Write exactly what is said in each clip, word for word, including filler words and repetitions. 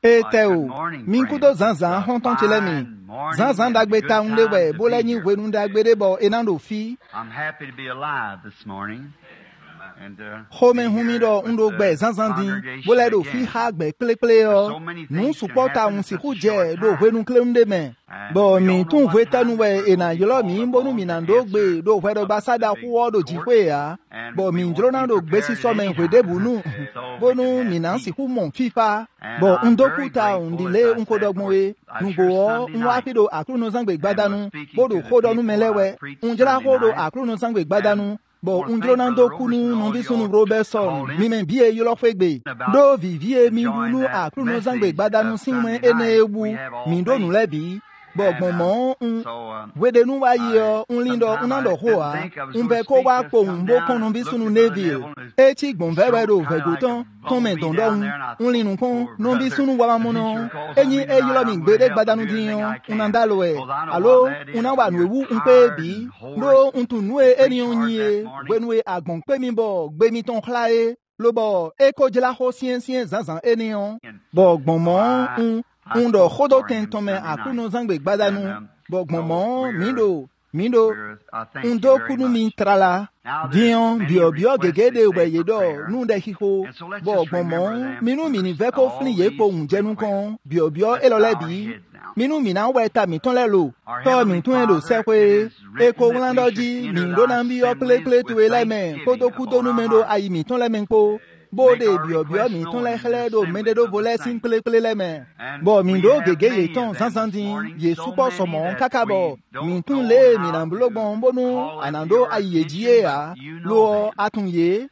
Eteo, Minkudo Zanzan, Honton Chilemi, Zanzan Dagbeta Undewe, Bolani Wenundagberebo, Enando Fi. I'm happy to be alive this morning. Home Humido Undogbe Zanzandi, Boledo Fi Hagbe, Ple Pleo, non supporta un Sihuje, do Wenunklem de Men. Bo mi tun Wetanwe, Ena Yolomi, Bonu Minandogbe, do Wedo Basada Huodo Jiwea, Bo Minjronando Besi Somen Wedebunu, Bonu Minansi Humon Fifa, Bo Undokuta Undile Unkodogmoe, Nugo, Unwapido Akruno Zangbe Badanu, Bodo Hodonu Melewe, Unjala Hodo Akruno Zangbe Badanu. Bo undronando kunu nombisunu Robertson mimen bie yolo fegbe do vivie mindunu akruno zangbe gbadanu sinwe ene ebu mindo nulebi bo gbonmo un wedenu wa yo unlindo unando hoa unbe ko wa po unbo konu bisunu neville echi gbonvere do vegoton tomen dondon unlinu kon nombisunu wa mono enyi eyilo mi gbede gbadanu diyan unandaloe alo unawa nuewu unpe bi do untunue eni onye wenwe agbon pe mi bo gbe mi ton klae lo bo eko jela ho sien sien zanzan enion bo gbonmo un Undo hodo tentome akuno zangbe gbadanu bogmomo mindo mindo undo kunu mintrala dion bio bio gegede ubeyedo nunde hiho bogmomo minu mini veko flin yepo unjenu kon bio bio elolebi minu mina weta miton lelo to mitun elo sekwe eko wlandoji mindo nambi o ple ple tu eleme kodo kudo numendo ayi miton lemenko Bode bio bio mi ton le khele do mende do vole simple ple le me bo mi do gege ye ton sansandin ye supo somo kakabo mi tun le mi nan blogbon bonu anando ayejie a lo atun ye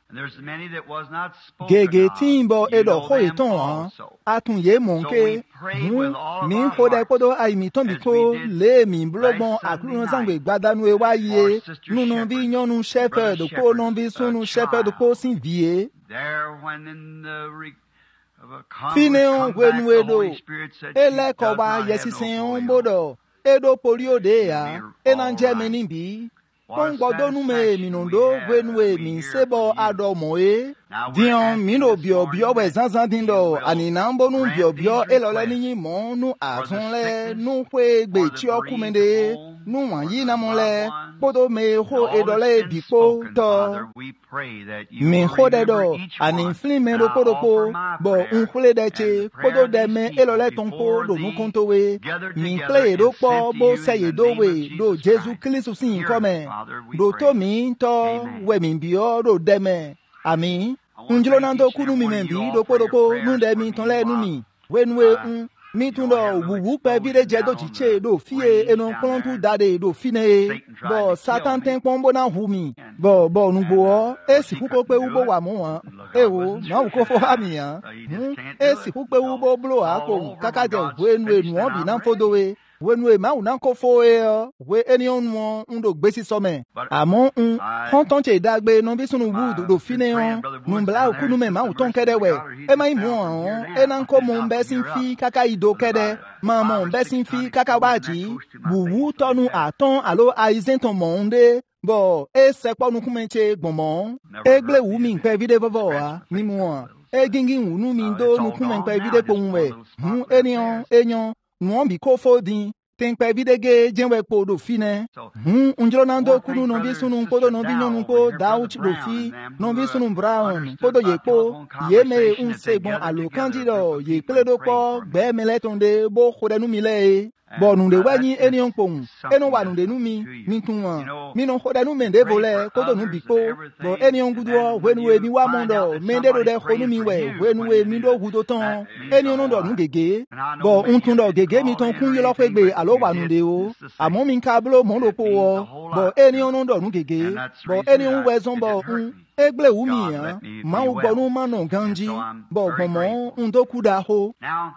gege timbo edo ho ye ton atun ye monke mu mi hode kodo ay mi ton biko le mi blogbon akunu zangbe gbadanu e wa ye nunu bi nyonu shepherd ko non bi sunu shepherd ko sin vie There, when in the re- of a Fineon come when back, the Holy Spirit said, she ele does koba not have yesisen no on oil. bodo edo polio de ya You're enanje all right. menimbi What a kon bodo nu me satisfaction minondo we have wenwe that mi we sebo hear from you. ado moe Now we're dion asking mino this bio morning bio we that zanzan you dindo will ani nambo nu grant bio bio these elole requests ni mo nu atunle sickness, nu kwe gbe for the chi bereaved okumende home, nu for wanyi the na mole loved ones, bodo me ho and all that's edole been biko spoken, to Father, we pray that you min will hode remember do each ani one. flime And do I podo offer po my bo prayer un hule de and che the prayer podo of de these me people elole ton po before do nu thee, kontowe gathered min together ple do and po sent to bo you in seye the do name of we do Jesus Jesu Christ. Kristu sin Hear us, come Father, we do pray. to min to Amen. we min bio do de me ami I want to unjilo thank nando each and kunu every mi one men of you bi all do for podo your ko prayers nu de for min me ton le nu while mi wenwe uh, un mi you tun know, do had a little wuwu pe bi de je explosion do down on chiche the do fie range eno down klon tu there. dade do fine Satan tried bo to kill satan me. ten pombo na hu mi And, bo bo nu and, bo uh, e but si he ku ko pe couldn't u do bo it. wa mo wa Look, e I wo wasn't ma u ko fo ha mi ya So you just can't do e it. si ku pe u bo blo a All ko over kaka when je God's we nu finished, nu then bi I'm na fo ready. do we we nu ma u na ko fo e we eni on mo ndo gbe si so me But amo un I, hon ton che dagbe no bi sunu my wood do good fine friend, on Brother nu Woods, bla down u there kunu in me ma u Sister ton Mercy kede we Daughter, he e just ma fell mo from here on now. e nan ko Up mo and be up, sin you're fi up. kaka ido With about kede ma five mo or be six sin fi ton kaka explosion wa that ji close to my wuwu face from tonu heaven. aton alo aizen ton monde bo e se ponu kumenche gbonmo Never e gle hurt wu me. mi pe vide vovo Scratched wa my ni face up a mo little. e gingin wu nu mi Uh, do it's nu all kumen gone pe now, vide just po one nwe little hu spot left enion there. enion nu bi ko fo din ten pe vide ge jenwe po do fine So, hu unjlo nan I do want to kunu thank no Brother bi and sunu po Sister do no bi Dow nyonu over po here, da Brother uch do Brown fi and them no who bi uh, sunu brown po understood do by ye po telephone ye me conversation un that they se bon gathered alo together, a kandido group of ye people, kle and do prayed po for me. gbe me le tonde bo khode nu mi le bo And nu de uh, wanyi that's enion just pon eno something wa nu de to, nu mi to you. mi tun You wa know, mi no khode nu me you de pray vole for ko do nu others bi and ko bo everything, enion and gudu then when wenu we mi you wa find out mondo that me de do somebody's de khonu praying mi for we you wenu when we you mi do do that, gudo ton that means enion a no do nu lot. gege And I know bo maybe un tun you do didn't gege mi call ton in or kun yo lo anything, pegbe but alo you wa nu did de o just the same. amo min ka blo mo do That po means a o whole bo lot to enion me. no do nu And gege that's the bo reason enion that we I, zon it bo didn't hurt un me. egle wu mi God ya let me ma be u well. gbonu ma no And ganji so I'm bo very gbon mo grateful. un do ku da ho Now,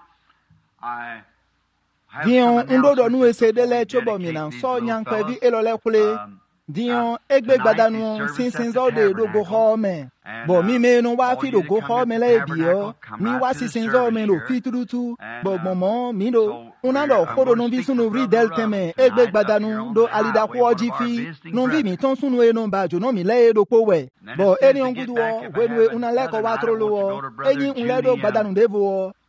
I have some dion un do do nu announcements ese before de we le chobo mi dedicate nan these so little nyan pe vi fellas. elole kule Um, dion uh, egbe tonight, the gbadanu service sinsin at the zo de do go Tabernacle. ho me And bo mi uh, me no wa all fi you do that go come ho to me the le bi Tabernacle, o come mi right wa to the sinsin zo service me no here. fi turutu And bo uh, momo mi do so una we're, do I'm ho do going no to bi speak sunu for ri Brother del Ruff teme tonight egbe up here gbadanu on do the alida highway, ko one ji of our fi visiting no vi brethren. mi ton sunu e no ba jo no mi le do po we And then bo as soon eni as I on get gudu back, o if I wenwe have una le ko another wa night, I tro lo want to o go to Brother enyi un le do Julian gbadanu de vo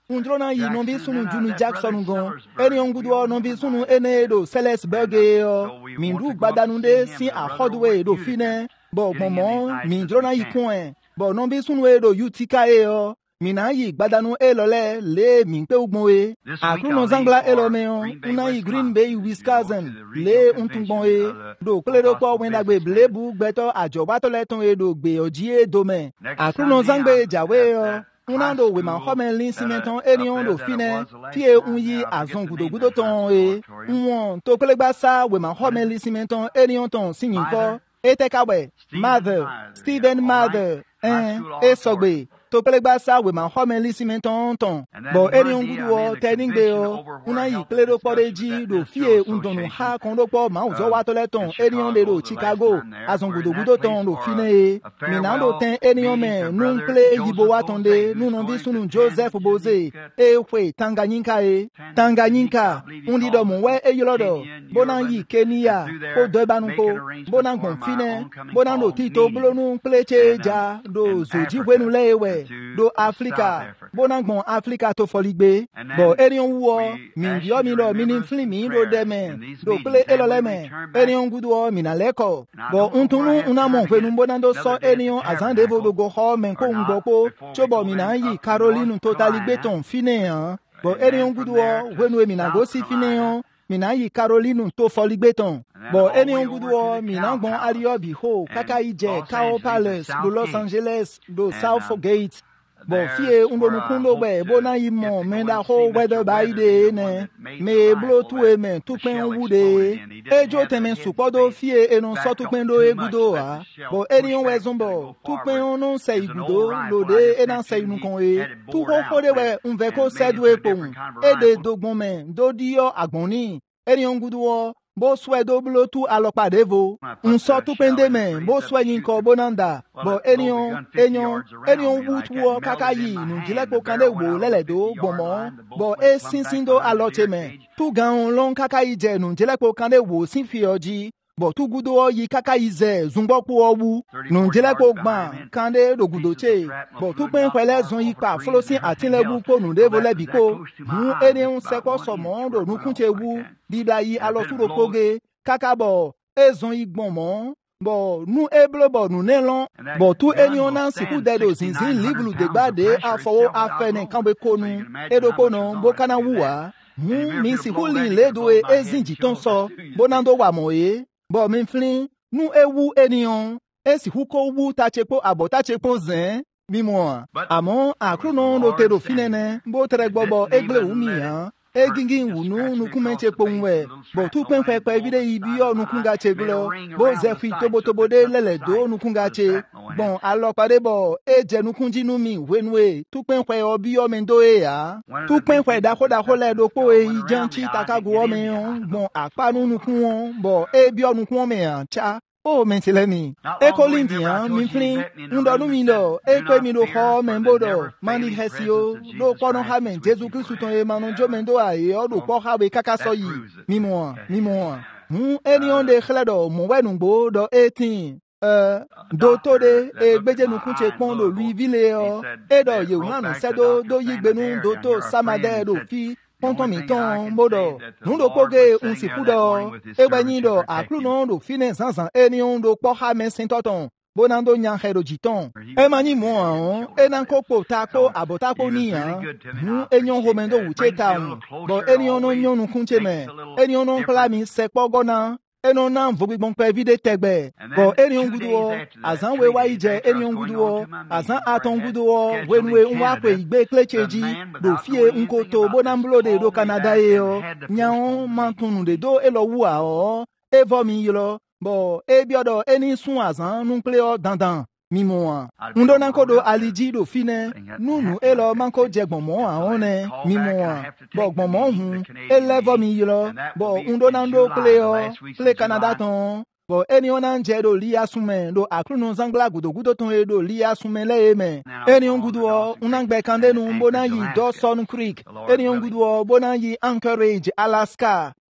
undrona yi no bi sunu junu Jackson gon eni ongudo no bi sunu ene do Celeste Berge o mindu gbadanu de si a hodwe do fine bo momo mindrona yi kun bo no bi sunu e do utika e o mina yi gbadanu e lole le min pe ugbon e akruno zangla e lo meon una yi Green Bay Wisconsin le untungbon e do kledo po wen dagbe blebu gbeto ajoba to leton e do gbe oji e do me akruno zangbe jawe o unando we man homen lin simenton enion do fine tie unyi azon gudo gudo ton e won to pelegba sa we man homen lin simenton enion ton singing ko etekawe mother Stephen mother eh e sogbe to pelegba sa we man homen lin simenton ton bo enion gudo teningbe o una yi kledo podeji do fie undonu ha kondo po ma uzo wa to leton enion de do Chicago azon gudo gudo ton do fine e minando ten enion men nun ple yibo wa tonde nous non bisunu Joseph Boze e kwe Tanganyika e Tanganyika undi do mon we e yolodo bonan yi Kenya ko do banu ko bonan gon fine bonan do tito blonu pleche ja do zoji wenu lewe do Africa bonan gon Africa to foligbe bo enion wo min yo mi lo minin flimi do deme do ple eloleme enion gudo mi na leko bo untunu una mon kwenu bonan do so enion azan de do go ho men ko ngbo ko chobo mi na yi Caroline totally beton fine hein bo enion gudo wenu mi na go si fine hein mi na yi Caroline to foli beton bo enion gudo mi na gbon ariobi ho kaka ije Cow Palace do Los Angeles do Southgate bo fie undo nukundo be bona yi mo menda ho weather by day ne me blo tu e me tu pen wude ejo temen supodo fie e non so tu pen do egudo a bo enion wezumbo tu pen non sei gudo lo de e nan sei nu kon e tu ko ko de we unve ko sedwe pon e de dogbon men do dio agboni enion gudo bo swe do blo tu alopade vo un so tu pende men bo swe yin ko bonanda bo enion enion enion wutu kaka yi nu jile ko kande wo lele do bomo bo e sinsindo aloche men tu gan lon kaka yi je nu jile ko kande wo sin fi oji bo tu gudo yi kaka yi ze zungbo po owu nu jile ko gban kande do gudo che bo tu pen pele zon yi pa flosin atinlebu ko nu de vo lebi ko mu enion se ko so mo do nu kunche wu dida yi alosuro koge kakabo ezon igbon mo bo nu eblo bo nu nelon bo tu enion nan siku dedo zinzin livlu de gbade afowo afene kanbe konu edoko no bo kana wuwa mu mi siku li ledo e ezinji ton so bonando wa moye bo mi flin nu ewu enion e siku ko wu tachepo abota chepo zen mi mo amon akruno no tero finene bo tere gbobo egle umi han egingin wunu nukume chepongwe bo tu pen pe pe vide ibi o nukunga cheglo bo zefi tobo tobo de lele do nukunga che bon alo pade bo e je nukunji nu mi wenwe tu pen pe obi o mendo e ya tu pen pe da ko da ko le do po e janchi takago o me on bon apanu nukun on bo e bi o nukun me an cha o mentileni e kolindian mi flin ndo nu mi lo e pe mi lo ho membodo mani hesio do pono ha men Jesus Christ ton e manu jo mendo aye o do po ha we kaka so yi mi mo mi mo hu enion de khledo mo wenu gbo do eighteen euh do to de e gbeje nu kunche pon lo Louisville o e do ye wanu sedo do yi gbenu do to samade do fi ponton mi ton modo nundo koge un sipudo e banyido akluno do fine sansan enion do po ha men sintoton bonando nyan hero jiton e mani mo an e nan kopo tako abotako ni an mu enyon homendo wuche town bo enion no nyon nu kunche me enion no klami sepo gona eno nan vogi bon pe vide tegbe bo enion gudo azan we wa ije enion gudo azan aton gudo wenwe nwa pe igbe klecheji do fie nkoto bonamblo de do Canada e o nyan mantunu de do elo wu a o e vomi yilo bo e biodo eni sun azan nun pleo dandan mimo ndo nankodo aliji do fine nunu elo manko jegbon mo ahone mimo bo gbon mo hun elevo mi yilo bo ndo nando pleo play Canada ton bo eni onan jedo li asume do akruno zangla gudo gudo ton edo li asume le eme eni on gudo unangbe kande nu mbona yi Dawson Creek eni on gudo bona yi Anchorage Alaska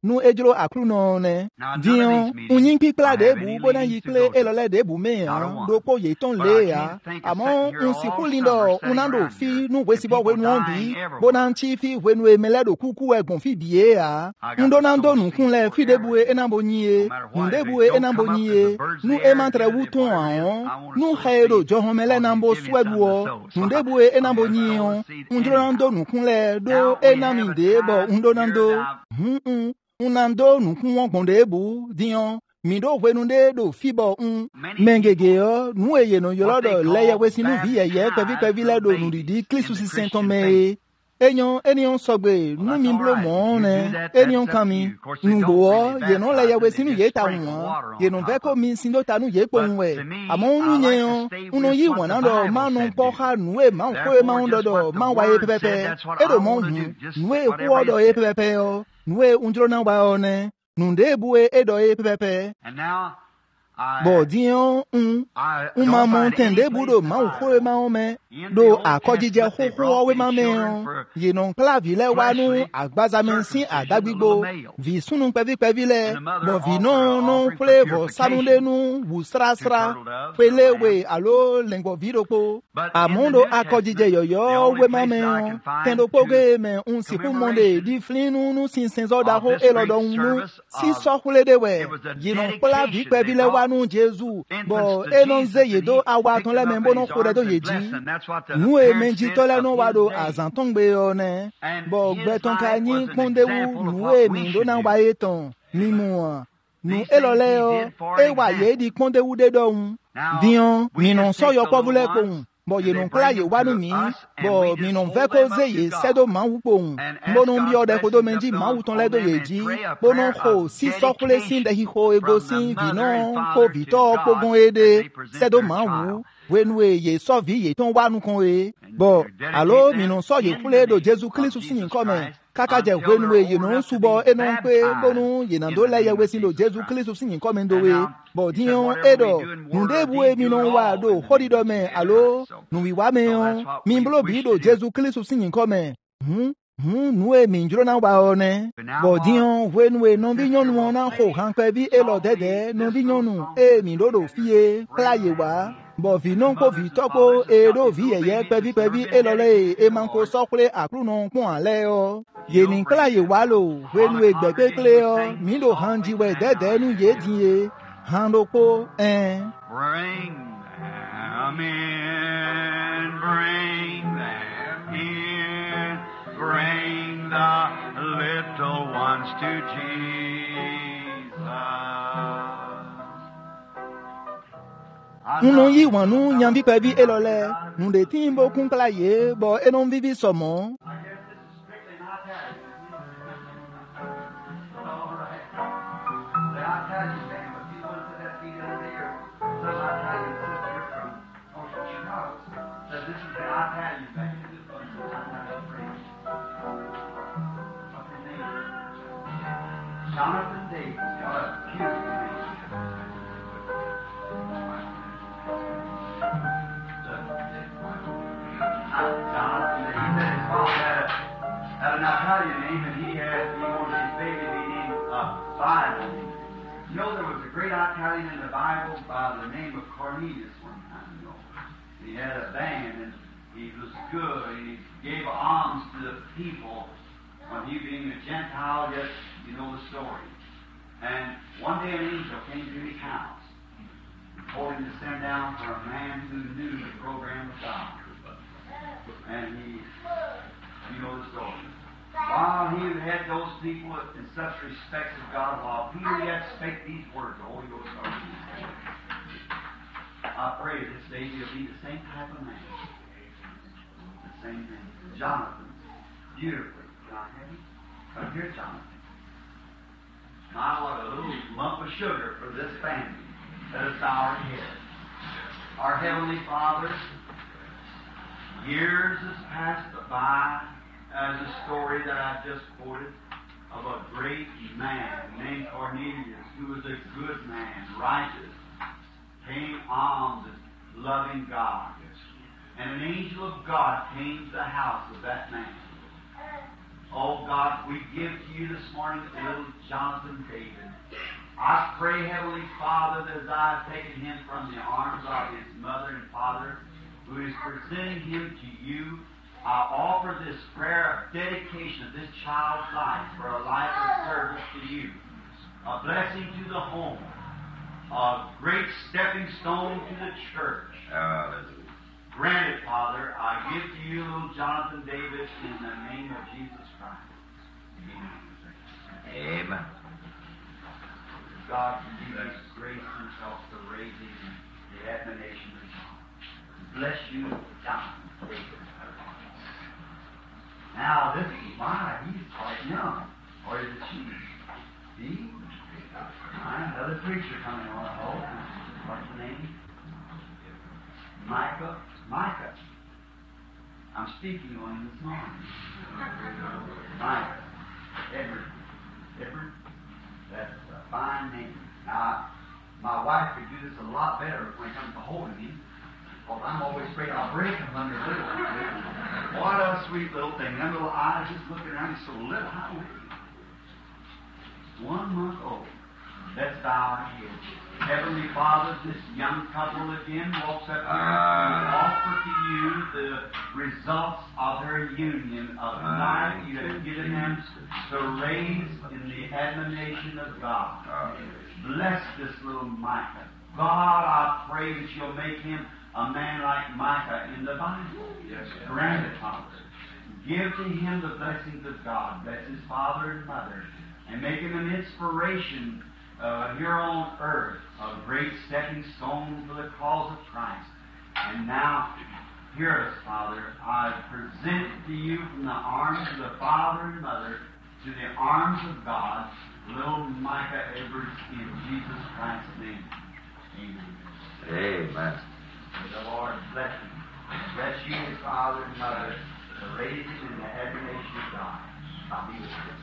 nu ejro akruno ne dion unyin pipla de bu bona yikle elole de bu me ya do po ye ton le ya amo un si kulindo unando fi nu we si bo we nu bi bona chi fi we nu emele do kuku egun fi bie ya ndonando nu kunle fi de bu enambo nyie nde bu enambo nyie nu emantre wuton an nu hero jo homele nambo sweduo nde bu enambo nyie ndonando nu kunle do enaminde bo ndonando hm unando nukun won gbonde bu dion mi do wenu de do fibo un mengege o nu eye no yolodo leye we sinu bi eye pevi pevi le do nu di kristu si senton me enyon enion sogbe nu mi blo mo ne enion kami ngbo ye no leye we sinu ye ta won ye no ve ko mi sindo ta nu ye pohun we amo unu ye on unu yi won na do ma nu po ha nu e ma ko e ma ndo do ma wa ye pepe e do mo hu nu e ku do ye pepe o Nwe unjro na wa one nunde bue edo e pepe bo dion un un ma montende budo ma ho ma o me do akojije hoho we ma me ye non clavi le wa nu agbaza mensin adagbigbo vi sunu pevi pevi le bo vi non non flavor sanunde nu busrasra pelewe alo lengbo viropo amondo akojije yoyo we ma me tendo poge me un si ku monde di flinu nu sin senzo da ho elodo nu si so kule de we ye non clavi pevi le wa nu Jesu bo enonze yedo awa ton le membo no kore do yeji nu e menji to le no wado azanton gbe yo ne bo gbe ton ka yin konde wu nu e mi do na wa eton ni mu nu elole o e wa ye di konde wu de do un dion mi non so yo po vule ko bo ye non kla ye wanu mi bo mi non ve ko ze ye sedo ma wu po bo non bi ode ko do menji ma wu ton le do yeji bo non ho si so kule sin de hi ho ego sin vi non ko vi to ko gon ede sedo ma wu wenu e ye so vi ye ton wanu kon e bo alo mi non so ye kule do Jesu Kristu sin ko me kaka je wenu e ye non subo e non pe bonu ye nan do le ye we sin do Jesu Kristu sin ko me do we bo dion edo nunde bu e mi non wa do hodi do me alo nu wi wa me on mi blo bi do Jesu Kristu sin ko me hm hm nu e mi njro na wa one bo dion wenu e non bi nyonu na ho kan pe bi e lo dede non bi nyonu e mi do do fie kla ye wa bo vi non ko vi topo e do vi eye pe vi pe vi e lo le e man ko so kle akru non pon ale o ye ni kla ye wa lo wenu e gbe pe kle o mi do hanji we dede nu ye din e han do ko en bring them in, bring them in, bring the little ones to Jesus. Uno yi wanu nyambi pe bi elole nunde timbo kun kla ye bo enon vivi somo Jonathan Davis, got a cute name. Jonathan, he said his father had, a, had an Italian name, and he had, he wanted his baby to be named uh, Bible. You know, there was a great Italian in the Bible by the name of Cornelius one time, you know. He had a band, and he was good, and he gave alms to the people. When he being a Gentile, yet you know the story. And one day an angel came to his house and told him to send down for a man who knew the program of God. And he, you know the story. While he had those people in such respect of God, while Peter yet spake these words, the Holy Ghost started to speak. I pray this day he'll be the same type of man. The same thing. Jonathan, beautifully. Come here, Jonathan. Now, what a little lump of sugar for this family. Let us bow our head. Our Heavenly Father, years has passed by as a story that I just quoted of a great man named Cornelius, who was a good man, righteous, paying alms and loving God. And an angel of God came to the house of that man. Oh God, we give to you this morning little Jonathan David. I pray, Heavenly Father, that as I have taken him from the arms of his mother and father, who is presenting him to you, I offer this prayer of dedication of this child's life for a life of service to you, a blessing to the home, a great stepping stone to the church. Hallelujah. Grant it, Father. I give to you little Jonathan Davis in the name of Jesus Christ. Amen. Amen. God continues to grace himself to raise him in the admonition of God. Bless you, Jonathan Davis. Now, this is why he's quite young. Or is it she? He? Another preacher coming on. Oh, what's the name? Micah. Micah. I'm speaking on him this morning. Micah. Edward. Edward. That's a fine name. Now, my wife could do this a lot better when it comes to holding him. Because I'm always afraid I'll break him under little. What a sweet little thing. Them little eyes just looking around. He's so little. How old is he? One month old. Let's bow our heads. Heavenly Father, this young couple again walks up here and offer to you the results of their union of life you have given them to raise in the admonition of God. Bless this little Micah. God, I pray that you'll make him a man like Micah in the Bible. Yes, grant it, Father. Give to him the blessings of God. Bless his father and mother. And make him an inspiration uh, here on earth, a great stepping stone for the cause of Christ. And now, hear us, Father. I present to you from the arms of the father and mother to the arms of God, little Micah Edwards, in Jesus Christ's name. Amen. Amen. May the Lord bless him. Bless you, his father and mother, to raise him in the admonition of God. I'll be with you.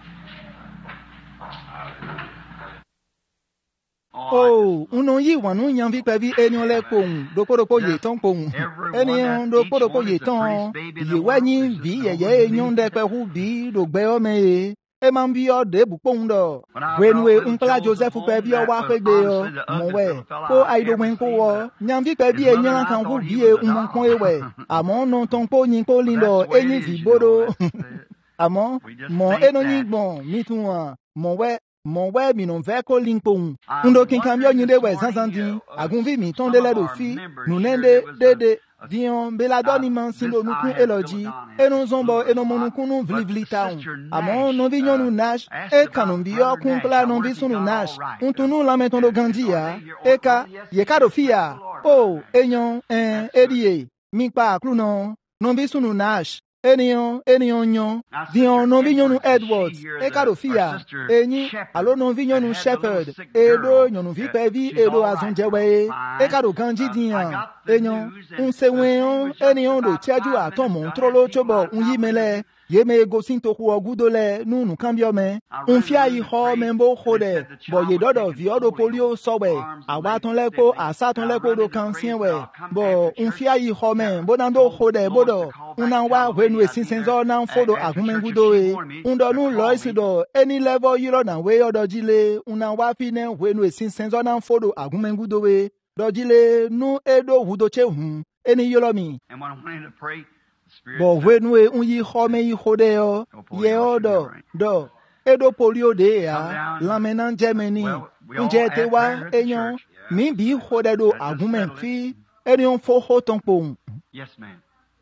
Oh, uno yi wanu nyam vi pe vi enyo le pong dopodoko ye ton pong enyo dopodoko ye ton ye wa nyi vi ye ye enyo de pe hu bi do gbe o me e man bi o de bu pong do wenwe unkla Joseph pe bi o wa pe gbe o mo we ko ai do wen ko wo nyam vi pe bi enyo kan hu bi e un kon e we amon non ton po yin ko lin do enyi vi bodo amon mo eno nyi gbon mi tun wa mo we mon we mi non ve ko linkpong ndo kin kam yo nyinde we sansantin agunvi mi ton de le do fi nu nende dede dion beladoni man sindo nukun eloji enon zombo enon monukun nu vlivli town amon non vi nyonu nash e kanon bi yo kun pla non vi sunu nash untunu lamenton do gandia e ka ye ka do fia o enyon en edie mi pa klunon non vi sunu nash Enion, enion nyon, dion non vignonu Edwards, e kado fia, eni, alo non vignonu Shepherd, edo nyonu vi pevi, edo azonjewe, e kado ganji diyan, enion, un seweyon, enion do tiaju a tomon, trolo chobo, un yimele, yeme go sinto huo gudole, nu nu kambio me, un fia yi ho membo hode, bo ye dodo viodo polio sowe, a waton leko, a saton leko do kansien we, bo un fia yi ho men, bo nando hode, bodo, unan wa when we sinsenzo nan fodo agumengudo e, undo nu loisido, any level yiro nan we odo jile, unan wa fine when we sinsenzo nan fodo agumengudo e, dojile nu edo hudoche hun, any yolomi. And when I wanted to pray, Bo wenwe unyi home yi hode yo, ye odo, do, edo polio de ya, lamenan Germany, unje te wa, enyon, mi bi hode do agumen fi, enyon fo ho tonpong. Yes, ma'am.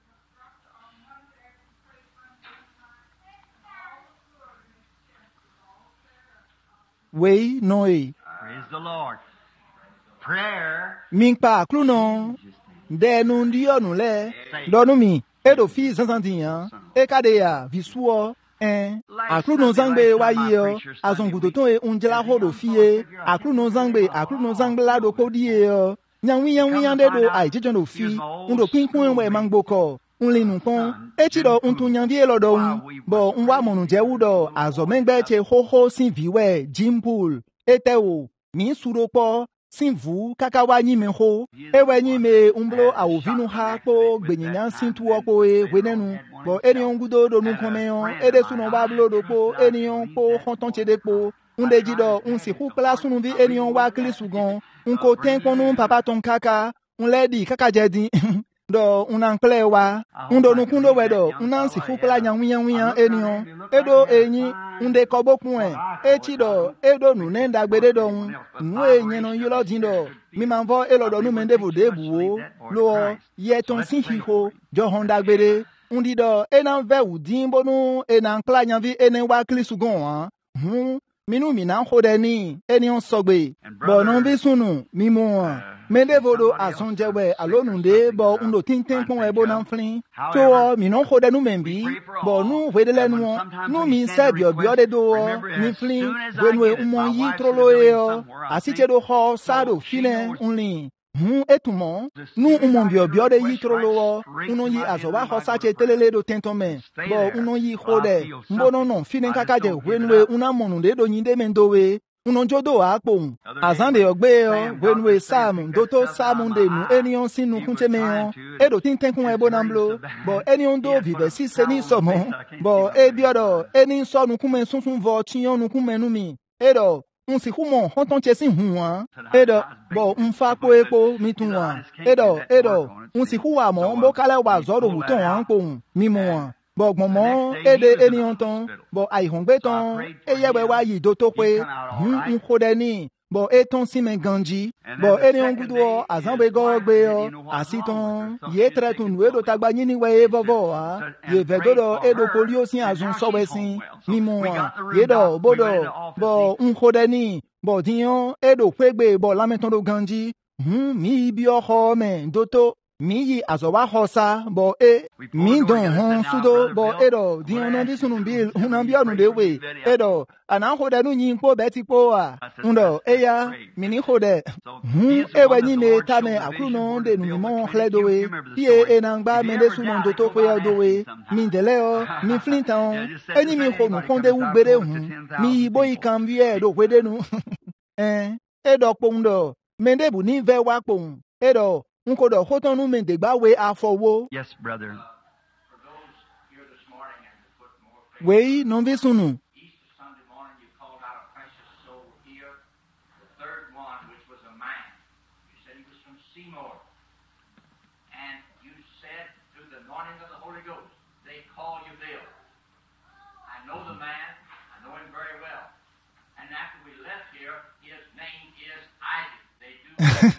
We no e. Praise the Lord. Prayer. Min pa klunon, de nun dio nu le, donu mi. Edo fi zanzandiyan, e kade ya, visuo, en, aklu non zangbe wa yo, azongudo ton e unjela hodo fiye, aklu non zangbe, aklu non zangbe la do kodiye yo, nyangwi nyangwi yande do ai jejon do fi, undo pinkwen we mangboko, unli nupon, e chido untu nyangvi lo do un, bo unwa monu je udo, azo mengbe che ho ho sin viwe, jimpul, e te o, min suro po, sin vu kaka wa nyi me ho e wa nyi me umblo a ovinu ha po gbenyinya sin tu opo e wenenu bo enion gudo do nu komeyon e de sunu ba blo do po enion po honton che de po unde jido un si hu pla sunu vi enion wa kli sugon un ko ten konu papa ton kaka un ledi kaka jedi do unan kle wa undo nu kundo wedo unan si fu pla nyan wiyan wiyan enion edo enyi unde kobokun e echi do edo nu nenda gbede do nu enyi no yilo din do mi man vo elodo nu mende bo debu o lo ye ton sin hiho jo honda gbede undi do enan ve udin bonu enan kla nyan vi enen wa kli sugon an hu minu mina hodeni enion sogbe bo non vi sunu mi mo mende vodo asonjewe alonunde bo undo tintin kon ebo nan flin to mi non hode nu membi bo nu wedele nu nu mi se bio bio de do mi flin wenwe umon yi trolo e o asite do ho sado fine unlin hun etumo nu umon bio bio de yi trolo uno yi azoba ho sache telele do tentome bo uno yi hode mbono non fine kakaje wenwe una monunde do nyinde mendowe uno jodo akpo azande ogbe o wenwe sam doto samunde nu enion sinu kunche meon edo tinten kun ebo namblo bo enion do vive si seni somo bo ebiodo eni so nu kun men sunsun vo tiyon nu kun menu mi edo un si humo honton chesi huwa edo bo un fa po epo mitunwa edo edo un si huwa mo mbo kale wa zodo wuton anpo mi mo bo gbomo ede enion ton bo ai hongbe ton eyewe wa yi do to pe hun un kodeni bo eton simen ganji bo enion gudo azanbe gogbe o asiton ye tretun we do tagba nyini we vovo a ye vedodo edo polio sin azun sowe sin mimo ye do bodo bo un kodeni bo dion edo pegbe bo lamenton do ganji hun mi bi o ho men doto mi yi azowa hosa bo e mi don hon sudo bo edo di onon di sunu bil unan bi onu de we edo ana hode nu yin po beti po a ndo eya mini hode hu ewe ni me tame akuno de nu mo hledo we ye enangba me de sunu do to pe do we mi dele o mi flinton eni mi ho nu konde wu gbere hu mi boy kan bi e do kwede nu eh edo pondo me de bu ni ve wa pon edo Unkodo hotonu mende gbawe afowo. Yes, brother. For those here this morning and to put more faith. Wei non vi sunu. Easter Sunday morning you called out a precious soul here. The third one, which was a man. You said he was from Seymour. And you said through the anointing of the Holy Ghost, they call you Bill. I know the man. I know him very well. And after we left here, his name is Isaac. They do.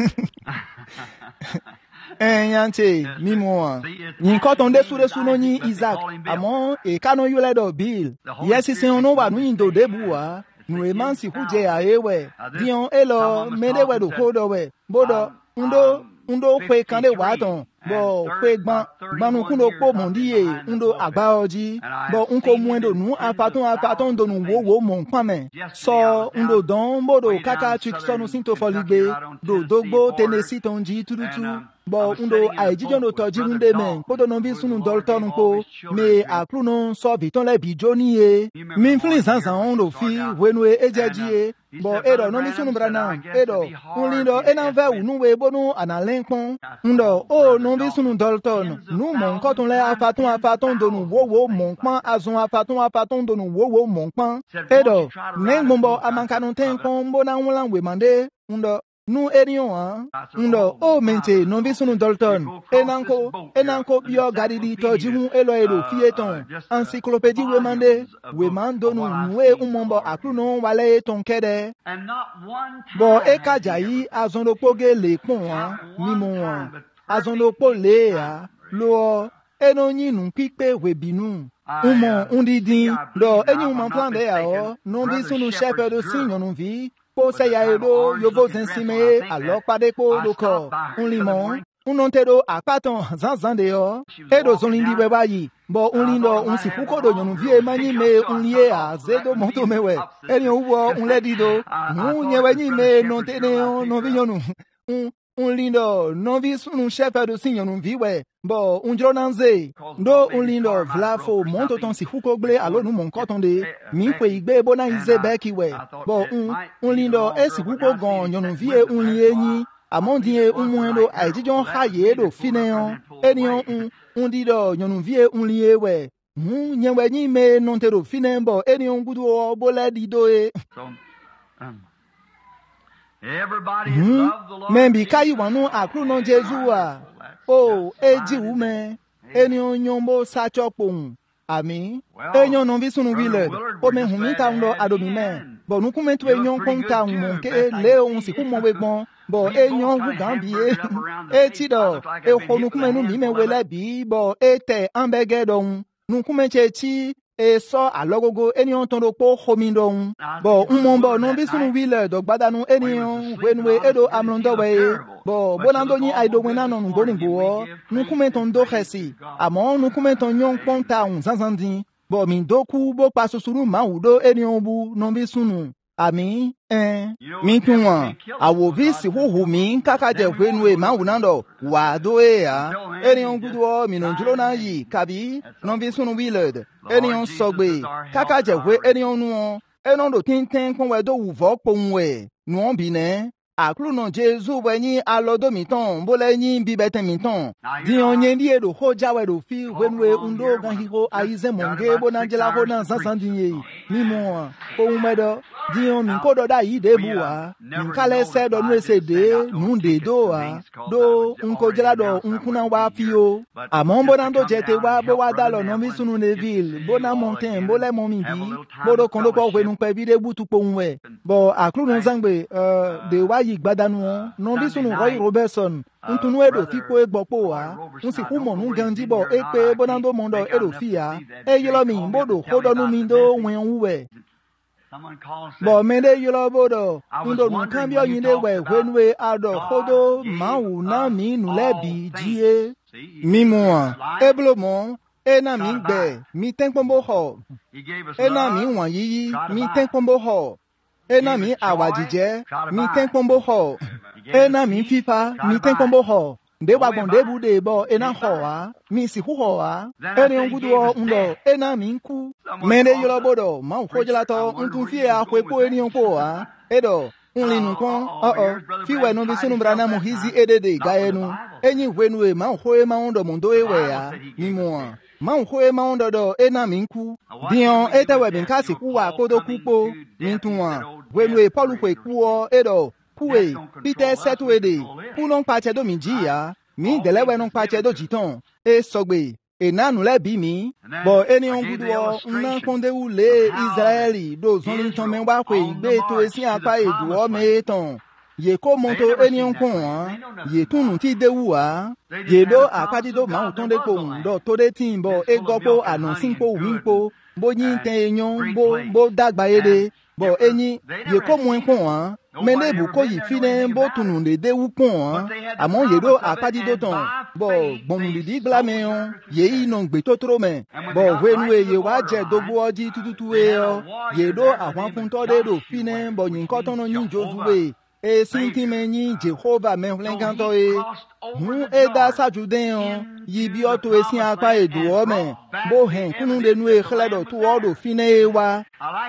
Enyante mimo yin koton de sure suno ni Isaac amo e kano yule do Bill yes se ono wa nu indo debuwa nu e man si huje a ewe dion elo mede we do hodo we bodo ndo ndo kwe kande wa ton bo kwe gban gbanu kun do po mondiye ndo agba oji bo unko muendo nu afaton afaton do nu wo wo mo npan me so ndo don bodo kaka twik so nu sinto foligbe do dogbo Tennessee tonji turutu bo ndo aijijo no toji nde men podo no bi sunu dolton ko me akru no so biton le bijo ni e mi flin sansan on do fi wenwe ejeji bo edo no mi sunu brana edo unlindo enanve unu we bonu analenpon ndo o no bi sunu dolton nu mon koton le afaton afaton do nu wo wo mon pan azun afaton afaton do nu wo wo mon pan edo nengbombo amankanu ten kon bona wlan we mande ndo nu erion an ndo o mente non vi sunu dolton enanko enanko bio gadidi to jimu elo elo fieton encyclopédie we mande we mando nu we umombo akruno wale ton kede bo ekajayi azondo poge le pon an mimo an azondo po le a lo eno nyinu pipe we binu umo undidin do enyi umon plan de a o non vi sunu shepherd sinyo nu vi po se ya edo yobo zensime alo pade po loko un limon un ontero apaton zanzan de yo edo zonlindi we bayi bo un lindo un sifuko do nyonu vie mani me un lie a zedo monto mewe eni uwo un ledido mu nyewe ni me non tene no vi nyonu un unlindo novi sunu shepherd signonu viwe bo unjronanze ndo unlindo vlafo monto ton si hukogle alo nu mon kotonde mi kwe igbe bona izebe kiwe bo un unlindo esi huko gon nyonu vie unlienyi amondie umwendo aidijon haye do fineon enion un undido nyonu vie unliewe hu nyewe nyi me nontero finembo enion gudu o bola didoe Hmm. Membi kayi wanu akru non Jesu a. Oh, eji ume. Eni onyombo sa chopon. Ami. Enyon non visunu Willard. O men humita undo adomi men. Bo nu kumentu enyon konta mon ke le on si ku mo wegbon. Bo enyon wu gambie. E ti do. E ho nu kumenu mi men wele bi. Bo e te ambege don. Nu kumenche ti. E so alogogo enion tondo po homindon bo umombo non bisunu wile do gbadanu enion wenwe edo amlondo we bo bonando ni aido wenano ngoni bo nu kumenton do khesi amo nu kumenton nyon ponta un zanzandi bo min doku bo pasusuru maudo enion bu non bisunu ami eh mi tunwa awo visi huhu mi kakaje wenwe maunando wa do e a enion gudo mi non juro na yi kabi non bisunu wile enion sogbe kakaje we enion nu enon do tintin kon we do wuvo ponwe nu bi ne aklu non Jesu we ni alodo mi ton bole ni bi beten mi ton di onye ni edo hoja we do fi wenwe undo gan hiho aize monge bonangela ho na sansandinye mi mo ko umedo di on mi kodo da yi de buwa mi kale se do nu ese de nu de do a do unko jela do unkuna wa fi o amon bonando jete wa bo wa dalo no mi sunu neville bona montain bole mo mi bi bodo kondo ko we nu pe bi de butu ponwe bo aklu non zangbe euh de wa yi gbadanu non bi sunu Roy Robertson ntunu edo fipo egbopo wa nsi humo nu ganji bo epe bonando mondo edo fia e yelo mi bodo hodo nu mi do wen uwe bo mende yelo bodo ndo nu kambio yinde we wenwe ado hodo mawu na mi nu lebi jie mimo eblomo ena mi gbe mi tenpombo ho ena mi wan yiyi mi tenpombo ho ena mi awajije mi tenpombo ho ena mi fifa mi tenpombo ho de wa bon de bu de bo ena ho wa mi si hu ho wa eni ongudo ndo ena mi nku mende yolo bodo ma ho jela to ntun fi a kwe ko eni onko wa edo unlinu kon oh oh fi we no bi sunu brana mo hizi edede gaenu enyi wenwe ma ho e ma ondo mo ndo ewe ya mi mo ma ho e ma ondo do ena mi nku dion etewe bin kasi ku wa kodo kupo mi tunwa wenwe polu kwe kuo edo kuwe Peter setwede kunon pache do mi jia mi delewe non pache do jiton e sogbe e nanu le bi mi bo eni ongudo nna konde u le Israeli do zonlin ton men wa kwe igbe to esi apa edu o me ton ye ko monto eni onkon an ye tunu ti dewu a ye do apadi do ma ton de ko do to de tin bo e gopo anonsin po winpo bo yin ten eyan bo bo dagba ede bo eni ye ko mo enkon an mene bu ko yi fine bo tunu de dewu pon an amon ye do apadi do ton bo gbonu di glame on ye yi no gbe totoro me bo wenu e ye wa je dogbo oji tututu e o ye do awon fun to de do fine bo yin ko ton no yin jozuwe e sinti meni Jehovah me flenkanto e hu e da sajuden on yi bi o to esin apa edu o me bo hen kunu de nu e khledo tu o do fine e wa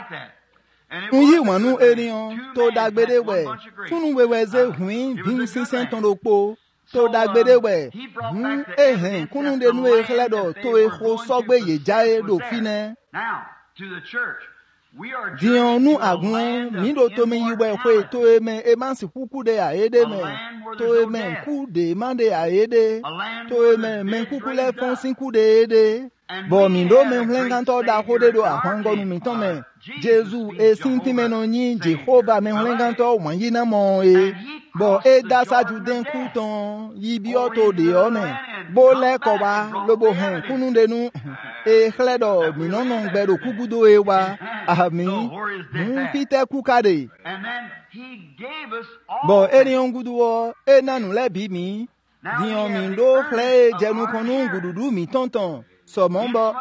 unyi wanu erion to dagbede we tunu weweze huin bin sinsen ton lopo to dagbede we hu ehen kunu de nu e khledo to e ho sogbe ye jae do fine now to the church. Dion nu agun mi do to me yiwe kwe to e me e man si kuku de a ede me to e me ku de man de a ede to e me men kuku le fon sin ku de ede bo mi do me flenkanto da hode do a hango nu mi to me Jesu e sinti me no yin Jehovah me flenkanto wan yi na mo e bo e da saju den ku ton yi bi o to de o me bo le ko ba lo bo hen kunu de nu e khledo mi no no gbedo kugudo e wa ami mu Peter kukade bo eni ongudu o e nanu le bi mi dion mi do khle jenu konu gududu mi tonton so mombo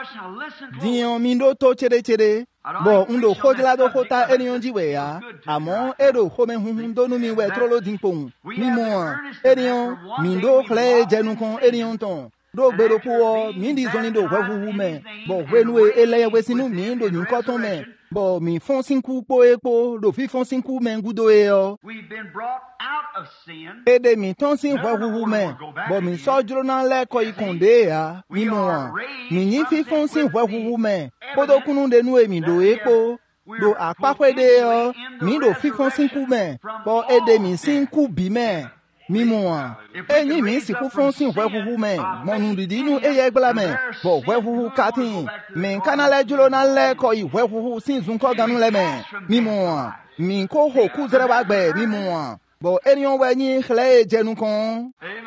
dion mindo to chere chere bo undo khojla do khota enion jiwe ya amo edo khome hun do nu mi we trolo dinpon mi mo enion mindo khle jenu kon enion ton do gbero po mi di zoni do hwehu me bo hwenu ele we sinu mi do yin ko ton me bo mi fon sinku po epo do fi fon sinku me ngudo e o We've been brought out of sin. ede mi ton sin hwehu me bo mi so juro na le ko ikonde ya mi mo mi yin fi fon sin hwehu me podo kunu de nu e mi do epo do apapede o mi do fi fon sinku me bo ede mi sinku bi me mi mo enyi mi si ku fon sin hwehu me mo nu di nu e ye gbala me bo hwehu katin mi kana le juro na le ko i hwehu sin zun ko ganu le me mi mo mi ko ho ku zere wa gbe mi mo bo enion we yin khle jenu kon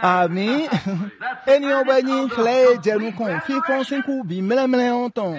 ami enion we yin khle jenu kon fi fon sin ku bi mele mele on ton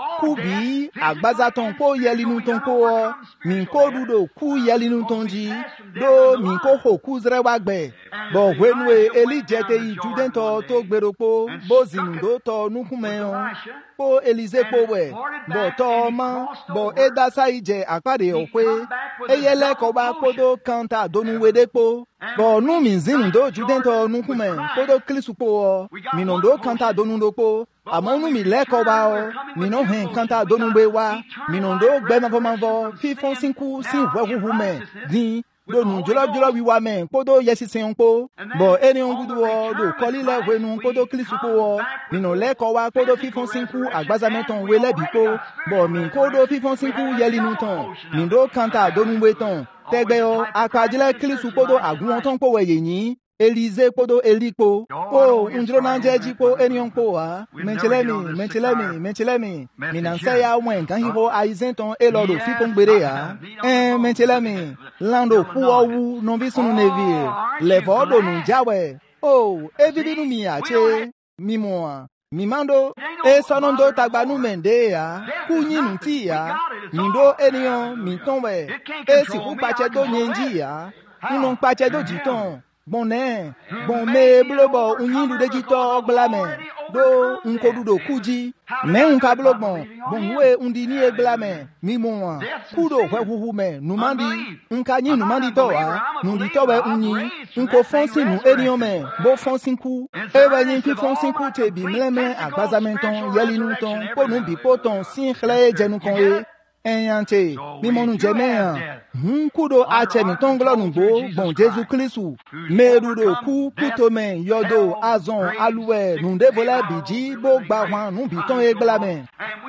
kubi agbaza ton po yeli nu ton ko mi ko dudo ku yeli nu ton ji do mi ko ho ku zre wa gbe bo wenu elije te yi juden to to gbero po bo zinu do to nu kume o po elize po we bo to ma bo eda sa ije apare o pe eyele ko ba podo kanta do nu wede po bo nu mi zinu do juden to nu kume podo klisu po o mi no do kanta do nu do po àmọ́ inú mi lẹ́kọ̀ọ́ bá ọ mi náà hẹn kanta donugbe wa mi náà do gbẹ́mọ́fọ́mọ́fọ́ fífọ́n sínkú sí ìwẹ́huhu mẹ́ dín lónù jọlọ́jọlọ́ wíwá mẹ́ kódó yẹsi sẹ́yìn kó bọ̀ ẹni ń gudu ọ do kọ́lílẹ̀ wẹnu kódó kílísù kó ọ mi náà lẹ́kọ̀ọ́ wa kódó fífọ́n sínkú àgbázamẹ́tàn wé lẹ́bi kó bọ̀ mi kódó fífọ́n sínkú yẹlinu tán mi do kanta donugbe tán tẹ́gbẹ́ ọ akadílẹ̀ kílísù kódó àgúnwọ́n tán kó wẹ̀ yẹ̀yìn Elize podo elipo o unjro na jeji po enion po wa menchilemi menchilemi menchilemi minanse ya wen kan hiho aizenton elodo fi pongbere ya eh menchilemi lando ku owu no bi sunu nevi levo do nu jawe o evidinu mi ache mi mo mi mando e sonondo tagbanu mende ya ku nyinu ti ya mi do enion mi tonwe e si ku pache do nyenji ya unu pache do jiton bon ne bon me blobo unyidu de jito gblame do nkodudo kuji me unka blogbon bon we undini e gblame mi mo kudo hwehuhu me numandi nka nyi numandi to wa nundi to we unyi nko fonsi nu enion me bo fonsinku e we yin fi fonsinku te bi mleme agbazamenton yelinu ton ponu bi poton sin khle jenu kon e Enyante, mi monu jeme hun kudo ache mi tonglo nubo bon Jesu Kristu merudo ku kutome yodo azon aluwe nunde vola biji bo gba hwan nu biton eglame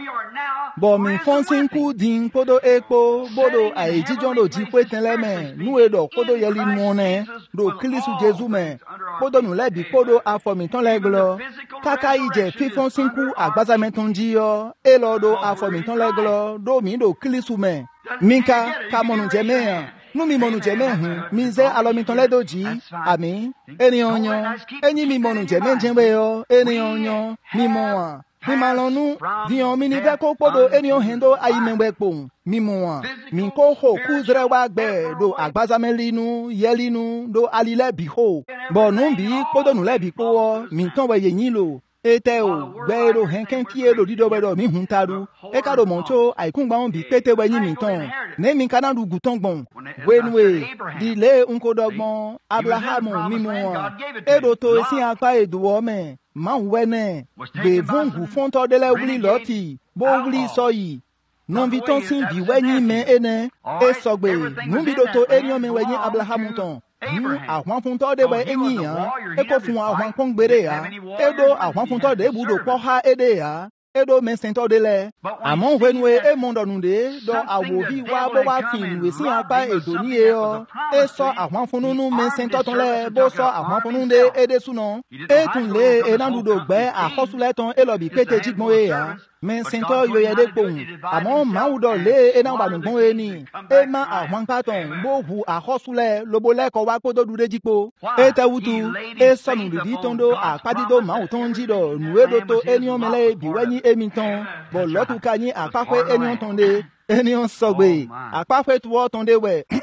bo mi fonsin ku din podo epo bodo aijijon do ji petenleme nu edo podo yeli mone do Kristu Jesu me podo nu lebi podo afomi ton leglo kaka ije fi fonsin ku agbazamenton ji yo elodo afomi ton leglo do mi do Kristu me minka ka monu jeme nu mi monu jeme hun mi ze alomiton ledoji ami eni onyo eni mi monu jeme jeme yo eni onyo mi mo wa mi malonu dion mi ni ve ko podo eni o hendo ayimewe pon mi mo wa mi ko ho kuzre wa gbe do agbazamelinu yelinu do alile biho bo nu bi podo nu le bi po mi ton we yin lo ete o gbero henken ki elo dido bedo mi huntaru e ka do moncho aikungba on bi pete we yin mi ton ne mi kana du guton gbon wenwe di le unko dogbon Abraham mi mo edo to si apa eduwo me ma wene be vungu fonto de le wuli loti bo wuli soyi non vi ton sin vi we yin me ene e sogbe nu bi do to enion me we yin Abraham ton àwọn fún tọ́ de bẹ ẹ̀yìn yàn ẹ kó fún àwọn kan gbére yà ẹ do àwọn fún tọ́ de ibùdó pọ́ ha ẹ de yà ẹ do mẹsìn tọ́ de lẹ. àmọ́ wẹnu ẹ mọ̀ dọ̀nù de dọ̀ àwò bí wá bó wá fi ìwé sí apá èdò ní ẹ ọ ẹ sọ àwọn fún nínú mẹsìn tọ́ tán lẹ bó sọ àwọn fún nínú de ẹ de súná ẹ tún lé ẹ náà dùdò gbẹ àkọsùlẹ̀ tán ẹ lọ bí pété jígbọ́n ẹ yà mẹsìntọ́ yoyede kpohun àmọ́ màwùdọ̀ lé ená wàlùgbọ́n ẹni ẹ má àwọn kàtàn bó hu àkọsùlẹ̀ lobo lẹ́kọ̀ọ́ wá kótó dúdé jípo ẹ tẹ́wùtú ẹ sọnù dìdí tóńdó àpàdídó màwù tó ń jìdọ̀ nùwédò tó ẹniọ́n mẹlẹ́ bìwẹ́yìn èmi tán bọ̀ lọ́tùkà yín àpapẹ́ ẹniọ́n tán dé ẹniọ́n sọ̀gbẹ̀ àpapẹ́ tuwọ́ tán dé wẹ̀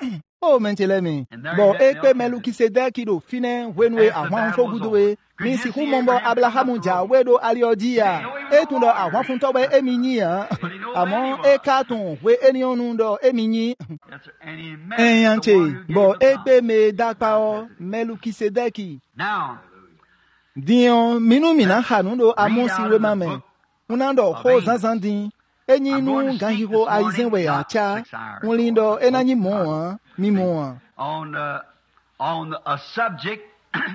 o mentelemi bo ekpe Melkisedeki do fine wenwe ahwan fogudowe mi si humombo Abrahamu ja wedo aliodia etundo ahwan funtowe eminyi amo ekatun we enionu ndo eminyi enyanche bo ekpe me dakpao Melkisedeki Now, dion minu mina hanundo amosi we mame unando ho zanzandin enyi nu ganhiho aizenwe acha ulindo enanyi moa mi moa on uh, on the, a subject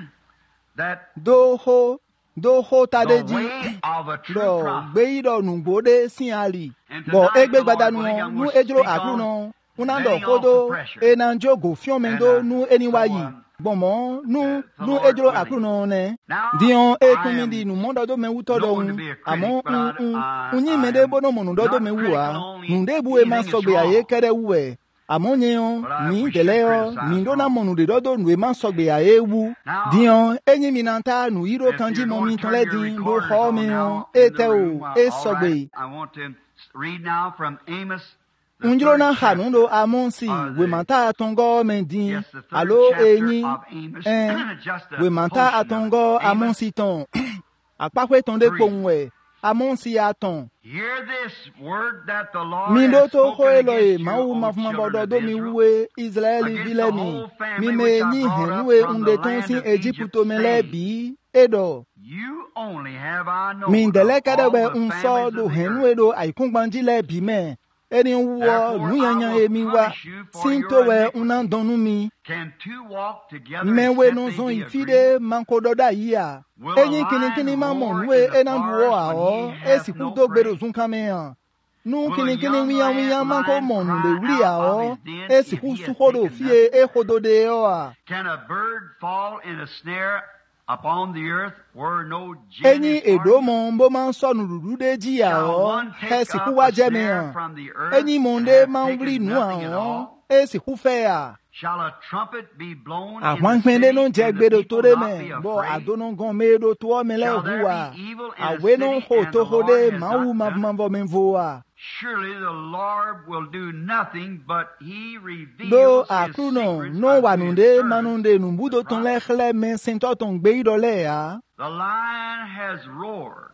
that do ho do ho the tadeji way of a true do prophet. gbeido nugbode sin ali bo egbe gbadanu nu ejro akruno unando kodo enanjo go fiomendo nu eniwayi bomo nu nu ejro akruno ne dion ekumindi nu mondo do mewuto do un amo un unyi mede bono monu do do mewua nu debu e masogbe aye kere uwe amonyeon ni deleo ni ndona monu de do do nu e masogbe aye wu dion enyi minanta nu iro kanji momi tonledi do ho me ete o esogbe I want to read now from Amos. the unjiro na third chapter. hanundo amonsi we manta atongo mendi Yes, the third alo chapter enyi of Amos. eh Just a we manta portion of atongo it. Amos, amonsi ton apakwe ton de three. ponwe amonsi aton hear this word that the Lord mi do has to ho spoken eloe against you, mawu O mafuma children bodo of do mi Israel. uwe Israeli Against the vilemi whole family mi me which I ni brought up henwe from unde the ton land si of Egypt Egypt, to mele saying, bi edo You only have I known mi of ndele kede all be the unso families do of the henwe earth. do aikungbanji le bi me eni wuo Therefore, nu I yanyan will emi wa punish you for sinto your we iniquity. unan donu mi Can two walk together mewe except no they zon be ifide agreed? manko doda iya Will a enyi kini kini lion ma roar monwe in the enanduo forest a when o he hath esi no kudo gbero prey? zun kame ya nu Will a kini kini young wiyan wiyan lion manko monu de cry wuri a out of o his den esi if ku he su hath hodo taken fie nothing? e hodo de o a Can a bird fall in a snare upon the earth where no gin enyi is for edo him? mo mbo ma nso nururu de ji a Shall o one take esi ku up wa a je me snare ya from the earth enyi mo and nde have ma taken wuri nu nothing at a o all? esi ku fe ya Shall a trumpet be blown in àwọn the pende city no and je the gbero people tore not me be bo afraid? adono gan me do to me le Shall there huwa be evil in a awe no city ho and to the ho Lord de has ma wu not ma done ma it? bo me voa Surely the Lord will do nothing, but He do reveals His akruno secrets no unto His wanunde servants, manunde numbudo the ton le prophets. khle men sinto ton gbe idole ya The lion has roared.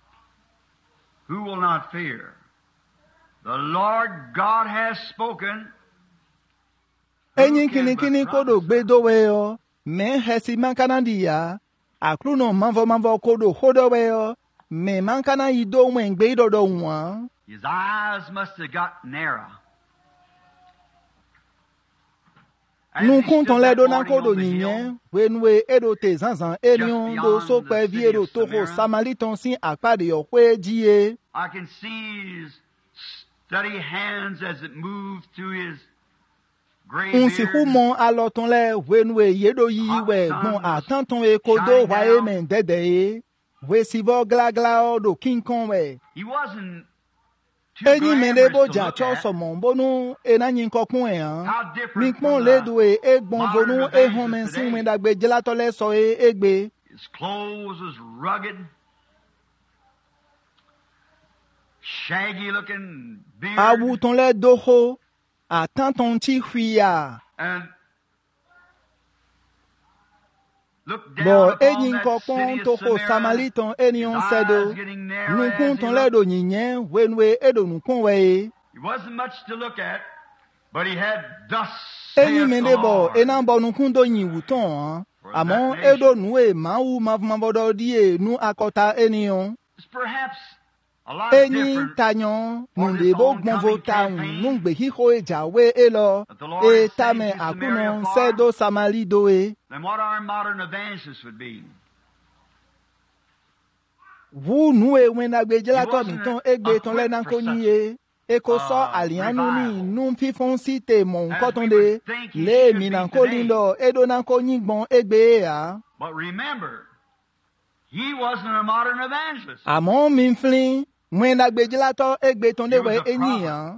Who will not fear? The Lord God has spoken. Who enyi can kini but kini kodo prophesy? gbe do we yo me hesi mankanandi ya akruno manvo manvo kodo hodo we yo me mankana ido wen gbe idodo won His eyes must have got narrow. As he nukun stood ton le that do nan morning kodo on the hill, nyinyen wenwe edo te zanzan enion do so beyond pe the vi city edo of to ho Samaria, samaliton sin apade yo kwe jiye I can see his steady hands as it moved through his gray un si hu beard. mon aloton le wenwe yedo yi we gbon atanton e kodo wa e men dede e we si vo gla gla o do king kon we He wasn't too enyi mende bo glamorous to ja look cho at. so mon bonu enanyi nkokun e han How mi different pon from le the do e egbon modern vonu e hon men evangelist sin today. wen dagbe jelato le so e egbe His clothes was rugged, shaggy looking beard, awu ton le do ho atanton ti hwia and looked down bo upon enyi that nkokon city to of ho Samaria. samaliton His enion eyes sedo getting narrow nukun as he ton le looked. do nyinyen wenwe edo nukun we It wasn't much to look at, but he had thus enyi saith the mende bo Lord. enan bo nukun do yin wuton amo edo nu e mawu mavmabodo die nu akota enion It's perhaps a lot enyi different tanyon for nu this de bo oncoming gbonvo taun campaign nu gbe hiho eja we elo that the Lord e is saying tame to Samaria akuno far sedo samali do e than what our modern evangelists would be. wu nu e wen agbe jelato He mi wasn't ton egbe ton le equipped nan for ko such, ni e e ko so uh, alianu ni revival. nu fifon si te mon As ko we ton would de think he le should mi be nan ko today. lindo edo nan ko yin gbon egbe ya But remember, he wasn't a modern evangelist. àmọ́ mi flin wen agbe jelato egbe ton He de was we a prophet. eniyan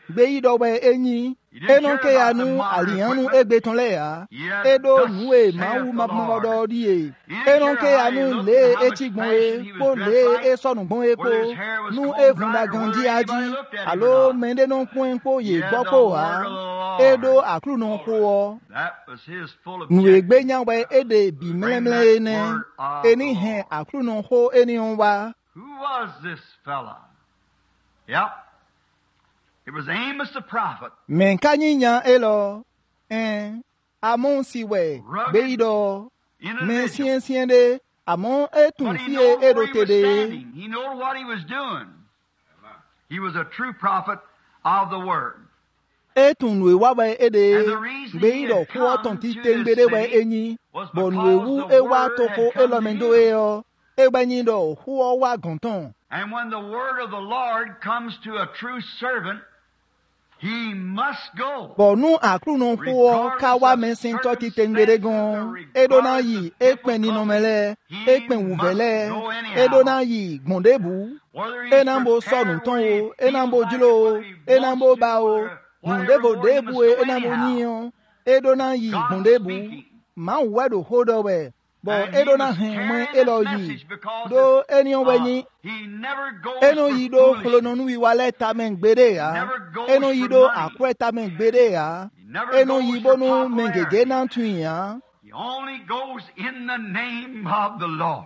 gbeyido we enyi eno ke anu alianu egbeton le ya edo nuwe mawu mamodo die eno ke anu le echigbon e po le esonugbon e po nu evunda ganji aji alo mende non kun po ye gbopo wa edo akru non ko nuwe gbenya we ede bi mlemle ne eni he akru non ho eni onwa. Who was this fella? Yep. It was Amos the prophet. Men kanyinya elo en amon siwe beido men sien sien de amon etun fie erotede. He knew what he was doing. He was a true prophet of the word. Etun we wa we ede beido ko tonti tembede we enyi bonu ewu ewa toko elomendo eyo egbanyido huo wa gonton. And when the word of the Lord comes to a true servant, he must go. Bonu akru no huo kawa mensin toti tengere gon edona yi ekpen ni nomele ekpen wuvele edona yi gmondebu enambo sonu ton o enambo jilo enambo ba o gmondebu debu enambo niyon edona yi gmondebu ma wedo hodo we bo edona hen elo yi do enion wenyi eno yido kolononu wi wale tamen gbere ya eno yido akweta men gbere ya eno yibonu mengege na tun ya. He only goes in the name of the Lord.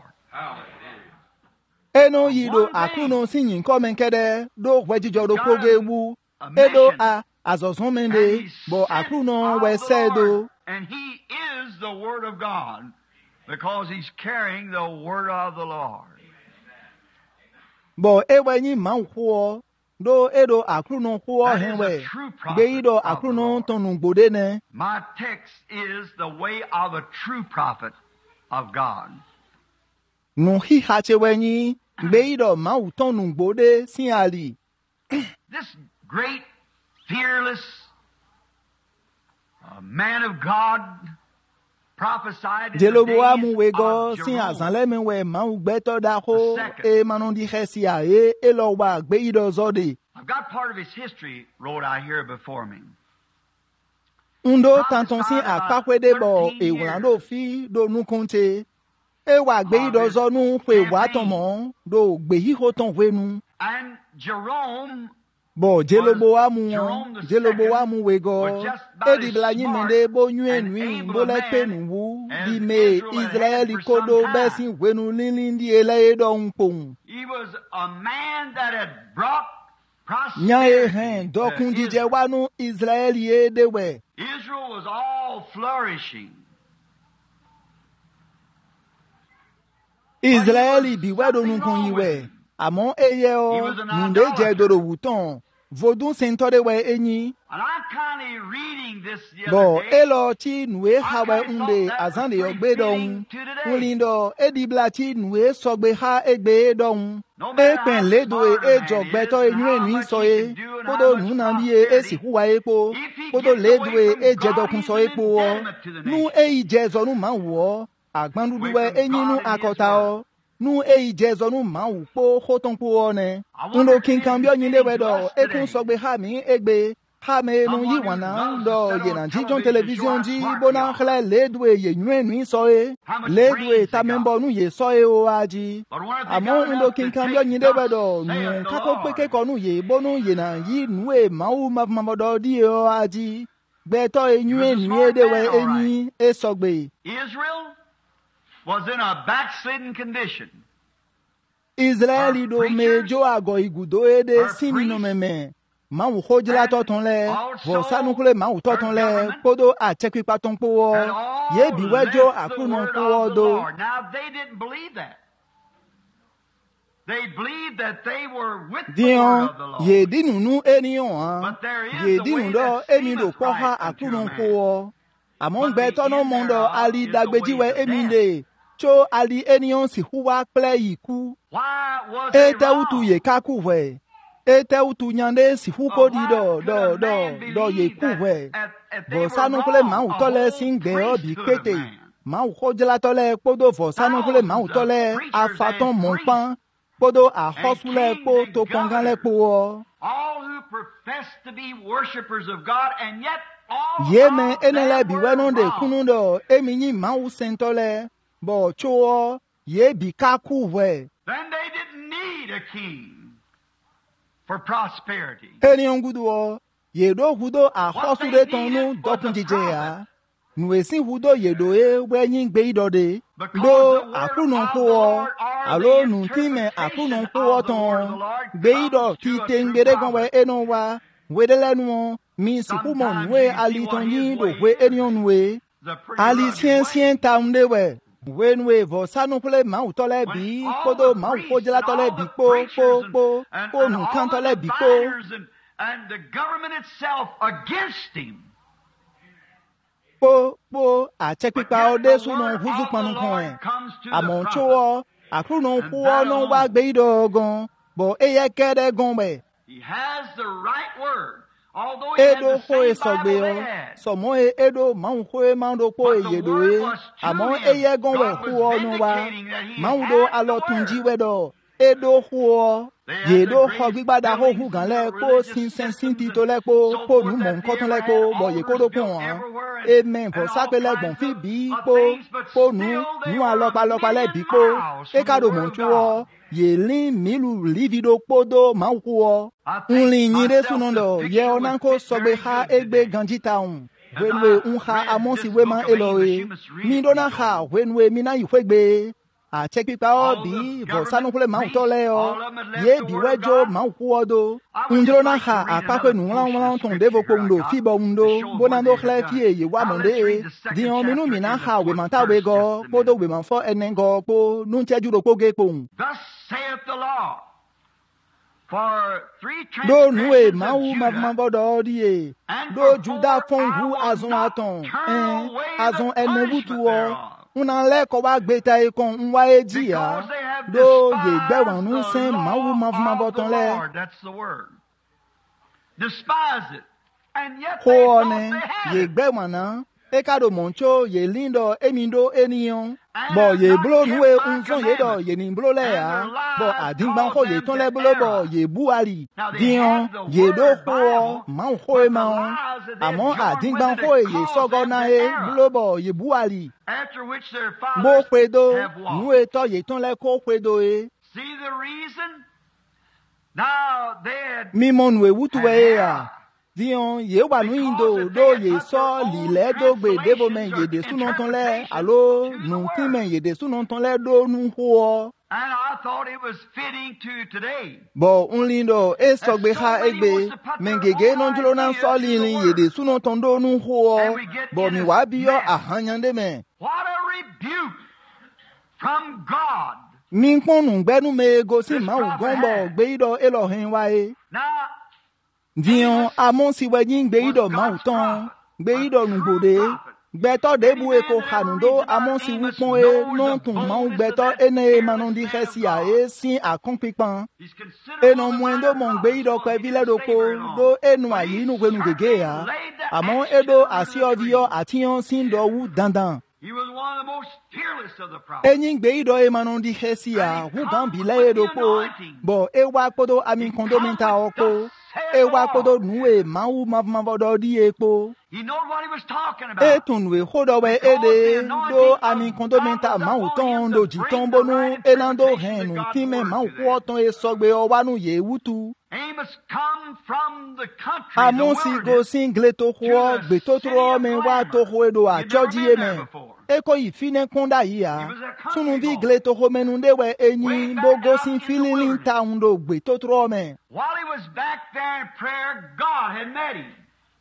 Eno yido akuno sinyin ko menkede do wejijo do kogewu edo a azozon mende bo akuno we sedo. And he is the word of God, because he's carrying the word of the Lord. Bo ewenyi manhuo do edo akruno huo henwe geido akruno tonu gbode ne. My text is the way of a true prophet of God. No hi hache wenyi geido mau tonu gbode sin ali. This great, fearless uh, man of God prophesied in the days of sin azanleme we mau gbeto da ho e manondi hesia e elowa geido zode. I've got part of his history wrote out here before me. Undo tanton sin akakwede bo e wulando fi do nu konte e wa geido zo nu pe wa tomo do gbehi ho ton wenu. And Jerome bo Jeroboamu Jeroboamu wego edi blanyi mende bo nyu enui bo le penu di me Israeli kodo besin wenu lilindi ele edo npon. He was a man that had brought prosperity. Nyae hen dokun dije wanu Israeli edewe. Israel was all flourishing. Israeli biwedo nunkun yiwe. Amon eye o nunde je doro wuton vodun sentore we enyi. And I'm kind of reading this the bo other day. elo chi nwe hawe unde azande ogbe don ulindo edibla chi nwe sogbe ha egbe don epen ledo ejo gbeto enyu enu so e podo nuna bi e esi huwa epo podo ledo eje dokun so epo o nu eyi je zo nu ma wo agbandudu we enyinu akota o nu eyi je zo nu ma wu po hoton po o ne ndo kinkan bi onyin lewe do ekun sogbe ha mi egbe ha me no yi wana do ye na ji jon television ji bona khle ledwe ye nwen ni so e ledwe ta membo nu ye so e o aji amo ndo kinkan bi onyin lewe do nu ka ko pe ke ko nu ye bonu ye na yi nu e ma wu ma ma do di o aji gbe to e nwen ni e de we enyi e sogbe. Israel was in a backslidden condition. Israeli do mejo ago igudo ede sini no meme ma wo hojila toton le vo sanukule ma wo toton le podo a check pa ton po ye bi wejo akuno po do. Now they didn't believe that. They believed that they were with the Dion word of the Lord. ye dinu nu enion an But there is ye the dinu way do that emi do seemeth po ha right unto a akuno man. po amon But gbe the tono end mondo thereof ali is the dagbeji we ways of eminde cho ali enion si huwa ple iku. Why was they Ete utu wrong? ye kakuwe. Ete utu nyande si huko di do do do do ye kuwe. Vo sanu kule ma utole singbe obi kete. Ma ukojela tole podo vo sanu kule ma utole afaton monpan. Podo a hosule po to pongan le po. All who Yeme enele biweno de kunundo eminyi mau sentole bo chuo ye bikaku we. Then they didn't need a king for prosperity. Eni ongudo yedo hudo a hosude tonu dokunjije nuesi hudo yedo e wenyin gbe idode do akuno ko alo nu time akuno ko ton gbe ido ti tengere gonwe eno wa wedelenu mi sikumo nwe ali tonyi do we enionwe ali sien sien taunde we wenwe vo sanu kule ma utole bi kodo ma ukojela tole bi po po po po nu kan tole bi po and the government itself against him. Po po a chepipa ode sunu huzu panu kon amon chuo akuno huo no wa gbe idogon bo eye kere gon be. He has the right word. Although he Edo had ho the e same sogbe Bible o they had. so mo e edo ma un ho e ma ndo po e yedo e amon eye gon we huo no wa ma undo alo tunji wedo edo huo yedo ho gbigbada ho hu gan le ko sin sen sin ti to le po po nu mo nkan ton le po bo ye ko do pon an amen for sapele gbon fi bi po po nu nu alopa lopa le bi po e ka do mo chuo ye lin milu livido podo ma huo unlin yin de sunondo ye onan ko sogbe ha egbe ganjita un wenwe un ha amonsi we ma eloe mi dona ha wenwe mi na ihwegbe a check pipa obi bo sanu kule ma utole o ye biwejo ma ukuodo ndro na ha apakwe nu la won ton devo pondo fibo ndo bonando khlefi ye wa monde di on minu mi na ha we ma ta we go podo we ma fo enengo po nu cheju ro poge po Thus saith the Lord. For three do nu e transgressions ma of u ma ma Judah, bodo die do juda fon hu azon aton eh azon enebutu o una le ko wa gbeta e kon nwa eji ya do ye gbewan nu sen ma wu ma ma boton le that's the word. Despise it. And yet ko they thought ne they had ye it. gbewana e ka do moncho ye lindo emindo eniyon bo ye blo nu e unson ye do ye ni blo le ya bo adingban ko ye ton le blo bo ye buari dion ye do ko ma ho e ma amon adingban ko ye sogo na e blo bo ye buari After which their bo fathers pedo have walked. nu e to ye ton le ko pedo e See the reason? Now they had mi mon we wutu we ya dion ye wa nu indo do ye so li le do gbe devo men ye de sunon ton le alo nu tin men ye de sunon ton le do nu ho and I thought it was fitting to today. bo un lindo e so gbe ha egbe men gege non julo nan so li lin ye de sunon ton do nu ho bo mi wa bi yo ahanyan de men What a rebuke from God. mi ponu gbenu me go si ma u gombo gbe ido elohin wa e Now, dion amon si we yin gbe ido ma u ton gbe ido nu gbode gbeto de bu e ko hanundo amon si wu pon e non tun ma u gbeto ene manon di hesia e sin akon pipan he's considered e non mwendo mon gbe ido kwe vile do ko do enu ayi nu gwenu gege ya amon edo asi ovio atiyon sin do wu dandan he was one of the most fearless of the prophets. enyin gbe ido e manon di hesia wu gan bi le edo ko bo e wa kodo amin kondo minta oko e wa kodo nu e ma u ma ma bodo di epo He knew what he was talking about. etun we hodo we ede do amin kondo minta ma u ton do ji ton bonu enando henu time ma u ko ton e sogbe o wanu ye wutu Amos come from the country, amon the si go wilderness. single to ho gbe to tro me wa to ho edo a choji e me e ko ifine konda yi a sunu vi gle to ho menu de we enyin bo go sin filin ta undo gbe to tro me While he was back there in prayer, God had met him.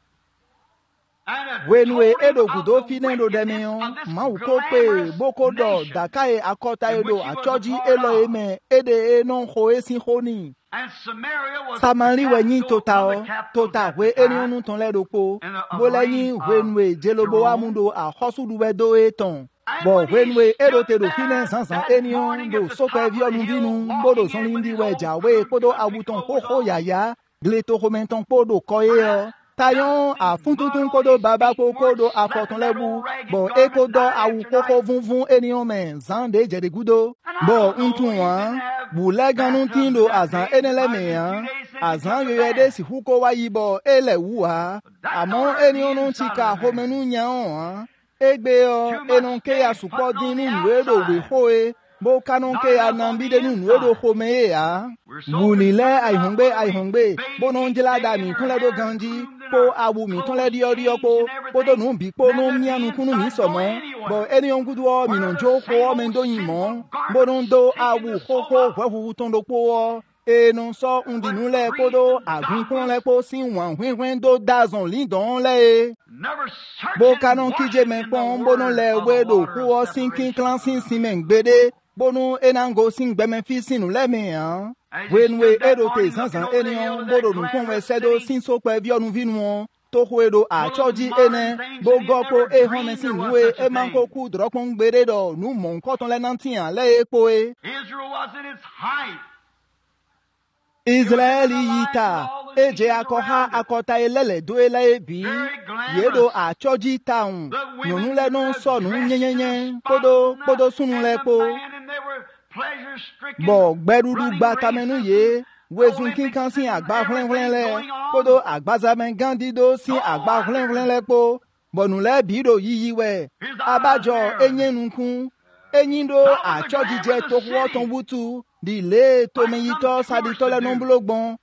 And had when we told him edo of gudo the fine do de me wickedness on of this ma u ko pe glamorous boko do nation. dakai akota in edo which he a was choji a part elo of. e me ede e non ho e sin honi And Samaria was samari the we yin capital tota of o the capitals tota at we the time. enionu ton le do po And a- a bo le reign yin of when we jelobo Jeroboam. amundo a hosudu we do e ton And bo when he when we edo stood te do there fine sansan that enion morning do at the so top pe of vi the onu hill, vinu walking bodo in son with lindi his we old ja we crude podo country abuton ho clothes ho on. ya ya gle to ho menton podo koye o tayon a funtutun kodo baba ko kodo a foton lebu bo e kodo a wu koko vunvun enion men zande jede gudo bo untun wa bu le ganun tindo azan enele me yan azan yo yede si huko wa yibo ele wuha amo eni onu chika homenu nyan egbe o enonke ya support dinu nwedo we hoe bo kanonke ya nambide nu nwedo home ya bunile ai hongbe ai hongbe bo no njela da mi kunle do ganji po awu mi tunle di ori opo po do nu bi po no mi anu kunu mi so mo bo eni ongudu o mi no jo ko o me ndo yin mo bo no ndo awu ho ho hwehu ton do po o e non so undinu le podo agun kun le po si wan hwin hwin do dazon lindon le bo kanon kije men pon bo no le we do ku o sinkin clan sin simen gbede bo no enango sin gbe men fi sinu le me han when we edo te zanzan enion bo do nu kun we sedo sin so pe bi onu vinu to ho edo a choji ene bo gopo e hon sin we e man ko ku dropon gbede do nu mon ko ton le nantian le epo e Israel was in its height. Israeli yita eje akoha akota elele do ele bi yedo a choji town nunu le no so nu nyenyenye podo podo sunu le po bo gberudu gba tamenu ye wezun kinkan sin agba hlen hlen le podo agbaza men gandi do sin agba hlen hlen le po bonu le bi do yiyi we abajo enyenunkun enyindo a choji je to wo ton butu di le to meyito sadi to le nomblogbon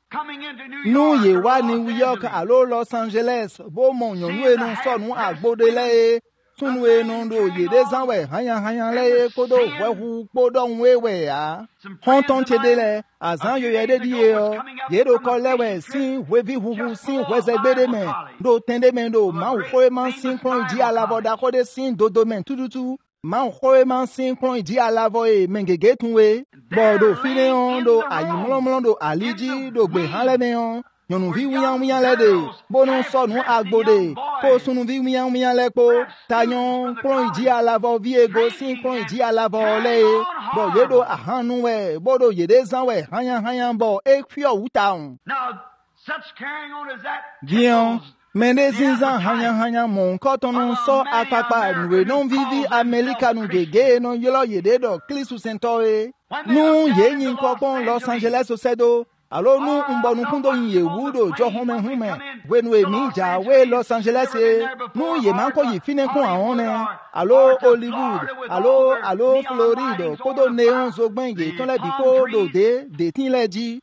nu ye wa ni New York alo Los Angeles bo mo yon nu enu so nu agbode le tunu enu do ye de zanwe hanyan hanyan le kodo wehu podo nwewe ya honton chede le azan yo ye de di e o ye do ko lewe sin wevi huhu sin weze gbede me do tende me do ma u ko man sin kon di alavoda ko de sin do do men tututu man khoe man sin kon di alavo e mengege tunwe bodo fine on do ayimolomolo do aliji do gbe han le me on yonu vi wiyan wiyan le de bono so nu agbode ko sunu vi wiyan wiyan le po tayon kon di alavo vi ego sin kon di alavo le bo yedo ahanu we bodo yede zanwe hanyan hanyan bo e fio utaun Now, such carrying on as that Gion Mende zinzan hanyan hanyan mon kotonon so akapa nwe non vivi Amerika nu gege non yolo yede do klisu sentoe nu ye yin kopon Los Angeles o sedo alo nu mbonu kundo yin ye wudo jo home home wenu e mi ja we Los Angeles e nu ye manko yi fine kun awon ne alo Hollywood alo alo Florida kodo neon zo gben ye ton le bi ko do de de tin leji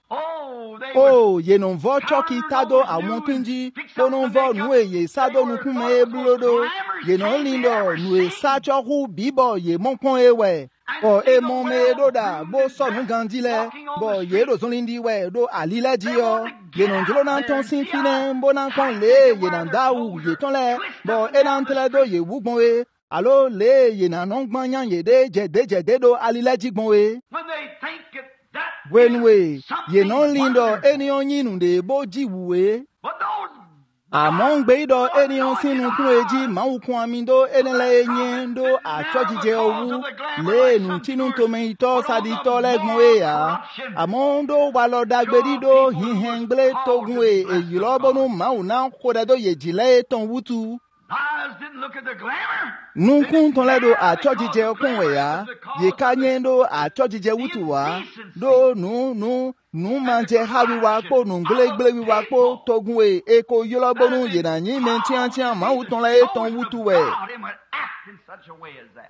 oh ye non vo choki tado awon tunji ko non vo nu e ye sado nu kun me blodo ye non lindo nu e sa cho hu bibo ye mon pon ewe o e mon me do da bo so nu gandi le bo ye do zon lindi we do ali le ji o ye non jolo nan ton sin fine bo nan kon le ye nan da wu ye ton le bo e nan tele do ye wu gbon we alo le ye nan non gbon yan ye de je de je de do ali le ji gbon we when they think it, that when we is something ye non lindo wonderful. eni onyinu de bo ji wuwe But those among beido eni on sinu kun eji mawu kun amindo enele enyen do achojije owu le nu tinu to me ito sadi to legun e ya among do wa lo dagbedi do hihen gble togun e eyi lo bonu mawu na koda do yejile ton wutu eyes didn't look at the glamour. nunkun ton le do achojije okun we ya ye kanyen do achojije wutu wa do nu nu nu manje hawiwa po nu gble wiwa po togun e eko yolobonu ye na yin men tian tian ma wu ton le ton wutu we God, him would act in such a way as that.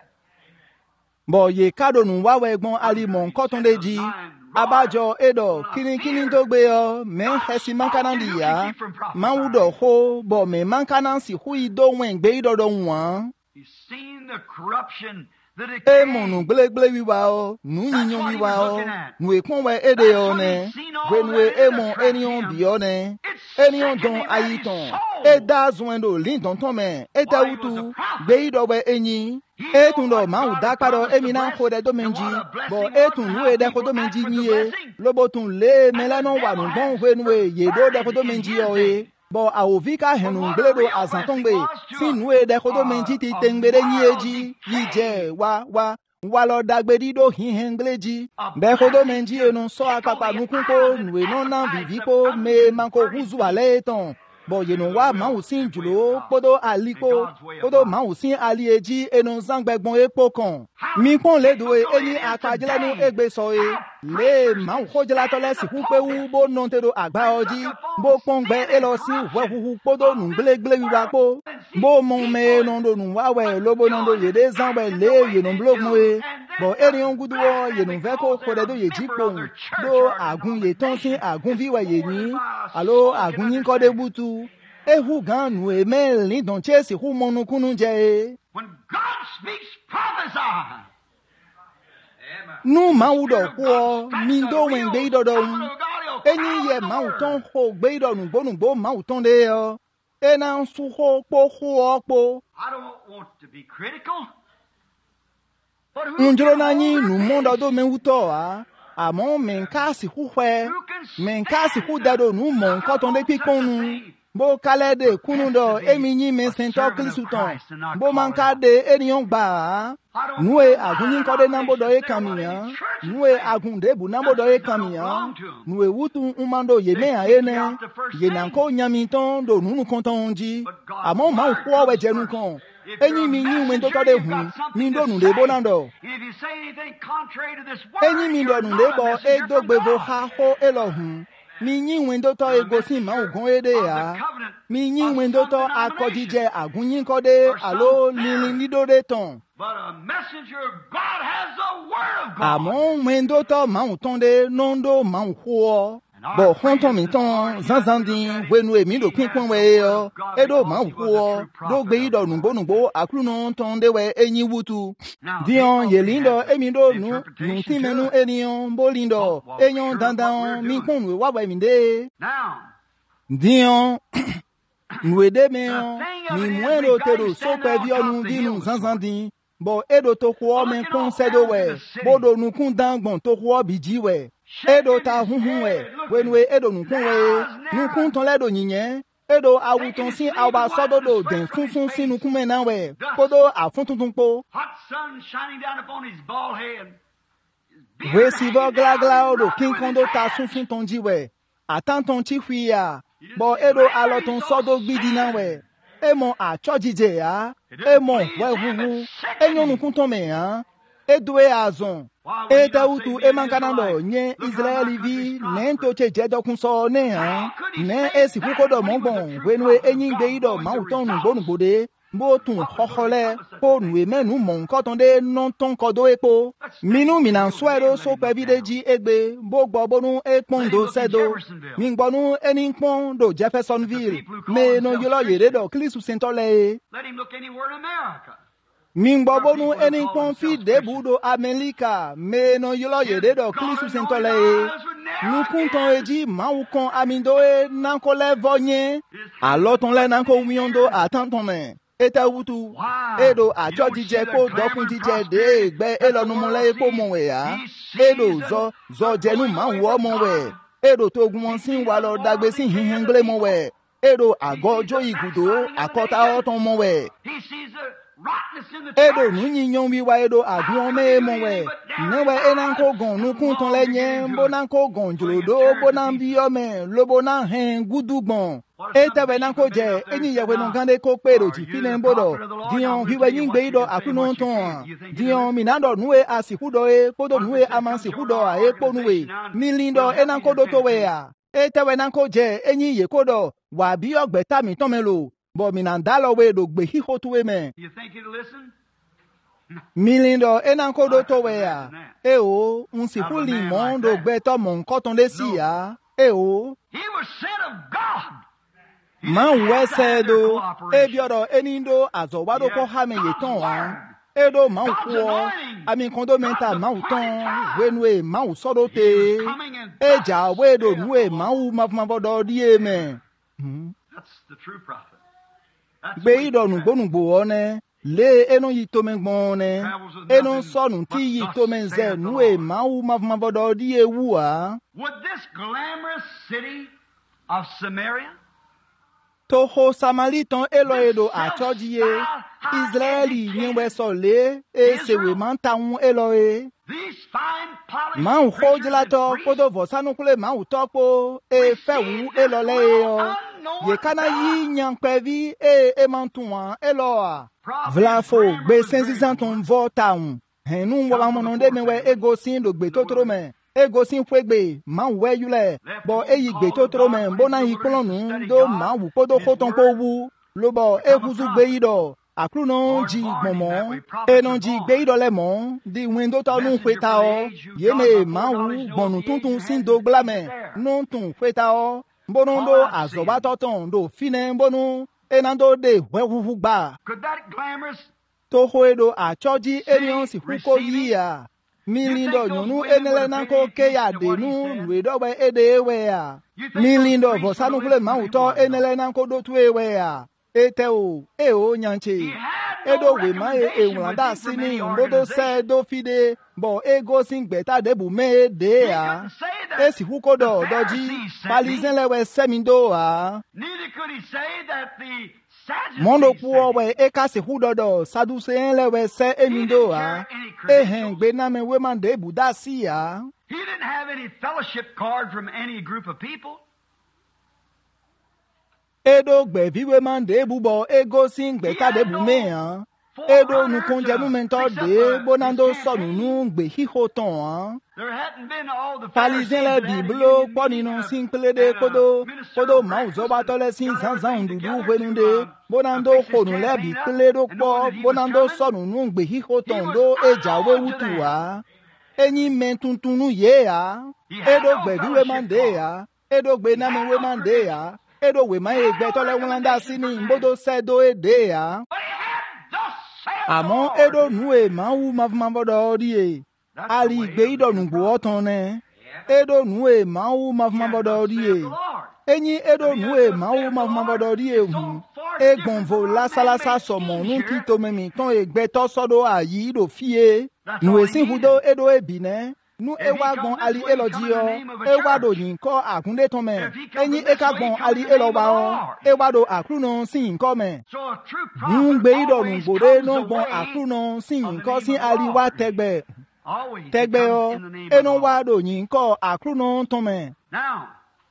bo ye kado nu wa we gbon ali mon koton deji abajo edo kini kini to gbe o men hesi mankanandi ya ma wu do ho bo me mankanan si hu ido wen gbe ido do won He's seen the corruption, the e decay. mo nu gble gble wiwa o nu yinyon wiwa o nu e kon we ede o ne we nu e mo enion bi o ne enion don ayiton e da zwendo lindon ton me e ta wutu gbe ido we enyin e tun do ma u da paro emi na ko de do menji bo e tun nu e de ko do menji ni e lobo tun le melano wa nu bon we nu e ye do de ko do menji o e bo a ovika henu gbeledo azantongbe sinu e de ko do menji ti tengbere ni eji yije wa wa wa lo dagbedi do hihen gbeleji be ko do menji enu so akapa nukun ko nu e no na vivi ko me manko huzu ale ton bo yenu wa ma usin julo podo aliko podo ma usin ali eji enu zangbegbon epo kan mi pon le do eni apajele nu egbe so e le ma u khojela to le si ku pe wu bo non te do agba oji bo pon gbe e lo si we hu podo nu gbelegbele wi wa po bo mo me non do nu wa we lobo non do ye de zangbe le ye no blog mo e bo eni on gudu o ye no ve ko ko de do ye ji po do agun ye ton sin agun vi we ye ni alo agun yin ko de butu ehu gan nu e me ni don chesi hu monu kunu je when God speaks, prophesy. Nu ma u do ko mi do wen gbe do do eni ye ma u ton ho gbe do nu gbo nu gbo ma u ton de yo e na su ho po ho po I don't want to be critical. But who unjoro can na hold yin her nu mo hand? do do me u to a àmọ́ men ka si hu hwe men ka si hu da do nu mo nkan ton de pipon nu bo kalede kunu do emi yin me sento kristuton bo man ka de eniyan gba nuwe agun yin ko de nambo do e kamiyan nuwe agun de bu nambo do e kamiyan nuwe wutu umando ye me a ene ye nan ko nyami ton do nunu konton ji àmọ́ ma ko we jenu kan enyi mi yin we to to de hu mi do nu de bo nando If you say anything contrary to this word, enyi mi do you're nu not de a bo e messenger do from gbe bo God. ha ho elohun mi yin we to to ego si ma ogun ede ya mi yin we to to akojije agun yin ko de alo lilin lidore ton But a messenger of God has the word of God. àmọ́ we to to ma un ton de nondo ma un ho bo hon ton mi ton zanzan din wenu emi do pinpon we yo edo ma un ho do gbe ido nugbo nugbo akru no ton de we enyin wutu dion ye lindo emi do nu nu tin menu eniyan bo lindo eyan dandan mi kun we wa we mi de Now, dion nwede me on mi mwero tero so pe bi onu dinu zanzan din bo edo to ko me kun sedo we bodo nu kun dangbon to ko biji we edo ta hunhun we wenwe edo nu kun we nu kun ton ledo yinyen edo awuton sin awa sododo den funfun sinu kun me na we bodo afuntun po hot sun shining down upon his bald head. His beard we si bo hanging gla down gla his odo mouth kin with kondo his ta hand. funfun ton ji we atanton chi hwiya bo edo aloton sodo gbidi na we emo achojije ya emo wehuhu enyonukun ton me han edwe azon ete utu emankanando nye Israeli vi nento che jedokun so ne han ne esi kukodo mongbon wenwe enyin gbe ido mauton nu gbonu gbode bo tun khokhole po nu menu mon kotonde non ton kodo epo minu minan swero so pebideji egbe bo gbobonu ekpondo sedo min gbonu eni pon do Jeffersonville me no yolo yere do klisu sentole Let him look anywhere in America. min gbobonu eni pon fi debudo America me no yolo yere do klisu sentole nukun ton eji mawu kon amindoe nankole vonye aloton le nanko wiondo atanton me ete wutu edo ajo jije ko dokun jije de gbe elonumule epo mo we ya edo zo zo jenu ma wo mo we edo to gun won sin wa lo dagbe sin hihin gble mo we edo ago ojo igudo akota oton mo we He sees the rottenness in the edo church. nu yinyan wi wa edo agun me mo we newe enanko gon nukun ton lenye bonanko gon jolodo bonan ome lobo na hen gudugbon etewe nanko je enyi yewe no gande ko pero ji fine bodo dion hiwe yingbe ido akuno ton dion minando nuwe asikudo e kodo nuwe amansihudo a epo nuwe milindo enanko do to we a etewe nanko je enyi ye kodo wa bi ogbeta mi ton melo bo minandalo we do gbe hiho tuwe me You think he'd listen? milindo enanko do to we a e o unsifuli mondo gbe to mon koton de si a e o He was sent of God. He man didn't have to have their wesedo cooperation. ebioro enindo azowado ko ha me yeton wa edo man ko ami kondo menta man ton wenwe man sodo te eja wedo nuwe man mafuma bodo die me That's the true prophet. That's gbe what he ido nu said. gbonugbo one le enu yi to me gbon ne enu sonu ti yi to me ze nuwe man mafuma bodo die wu a Would this glamorous city of Samaria, toho samaritan elo edo achojiye Israeli nyewe sole e sewe mantawun elo e these fine polished ma un preachers khojla and to priests kodo vosanu kule ma un topo e fewu elo le yo ye kana yi nyankpevi e e mantuan e loa vla fo gbe sensizan ton votaun henu wa mononde mewe egosin do gbe totoro me egosin kwegbe ma we yule bo eyi gbe totoro me bona yi klonu do ma wu podo khoton ko wu lo bo e kuzu gbe yido akruno ji gbomo e non ji gbe yido le mo di window to nu kweta o ye me ma wu gbonu tuntun sin do glame non tun kweta o bonondo azoba toton do fine bonu enando de wewu gba Could that glamorous to hoedo a choji enion si huko yia milindo nyonu enele nanko ke ya de nu wedo be ede ewe ya milindo bosanu kule mauto enele nanko do tu ewe ya ete o e o nyanche edo we ma e enwanda sini mbodo se do fide bo ego sin gbeta de bu me de ya e si huko do doji palizen lewe semindo a neither could he say that the mondo kuo we e ka se hudodo sadusen lewe se emindo a e hen gbe na me we man de bu da si ya he didn't have any fellowship card from any group of people. Edo gbe viwe man de bu bo ego sin gbe ta de bu me han edo nu konje nu mento de bonando sonu nu gbe hiho ton han There hadn't been all the palizin le biblo po ninu sin pelede kodo kodo ma uzo ba tole sin zanzan dudu wenunde bonando khonu le bi peledo po bonando sonu nu gbe hiho ton do eja we wutu wa enyi men tuntunu ye ya edo gbe viwe man de ya edo gbe na me we man de ya edo we ma egbe tole wonda sini mbodo sedo ede ya àmọ́ edo nu e ma wu ma ma bodo ri e ali gbe idonu gbo oton ne edo nu e ma wu ma ma bodo ri e enyi edo nu e ma wu ma ma bodo ri e hu egbon vo la sala sa somo nu ti to memi ton egbe to sodo ayi do fie nu e sin hudo edo e bi ne nu ewa gbon ali eloji o ewa do yin ko akunde ton me enyi e ka gbon ali eloba o ewa do akruno sin ko me nu gbe idonu gbore no gbon akruno sin ko sin ali wa tegbe tegbe o eno wa do yin ko akruno ton me Now,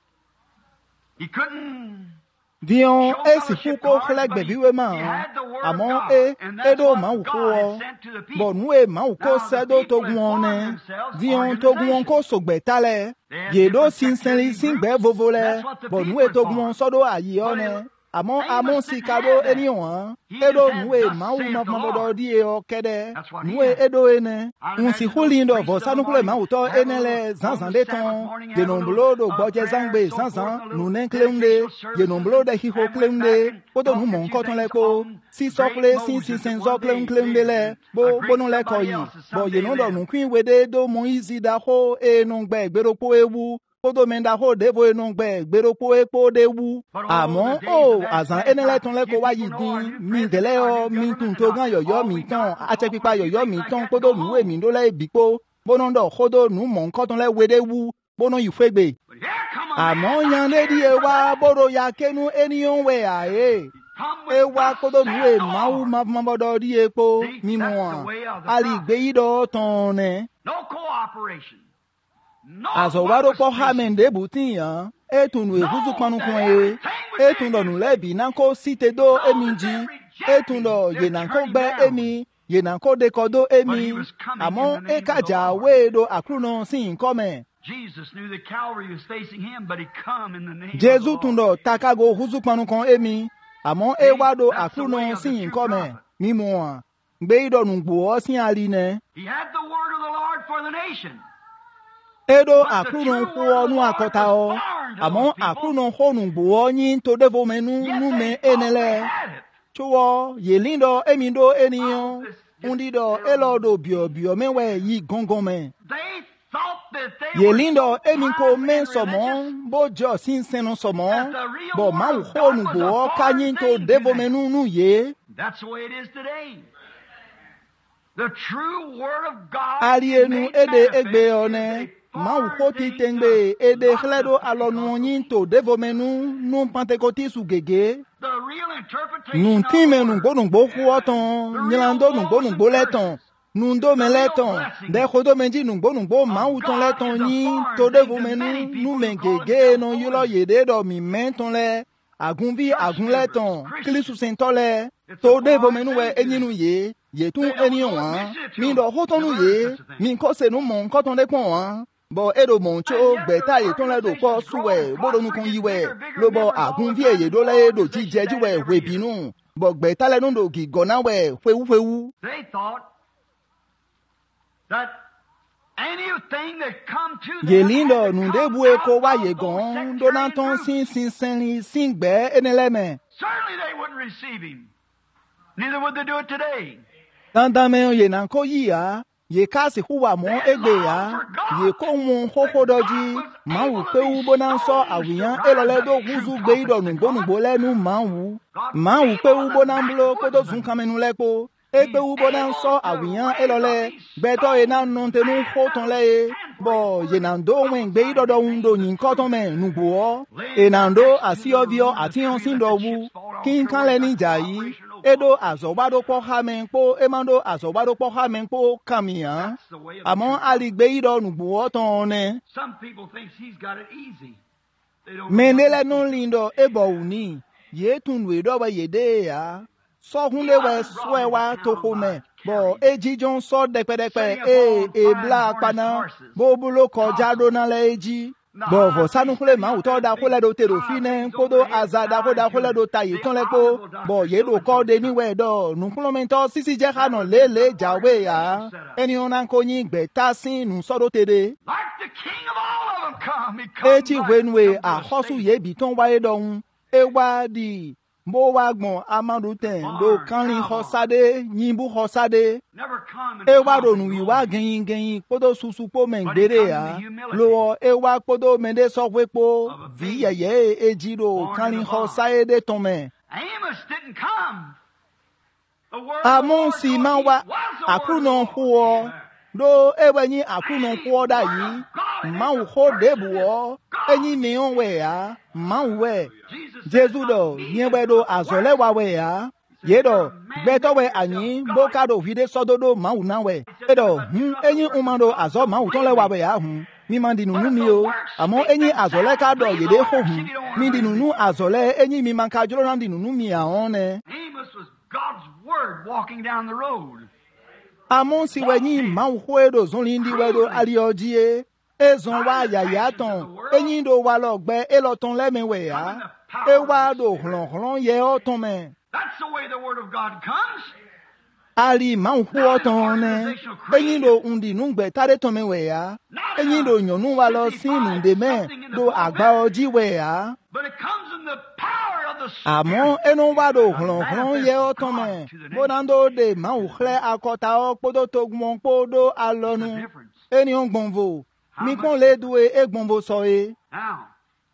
he couldn't. Dion e si fuko khlegbe biwe ma àmọ́ e edo ma uko o bo nu e ma uko sedo to gun ne Dion to gun ko sogbe tale yedo sinsenli singbe vovole bo nu e to gun sodo ayi o ne àmọ́ amon sikado eniwan edo nu e ma u ma ma bodo di e o kede nu e edo ene un si hulindo bo sanukule ma uto enele zanzan de ton de nomblo do boje zangbe zanzan nu nen kleunde de nomblo de hiho kleunde bodo nu mon koton le ko si sokle si si sen zokle kleunde le bo bono le ko yi bo ye no do nu kwin wede do mo izi da ho e no gbe gbero po ewu kodo menda ho devo enu gbe gbero po epo de wu àmọ́ o azan enele ton le ko wa yi din mi dele o mi tun to gan yoyo mi tan ache pipa yoyo mi tan kodo nu e mi do le bipo bono ndo kodo nu mo nkan ton le wede wu bono yi fegbe àmọ́ yan le di e wa boro ya kenu eniyan we a e e wa kodo nu e ma wu ma ma bodo ri epo mi mo ali gbe yi do ton ne No cooperation. azowaro po hamende butiyan etunu ehuzu panukun e etun nu lebi nanko sitedo emiji etun lo yenanko gbe emi yenanko dekodo emi àmọ́ ekaja wedo akruno sin come Jesus knew that Calvary was facing him, but he come in the name Jesu of the tun lo takago huzu panukun emi àmọ́ ewado akruno sin come mimu an gbe idonu gbo o sin ali ne He had the word of the Lord for the nation. edo akruno ku onu akota o àmọ́ akruno honu gbo yin to devo menu nu me enele chuo yelindo emindo eniyan undido elodo bio bio mewe yi gongon me They thought that they yelindo were so eminko men pious and somo religious bojo sinsen somo bo ma honu gbo kanyin to devo menu nu ye That's the way it is today. The true word of God alienu made ede manifest egbe is one a ma far ukoti thing tengbe of ede God. khledo alonu yin to devo menu nu pentekoti su gege The real interpretation nu of the timenu word. gbonugbo ku oton nyilando nu gbonugbo leton nu ndo me leton de khodo menji nu gbonugbo ma uton leton yin to devo menu nu mengege no yulo yede do mi menton le agunvi agunleton Kristu sentole to devo menuwe enyinu ye ye tun enion wan mi do hotonu ye mi ko se nu mon ko ton de pon wan bo edo mon cho gbeta ye ton le do po suwe bo do nu kun yiwe lo bo agunvi ye do le do jije jiwe we binu bo gbeta le nu do gi gona we fewu fewu. They thought that anything that come to them ye lindo nu de bue ko wa ye gon do na ton sin sin sin sin gbe eneleme. Certainly they wouldn't receive him. Neither would they do it today. Tandame ye nan ko yi ya ye kasi huwa mo egbe ya ye ko mo hoko doji ma wu pe wu bona so awiyan elole do guzu gbe ido nu gbo nu gbo lenu ma wu ma wu pe wu bona mblo ko do zun kamenu lepo egbe wu bona so awiyan elole beto e na non tenu ho ton le bo ye nan do wen gbe ido do ndo yin ko ton me nu gbo e nan do asi ovio ati on sin do wu kin kan le ni jayi edo azobado po hamen po emando azobado po hamen po kamia amon aligbe ido nugbo ton ne. Some people think he's got it easy. They don't Menele non lindo ebo uni ye tunwe do ba yede ya so hunle we swe wa to home bo eji jon so depedepe e e bla pana bo bulo koja do na le eji bo vo sanu kule ma uto da kule do tero fine kodo azada ko da kule do tayi ton le ko bo ye do ko de ni we do nu kulo mento sisi je kanu le le jawe ya eni ona ko yin gbe tasin nu so do tere like the king of all of them come. He comes echi like wenwe the a hosu ye bi ton wa edon e wa di mo wa gbon amadu ten do kanrin hosade yimbu hosade never come and e wa ronu wi wa geyin geyin podo susu po men gbere ya lo e wa podo mende so wepo vi yeye ejiro kanrin hosade ton men Amos didn't come. The word of the amon Lord si was- man wa he was the word of akuno the Lord. huo do ewenyi akuno huo da yi man ho debuo enyi mi on we ya man we Jesus Jesu do nyewe do azole wa we ya yedo beto we anyi boka do vide sododo ma una we edo hm enyi umando azo ma uton le wa we ya hm mi mandi nunu mi o amo enyi azole ka do yede ho hm mi di nunu azole enyi mi man ka joro na di nunu mi a one Amos was God's word walking down the road. amon si wenyi ma huedo zon lindi wedo aliojie ezon wa ya ya ton enyi do wa lo gbe eloton le mi we ya e wa do hlon hlon ye o ton me That's the way the word of God comes. ali ma hu o ton ne enyi do undi nu gbe tare ton me we ya enyi do yonu wa lo sinu de me do agba oji we ya But it comes in the power of the Spirit. àmọ́ ẹnu wá do hlon hlon ye o ton me bonando de ma hu khle akota o podo to gbon podo alonu eni on gbonvo mi kon le duwe e gbonvo so e Now,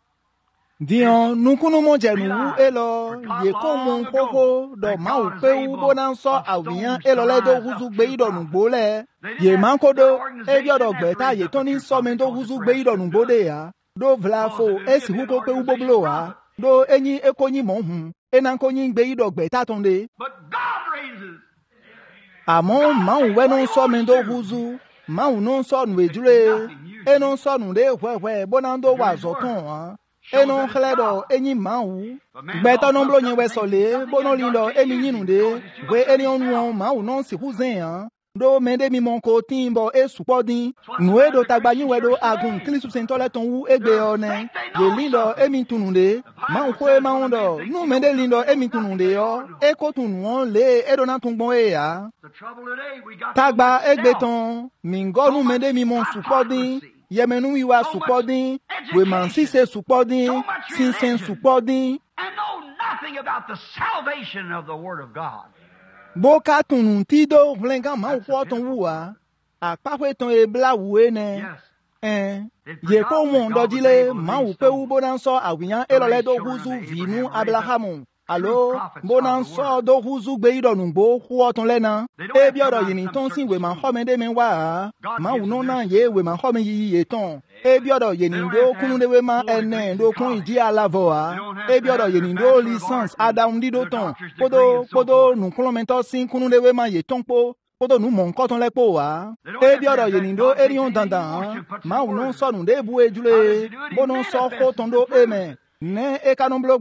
dion nukunu mo jenu wu elo ye ko mo koko do ma u pe wu bona so awiyan elo le do huzu gbe idonu gbo le ye man kodo e bi odo gbe ta ye ton ni so me do huzu gbe idonu gbo de ya do vlafo e si hu ko pe wu gbogbo wa do enyi ekonyi mo hun enan konyi gbe ido gbe ta ton de but God raises. àmọ́ máa wẹ́ ló ń sọ mi tó huzu máa ló ń sọnù ejúre ẹnu ń sọnù dé hwẹ́hwẹ́ bọ́nà tó wà zọ́tàn wá ẹnu ń xlẹ́dọ̀ ẹyin máa wù gbẹ́tọ́ ló ń blo yẹn wẹ́ sọ̀lẹ́ bọ́nà lílọ ẹni yínu dé wẹ́ ẹni ọ̀nù wọn máa náà sì hú zẹ̀ hàn do mende mi mon ko tin bo e supo din nu e do tagba yin we do agun klisu sentole ton wu egbe one ye lindo e mi tununde ma ko e ma ondo nu mende lindo e mi tununde yo e ko tunu on le e do na tun gbon e ya The trouble today, we got tagba so much egbe self. ton mi ngo nu mende mi mon supo din ye menu wi wa supo din we man si se supo din sin sen supo din and know nothing about the salvation of the Word of God. bo ka tunu ti do hlenga ma ko ton wu wa apapwe ton e bla wu e ne Yes. Eh, ye ko mo ndojile ma u pe u bonan so awiyan elole do huzu vinu abrahamu alo bonan so do huzu gbe idonu gbo hu otun lena e bi oro yin ton sin we ma ho me de mi wa ma u no na ye we ma ho me yi ye ton e bi oro yin do kunu de we ma ene do kun idi alavo a e bi oro yin do license adam di do ton podo podo nu kulomento sin kunu de we ma ye ton po podo nu mon koton lepo wa e bi oro yin do erion dandan ma u no so nu de bu ejule bono so ko ton do eme ne e kanon blogbon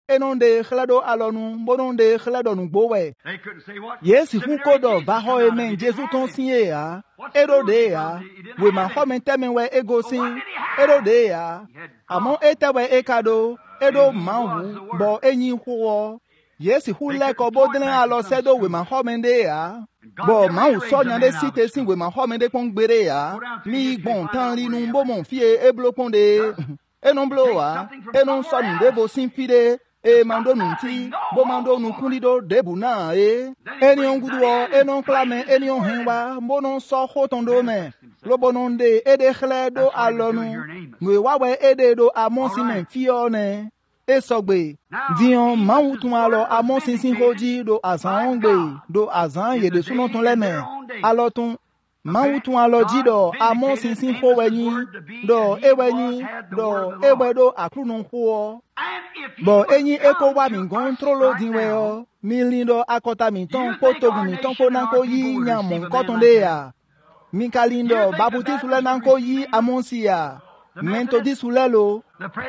enonde khledo alonu bononde khledo nu gbowe yes hu kodo ba ho amen Jesus ton sinye ya erode ya we ma ho men teme we egosin erode ya amon etewe ekado edo manwu bo enyi huo yes hu le ko bodin alo sedo we ma ho men de ya bo ma u so nyan de site sin we ma ho men de kon gbere ya mi gbon tan ri nu bo mon fie eblopon de enon bloa enon so ni de bo sin fide e mando nunti bo mando nukulido debu na e eni ongudo enon clame eni on henwa bonon so hotondo me lobononde ede khledo alonu we wawe ede do amonsimen fione e sogbe dion mawutun alo amonsinsin hoji do azan gbe do azan ye de sunon ton leme alotun mawutun alo jido amonsinsin howeni do eweni do ewedo akrunun ho bo enyi eko wa mi gon trolo dinwe o mi lindo akota mi ton potogun mi ton ponanko yi nyamon kotonde ya mi kalindo babuti sule nanko yi amonsi ya mento di sule lo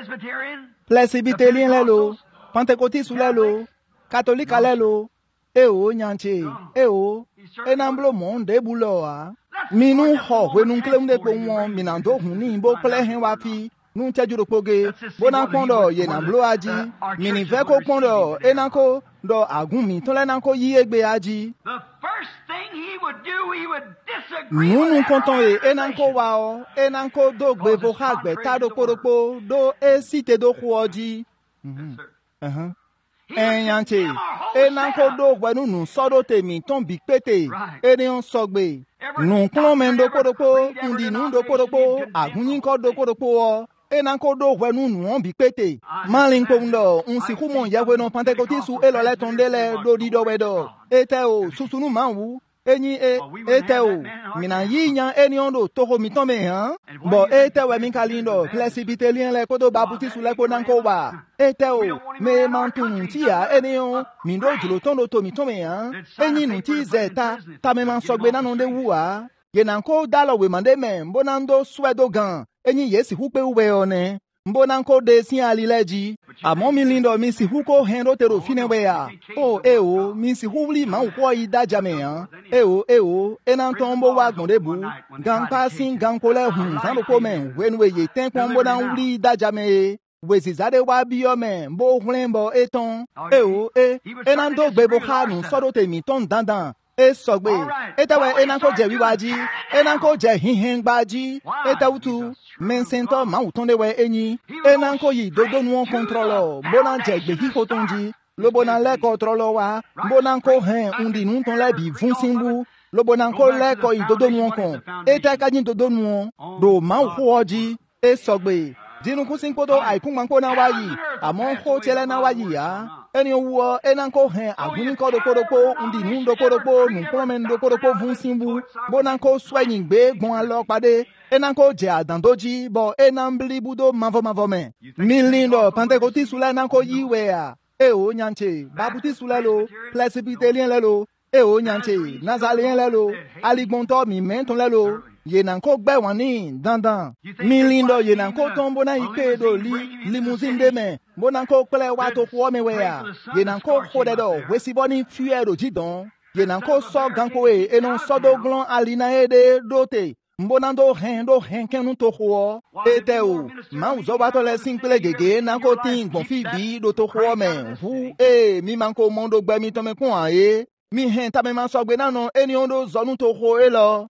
Presbyterian lelo Pentecosti sule lo Katolika lelo e o nyanche e o enamblo monde bulo a mi nu ho we nu klem de po won mi na do hun ni bo ple hen wa fi nu chejuro poge bona kondo ye na blo aji mi ni ve ko kondo enanko do agun mi to le nanko yi egbe aji The first thing he would do, he would disagree nu nu with konton e enanko wa o enanko do gbe bo ha gbe ta do poropo do e site do ku oji mhm eh enyanche enanko do gbe nu nu so do temi ton bi pete eni on sogbe nu kun men do poropo ndi nu do poropo agun yin ko do poropo o enanko do gbe nu nu on bi pete malin ko ndo un si kumo yagwe no Pentecosti su elo le tondele do di do wedo ete o susunu manwu enyi e ete o mina yinya eni ondo toho miton me han bo ete we min kalindo Presbyterian le kodo babuti su le ko nanko wa ete o me mantun ti ya eni o mi do julo tondo to miton me han enyi nu ti zeta ta me man sogbe nanu de wuwa ye nanko dalo we mande me bonando swedo gan enyi yesi hupe uwe one mbonanko de sin alileji amo mi lindo mi si huko hendo tero finewe ya o e o mi si huli ma uko idaja me ya e o e o enantombo wa gbodebu gan passing gan kole hun san lo ko men wenwe ye ten kon bodan uli idaja me we si zade wa bi o men bo hlenbo eton e o e enando gbebo kanu sodo temi ton dandan e sogbe etewe enanko je wiwaji enanko je hihen gbaji etewutu mensento mautonde we enyi enanko yi dodo nu controlo bona je gbe hihotonji lobona le controlo wa bonanko hen undi nu ton le bi funsinbu lobonanko le ko yi dodo nu kon etekajin dodo nu do mauhoji e sogbe dinu kusin kodo aikun manko na wayi amon ho chele na wayi ya eni owo enanko hen agun ko do kodopo ndi nu do kodopo nu promen do kodopo vunsimbu bonanko swenyin gbe gbon alo pade enanko je adandoji bo enambli budo mavo mavo me milindo Pentecosti sula nanko yiwe ya e o nyanche babuti sula lo Presbyterian lelo e o nyanche Nazarene lelo aligbonto mi menton lelo ye nanko gbe wani dandan mi lindo ye nanko tombo na ike do li limousine de me bonanko pele wa to ko me we ya ye nanko khode do we si boni fuer do jidon ye nanko so ganko e enon so do glon alina e de dote mbonando hen do hen kenu to ko ete o ma uzo ba to le simple gege nanko tin gbon fi bi do to ko me hu e mi manko mondo gbe mi to me kun aye mi hen ta me man so gbe nanu eni ondo zonu to ko e lo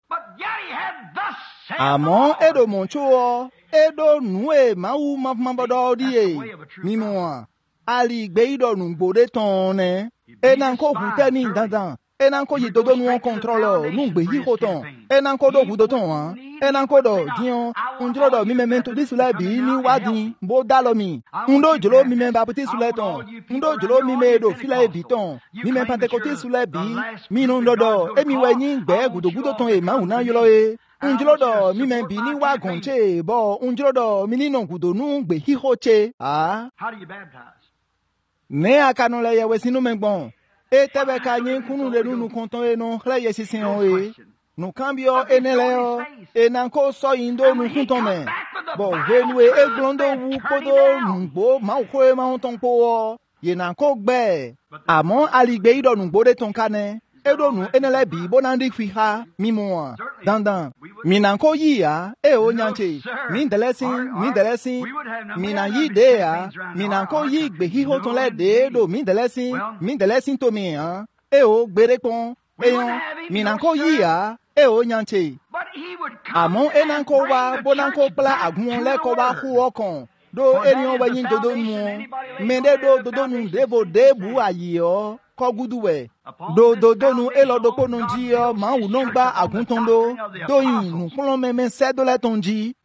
àmọ́ edo moncho edo nue mau mafmabodo die mimo ali gbeido nu gbode ton ne enanko huteni dandan enanko yi dodo nu controlo nu gbe hi hoton enanko do hudo ton wa enanko do dion unjro do mi memento disula bi ni wadin bo dalo mi undo jolo mi me bapti suleton undo jolo mi me do fila biton mi me Pentecosti sule bi mi no do emi wenyin gbe gudo gudo ton e ma una yolo e unjrodo mi men bi ni wa gonche bo unjrodo mi ni no gudo nu gbe hi hoche ah How do you baptize? ne akanu le ye we sinu mengbon e tebe ka yin kunu le nu konton e no le ye sisin o e nu cambio enele o e nanko so indo nu kunton me bo we nu e glondo wu podo nu gbo ma ko e ma ton po o ye na ko gbe amo aligbe ido nu gbode ton kane edo nu enele bi bonandi kwiha mimo dandan mi na ko yi ya e o nyanche mi ndelesin mi ndelesin mi na yi de ya mi na ko yi gbe hi ho ton le de do mi ndelesin mi ndelesin to mi han e o gbere pon eyon mi na ko yi ya e o nyanche amo enan ko wa bonan ko pla agun le ko wa hu okon do eniyan wa yin dodo nu mende do dodo nu debo debu ayi o ko guduwe do dodo nu elo do ko nu ji o ma wu no gba agun ton do do yin nu kun me me se do le ton ji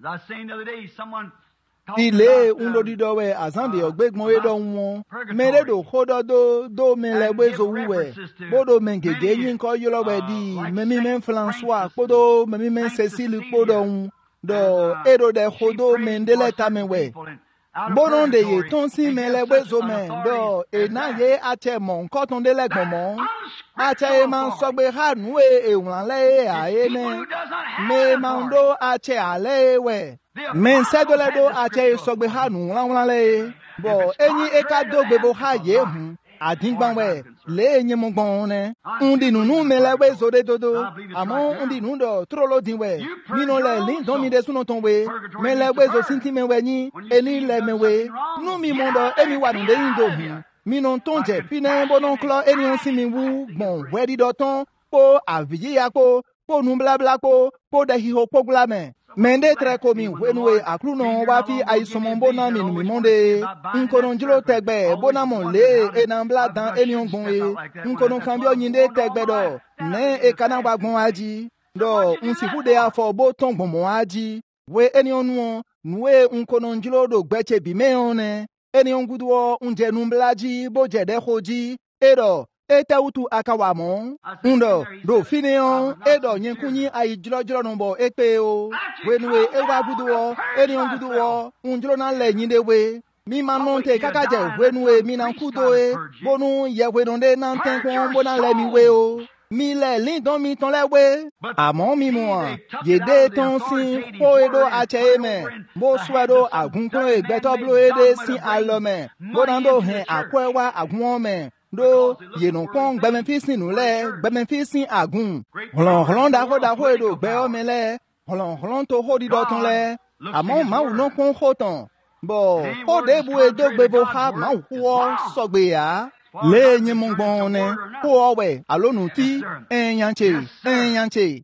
ile un do dido we azande ogbegbon e do won mere do hodo do do me le we zo wuwe bodo mengege yin ko yo lo we di memi men François podo memi men Cécile podo un do edo de hodo mendele tamewe bono de ye ton si me le we zo men do e na ye ache mon ko ton de le gbon ache e man so gbe ha nu e e won le a e me me man do ache ale we men se do le do ache so gbe ha nu won won le bo eyin e ka do gbe bo ha ye hu adingban we le yin mo gbon ne undi nu nu me le we zo de dodo amo undi nu do trolo din we mi no le lin don mi de suno ton we me le we zo sinti me we yin eni le me we nu mi mo do emi wa nu de yin do hu mi no ton je pine bo non klo eni on si mi wu gbon we di do ton po aviyi ya po po nu bla bla po po de hi ho po gla me mende tre komi wenwe akruno wafi aisomon bona mi mi monde nkono njilo tegbe bona mon le enambla dan enion gbon e nkono kambio nyinde tegbe do ne e kana wa gbon aji do nsi hude afo bo ton gbon mo aji we enion nu nuwe nkono njilo do gbeche bi me one enion guduo unje numblaji bo jede hoji edo ete utu akawamo ndo do fineon edo nyenkunyi ayi jilo jilo numbo epe o wenwe ewa guduo enion guduo unjilo na le nyinde we mi manonte kakaje wenwe mi nan kudo e bonu ye wenonde nan tenkon bona le mi we o mi le lin don mi ton le we amo mi mo yede ton sin ko edo ache eme bo swado agunkun egbeto blo ede sin alome bonando hen akwewa agun me do yenu pon gbemen fisin nu le gbemen fisin agun holon holon da ho da ho edo gbe o me le holon holon to ho di do ton le amo ma wu no pon ho ton bo ho de bu edo gbe bo ha ma wu o so gbe ya le yin mo gbon ne ko o we alonu ti enyanche enyanche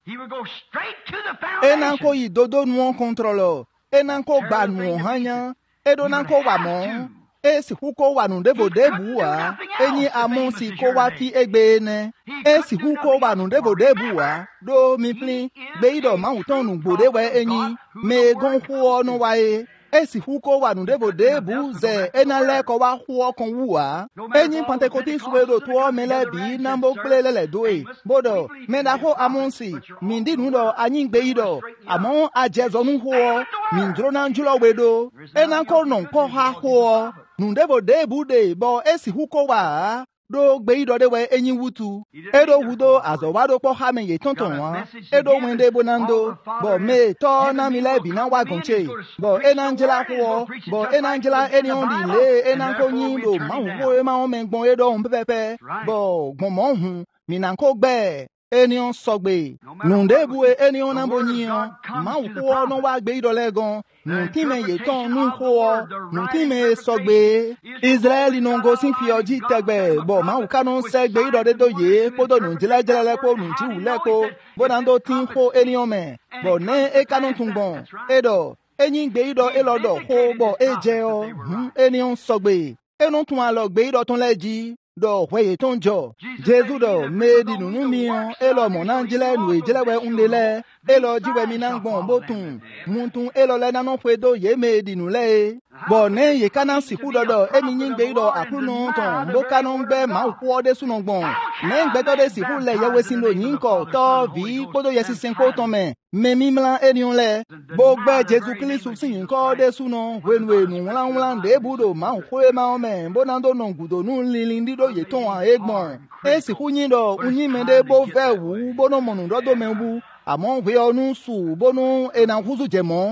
enan ko yi dodo nu on controlo enan ko gba nu hanya edo nan ko wa mo esi huko wanu devo debu wa enyi amonsi ko wa fi egbe ne esi huko wanu devo debu wa do mi plin gbe ido ma uton nu gbode we enyi me gon hu onu wa e esi huko wanu devo debu ze enale ko wa hu okon wu wa enyi pantekoti suwedo to mele bi nambo plelele do e bodo me da ho amonsi mi ndi nu do anyi gbe ido amon ajezo nu ho mi ndro na njulo wedo enanko non ko ha ho nundebo debu de bo esi huko wa do gbe ido de we enyi wutu edo wudo azowado po ha me ye tonton wa edo wende bonando bo me to na mi le bi na wa gonche bo enangela ko bo enangela eni on di le enanko yin do ma wo e ma o me gbon edo on pepepe bo gbon mo hun mi nan ko gbe eni on sogbe nundebu eni on na bonyin ma wo no wa gbe ido le gan nun ti me ye ton nun ko nun ti me sogbe Israeli non go sin fi oji tegbe bo ma u kanon se gbe ido de do ye podo nun jile jile le ko nun ti ule ko bo dan do tin ko eni on me bo ne e kanon tungbon edo enyin gbe ido elodo ko bo eje o eni on sogbe enon tun alo gbe ido ton leji do weye ton jo Jesu do me di nunu mi on elo mo nan jile nu ejile we undele elo jiwe mi nan gbon botun muntun elo le nanon fedo ye me di nu le bo ne ye kanan siku dodo emi yin gbe ido akunu ton bo kanon gbe ma ku ode sunu gbon ne gbe to de siku le ye we sin lo yin ko to vi podo ye sisin ko ton me me mi mlan enion le bo gbe Jesu Kristu sin ko de sunu wenwe nu wlan wlan de budo ma ku e ma o me bo nan do non gudo nu lilin dido ye ton a egbon e siku yin do unyin me de bo fe wu bo no monu do do me wu àmọ́ wé ọnú sù bónú ẹ̀nà kúzù jẹ̀mọ́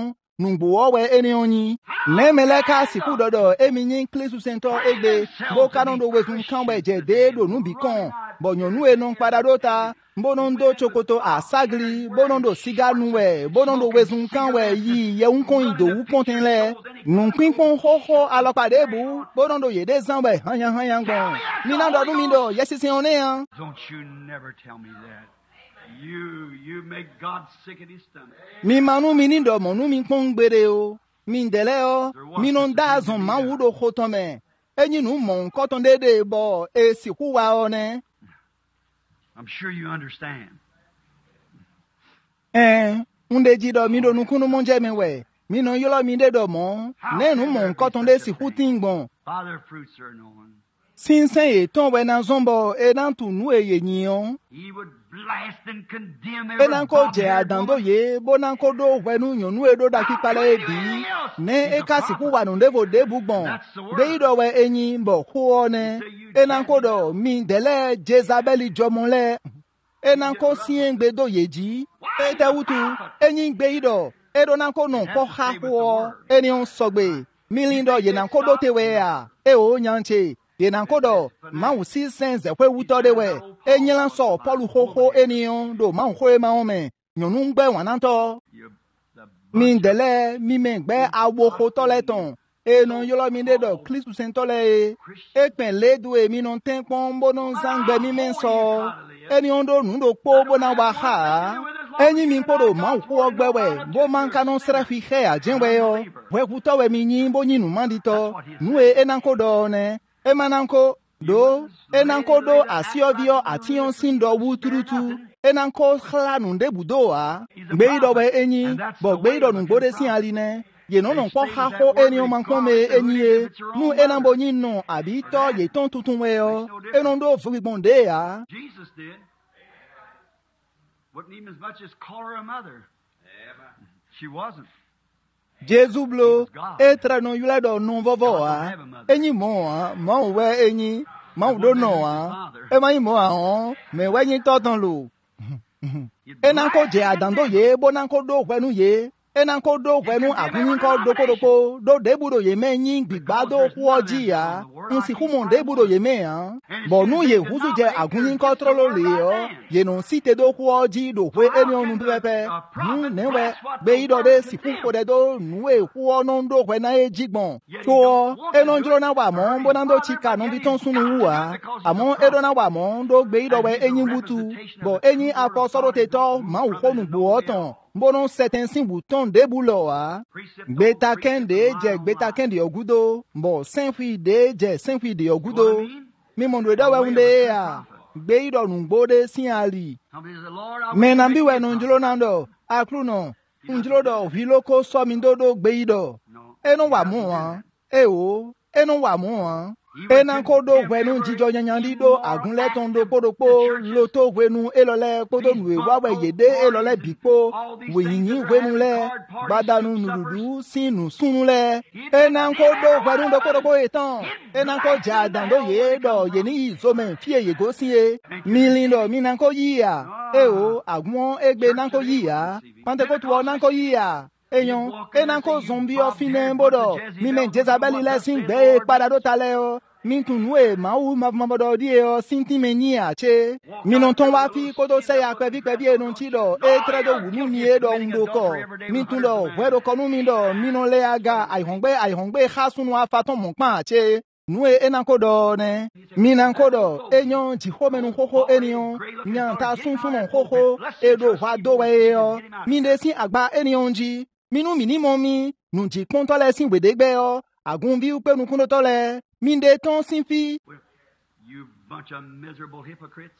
nungbo we eni onyi nemeleka siku dodo emi nyin klisu sento egbe bo kanondo wezun kanwe jede do nubikon bo nyonu enu padadota bonondo chokoto asagli bonondo siganuwe bonondo wezun kanwe yi ye unkon ido ukontenle nunpinpon hoho alopade bu bonondo yede zanwe hanyan hanyan gbon mina do dun mi do yesisi one an. Don't you never tell me that. You you make God sick at his stomach. Mi manu mi nindo monu mi pon gbere o mi ndele o mi non da zon ma wudo khotome enyi nu mon koton dede bo e si huwa one. I'm sure you understand. Eh unde jido mi do nu kunu monje mewe mi non yolo mi dedo mo ne nu mon koton de si hutingbon. Father fruits are known. Sinsen e ton we nan zombo e nan tu nu e ye nyion. He would blast and condemn every E nan ko je adando ye bo nan ko do we nu yon nu e do da ki pale di ne e ka si huwa nu devo de bugbon de ido we enyi mbo huo ne e nan ko do mi dele Jezabeli jomonle e nan ko sien gbe do yeji e te wutu enyi gbe ido e do nan ko no ko ha huo eni on sogbe milindo ye nan ko do te we a e o nyanche ye nan ko do ma wu si sense kwe wuto de we enyilan so polu hoho enion do ma ho e ma o me nyonu ngbe wananto mi ndele mi me gbe awo ho toleton e no yolo mi de do Kristu sentole e pen le du e mi non ten pon bo non sangbe mi men so eni ondo nu do po bo na wa ha enyi mi podo ma ho ogbe we bo man kanon sra fi he a jenwe yo we kuto we mi yin bo nyinu mandito nu e enanko do ne e mananko do enanko do asiovio ation sindo wuturutu enanko khlanu nde budo a gbe ido we enyi bo gbe ido nu gbode sin aline ye no no po ha ho eni o man kon me enyi e nu enambo yin no abi to ye ton tutun we o enondo fugbonde a. Jesus did. Wouldn't even as much as call her a mother. She wasn't. Jesu blo etra no yula do no vovo a enyi mo a mo we enyi mo do no a e mai mo a on me we yin totan lo enanko je adando ye bonanko do kwenu ye enanko do kwenu agunyin ko dokodoko do debudo ye menyin gbigba do huoji ya nsi humo debudo ye me an bo nu ye huzu je agunyin ko trolo le o ye no site do huoji do hwe eni onu pepe nu ne we gbe ido de si hu de do nu e huo no ndo hwe na ejigbon to eno njro na wa mo bonando chika no bi ton sunu wa amo edo na wa mo do gbe ido we enyin butu bo enyin akosoro te to ma hu honu gbo otan bonon certain sin bouton débulo a beta kende je beta kende ogudo bo senfi de je senfi de ogudo mi mon do wa unde a gbe ido nu gbode sin ali me na bi we no njlo nando akru no njlo do hiloko so mi dodo gbe ido enu wa mu an e o enu wa mu an enanko do wenu jijo nyanyandi do agunle tondo podopo loto wenu elole podo nu wa we yede elole bipo weyin wenu le badanu nududu sinu sunle enanko do wenu do podopo etan enanko ja dando ye do ye ni izome fie ye go sie milindo minanko yia e o agun egbe nanko yia pante ko tuo nanko yia eyon enanko zombie ofine bodo mi men Jezabel lesin gbe pada do tale o min tunu e ma u ma ma bodo di e o sinti meni a che mi non ton wa fi ko do se ya pe bi pe bi e non ti do e tre do wu ni e do ndo ko mi tun do we do ko nu mi do mi non le aga ai hongbe ai hongbe kha sunu afa ton mo pa che nu e enanko do ne mi nanko do enyon ji ho menu ho ho enion nyan ta sun sun ho ho e do wa do we o mi de sin agba enion ji minu minimo mi nu ji pon to le sin wedegbe o agun bi pe nu kun to le mi de ton sin fi. You bunch of miserable hypocrites.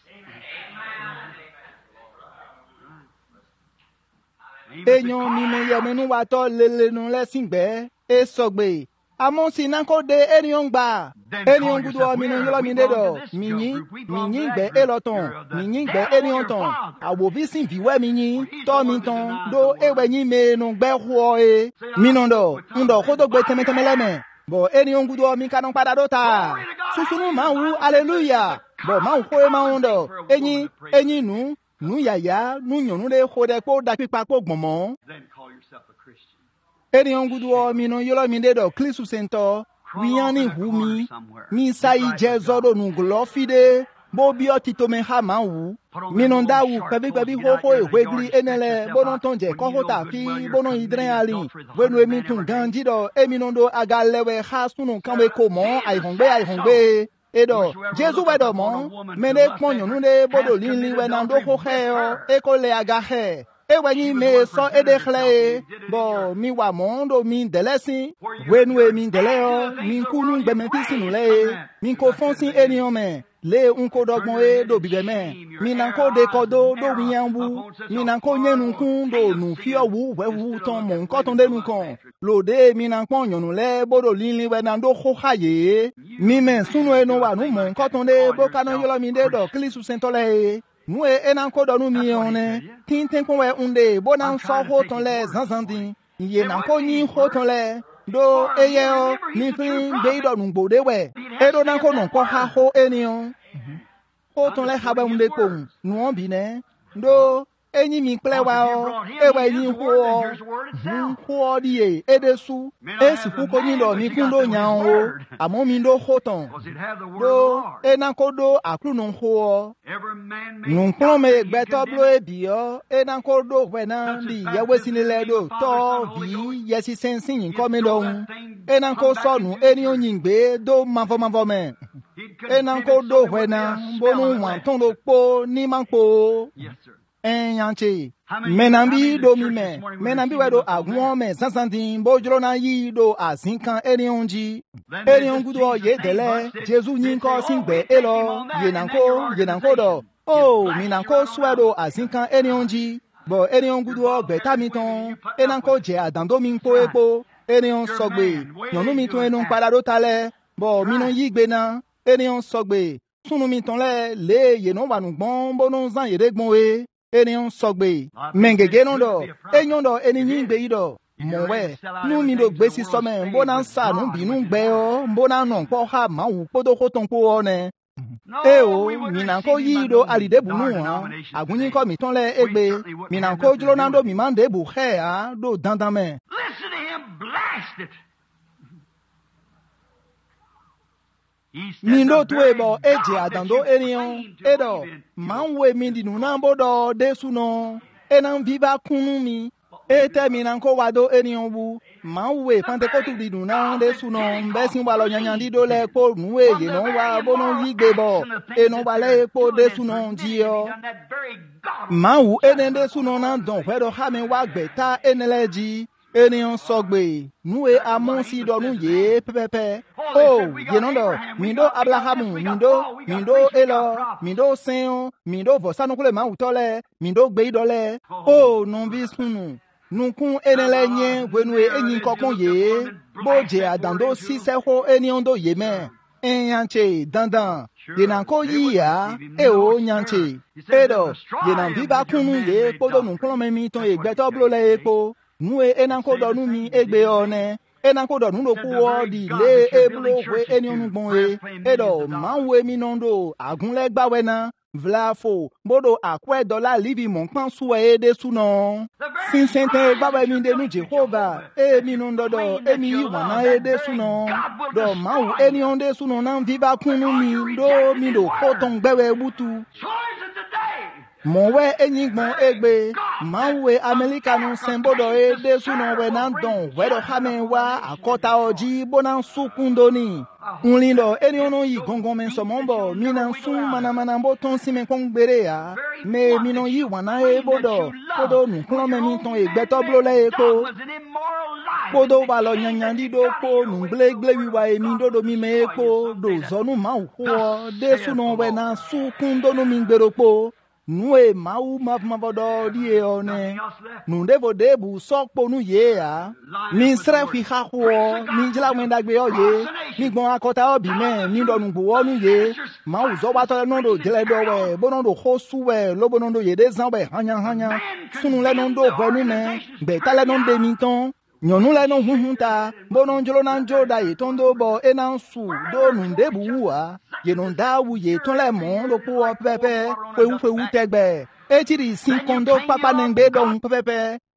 Enyon mi me ye menu wa to lele nu le sin gbe e sogbe amon si nanko de enion gba enion gudu o mi nu yolo mi de do mi yin mi yin gbe eloton mi yin gbe enion ton awo bi sin fi we mi yin to mi ton do ewe yin me nu gbe huo e mi non do ndo ko to gbe teme teme le me bo enion gudu o mi kanon pada do ta susunu ma wu hallelujah bo ma wu ko e ma ndo eyin eyin nu nu yaya nu yonu le ko de ko da pipa ko gbonmo Then call yourself a Christian. eni ongudo mi no yolo mi de do klisu sento wiani humi mi sai jezo do nu glofide bo bi otito me ha ma wu mi no da wu pebi pebi ho ho ehwegli enele bonon tonje ko ho ta fi bonon idren ali wenu emi tun ganji do emi no do agalewe ha sunu kanwe ko mo ai hongbe ai hongbe edo Jesu wedo mo mene ponyo nu de bodo linli we na do ho he o e ko le aga he e wenyi me so ede khle bo mi wa mondo mi delesi wenu emi deleo mi kunu gbe me fisinu le mi ko fonsin enion me le unko dogbon e do bibe me mi nan ko de kodo do wiyan wu mi nan ko nyenu kun do nu fi owu we wu ton mo nko ton de nu kon lo de mi nan pon yonu le bodo linli we nan do kho khaye mi men sunu enu wa nu mo nko ton de bo kanon yolo mi de do klisu sentole nu e enan ko do nu mi one tin tin kon we unde bo nan so ho ton le zanzandin ye nan ko yin ho ton le do eye o ni fin be do nu gbode we e do nan ko non ko ha ho enion ho ton le ha ba unde ko nu on bi ne do enyi mi ple wa o e we yin ho o ho di e e de su e si ku ko yin do mi kun do nya o amo mi do ho ton do e nan ko do akru non ho o nun ko me gbe to blo e bi o e nan ko do we na bi ye we sin le do to bi ye si sensin yin ko me do e nan ko so nu eni oyin gbe do ma fo ma fo me e nan ko do we na bo nu wan ton do po ni man po en yanche menambi do mi me menambi we do agun me sansantin bojro na yi do azinkan eni onji eni ongudo ye dele Jesu yin ko singbe elo yenanko yenanko do oh minanko swado azinkan eni onji bo eni ongudo beta mi ton enanko je adando mi nko epo eni on sogbe yonu mi ton enu pada do tale bo mi no yi gbe na eni on sogbe sunu mi ton le le ye no wanu gbon bo no zan yere gbon we eni on sogbe mengege no do enyon do eni yin gbe yi do mo we nu mi do gbe si so me bo na sa nu bi nu gbe o bo na no po ha ma wu podo ko ton po o ne e o mi na ko yi do alide bu nu han agunyin ko mi ton le egbe mi na ko juro na do mi man de bu he a do dandan me Listen to him blast it. mi ndo tu ebo eje adando enion edo man we mi di nu na bodo de suno enan viva kunu mi e termina ko wado enion bu man we pentecost di nu na de suno mbesin wa lo yanyan di do le po nu e ye no wa bo no yi gbe bo e no wa le po de suno ji o man wu enen de suno na don wedo ha me wa gbe ta eneleji enion sogbe nu e amon si do nu ye pepepe oh ye no do mi do Abrahamu mi do mi do elo mi do sen mi do vosanu kule ma utole mi do gbe idole oh non bi sunu nunkun enele yen wenu e enyin kokon ye boje adando si se ho enion do ye me enyanche dandan ye nan ko yi ya e o nyanche edo ye nan viva kunu ye podo nunkun me mi ton e gbe to blo le epo nu e enanko do nu mi egbe one enanko do nu do ku o di le eblo we eni onu gbon e edo man we mi nondo agunle gba we na vlafo bodo akwe dollar livi mon pan su e de su no sin sente gba we mi de nu Jehovah e mi nondo do e mi yi wana e de su no do man wu eni on de su no na viva kunu mi do mi do ko ton gbe we butu mon we enyin gbon egbe man we americanu sembodo e de suno we nan don we do hamen wa akota oji bonan sukundo ni unlindo eni ono yi gongon men so mombo mi nan sun mana mana bo ton si men kon gbere ya me mi no yi wana e bodo bodo nu klo me mi ton egbe to blo le ko bodo wa lo yanyan di do ko nu gle gle wi wa e mi do do mi me ko do zonu ma wo de suno we nan sukundo no mi gbero po nu e mau mav mavodo di e one nu devo debu sokpo nu ye a mi sre fi ha ho mi jila men dagbe o ye mi gbon akota obi me mi do nu gbo nu ye mau zo wa to no do jele do we bo no do ho su we lo bo no do ye de zan we hanya hanya sunu le no do bo nu me be ta le no de mi ton nyonu le no hun ta bo no jolo na jo da ye ton do bo e na su do nu debu wa ye no da wu ye ton le mo lo po pepe fe wu fe wu tegbe e ti ri sin kondo papa nengbe do pepe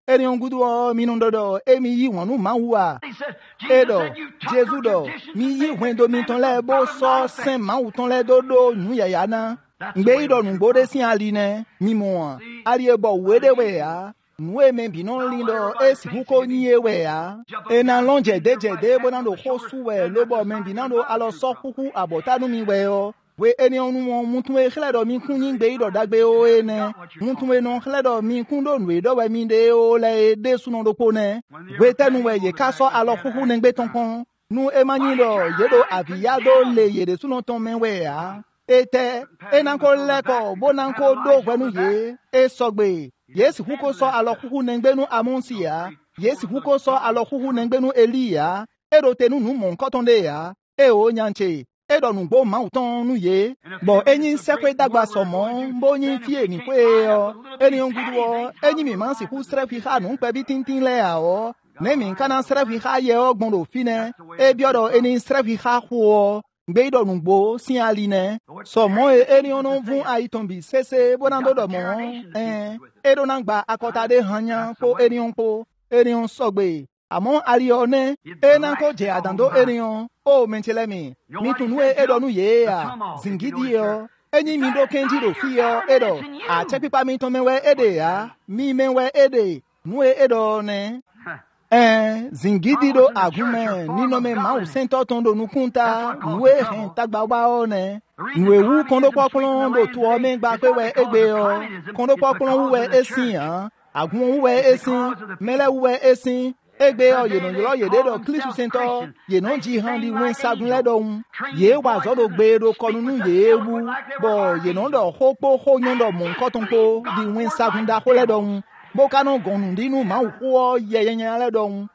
eni ongudu o minundo do emi yi wonu mawa edo Jésus do mi yi wendo mi ton le bo so saint mawu ton le dodo nu yaya na ngbe ido nu gbode sin ali ne mi mo ari ebo wede we ya nwe me bi non lindo esi huko ni ewe ya e na lonje deje de bonando hosu we lobo me bi nando alo so kuku abotanu mi we o we eni onu mo mutwe khledo mi kun ni ngbe ido dagbe o ene mutwe no khledo mi kun do nwe do we mi de o le de suno do ko ne we tenu we ye ka so alo kuku ne ngbe tonkon nu e mani do ye do aviado le ye de suno ton men we ya ete enanko leko bonanko do gwenu ye e sogbe yes huko so alo kuku ne ngbe nu amonsi ya yes huko so alo kuku ne ngbe nu Elia ero tenu nu mon kotonde ya e o nyanche edo nu gbo ma uton nu ye bo enyin sekwe dagba somo bo yin fie ni kwe o eni ongudu o enyin mi man si ku strefi ha nu pe bi tintin le a o ne mi kana strefi ha ye ogbon do fine e biodo eni strefi ha ho gbe ido nu gbo sin ali ne somo e eni onu vun aitombi sese bonando do mo eh edo na gba akota de hanya po eni onpo eni on sogbe àmọ́ arione ena ko je adando enion o mentelemi mi tunue edo nu ye ya zingidio enyi mi do kenji do fio edo a chepipa mi to mewe ede ya mi mewe ede nue edo ne eh zingidi do agume ni no me ma u sento tondo nu kunta nue hen tagba wa o ne nue wu kondo popolon do tu o me gba pe we egbe o kondo popolon we esin han agun we esin mele we esin egbe o ye no yo ye de do klisu sento ye no ji han di wen sagun le do un ye wa zo do gbe do konu nu ye wu bo ye no do hopo ho yon do mo nkan ton po di wen sagun da ho le do un bo ka no gonu di nu ma wo ye ye yan le do un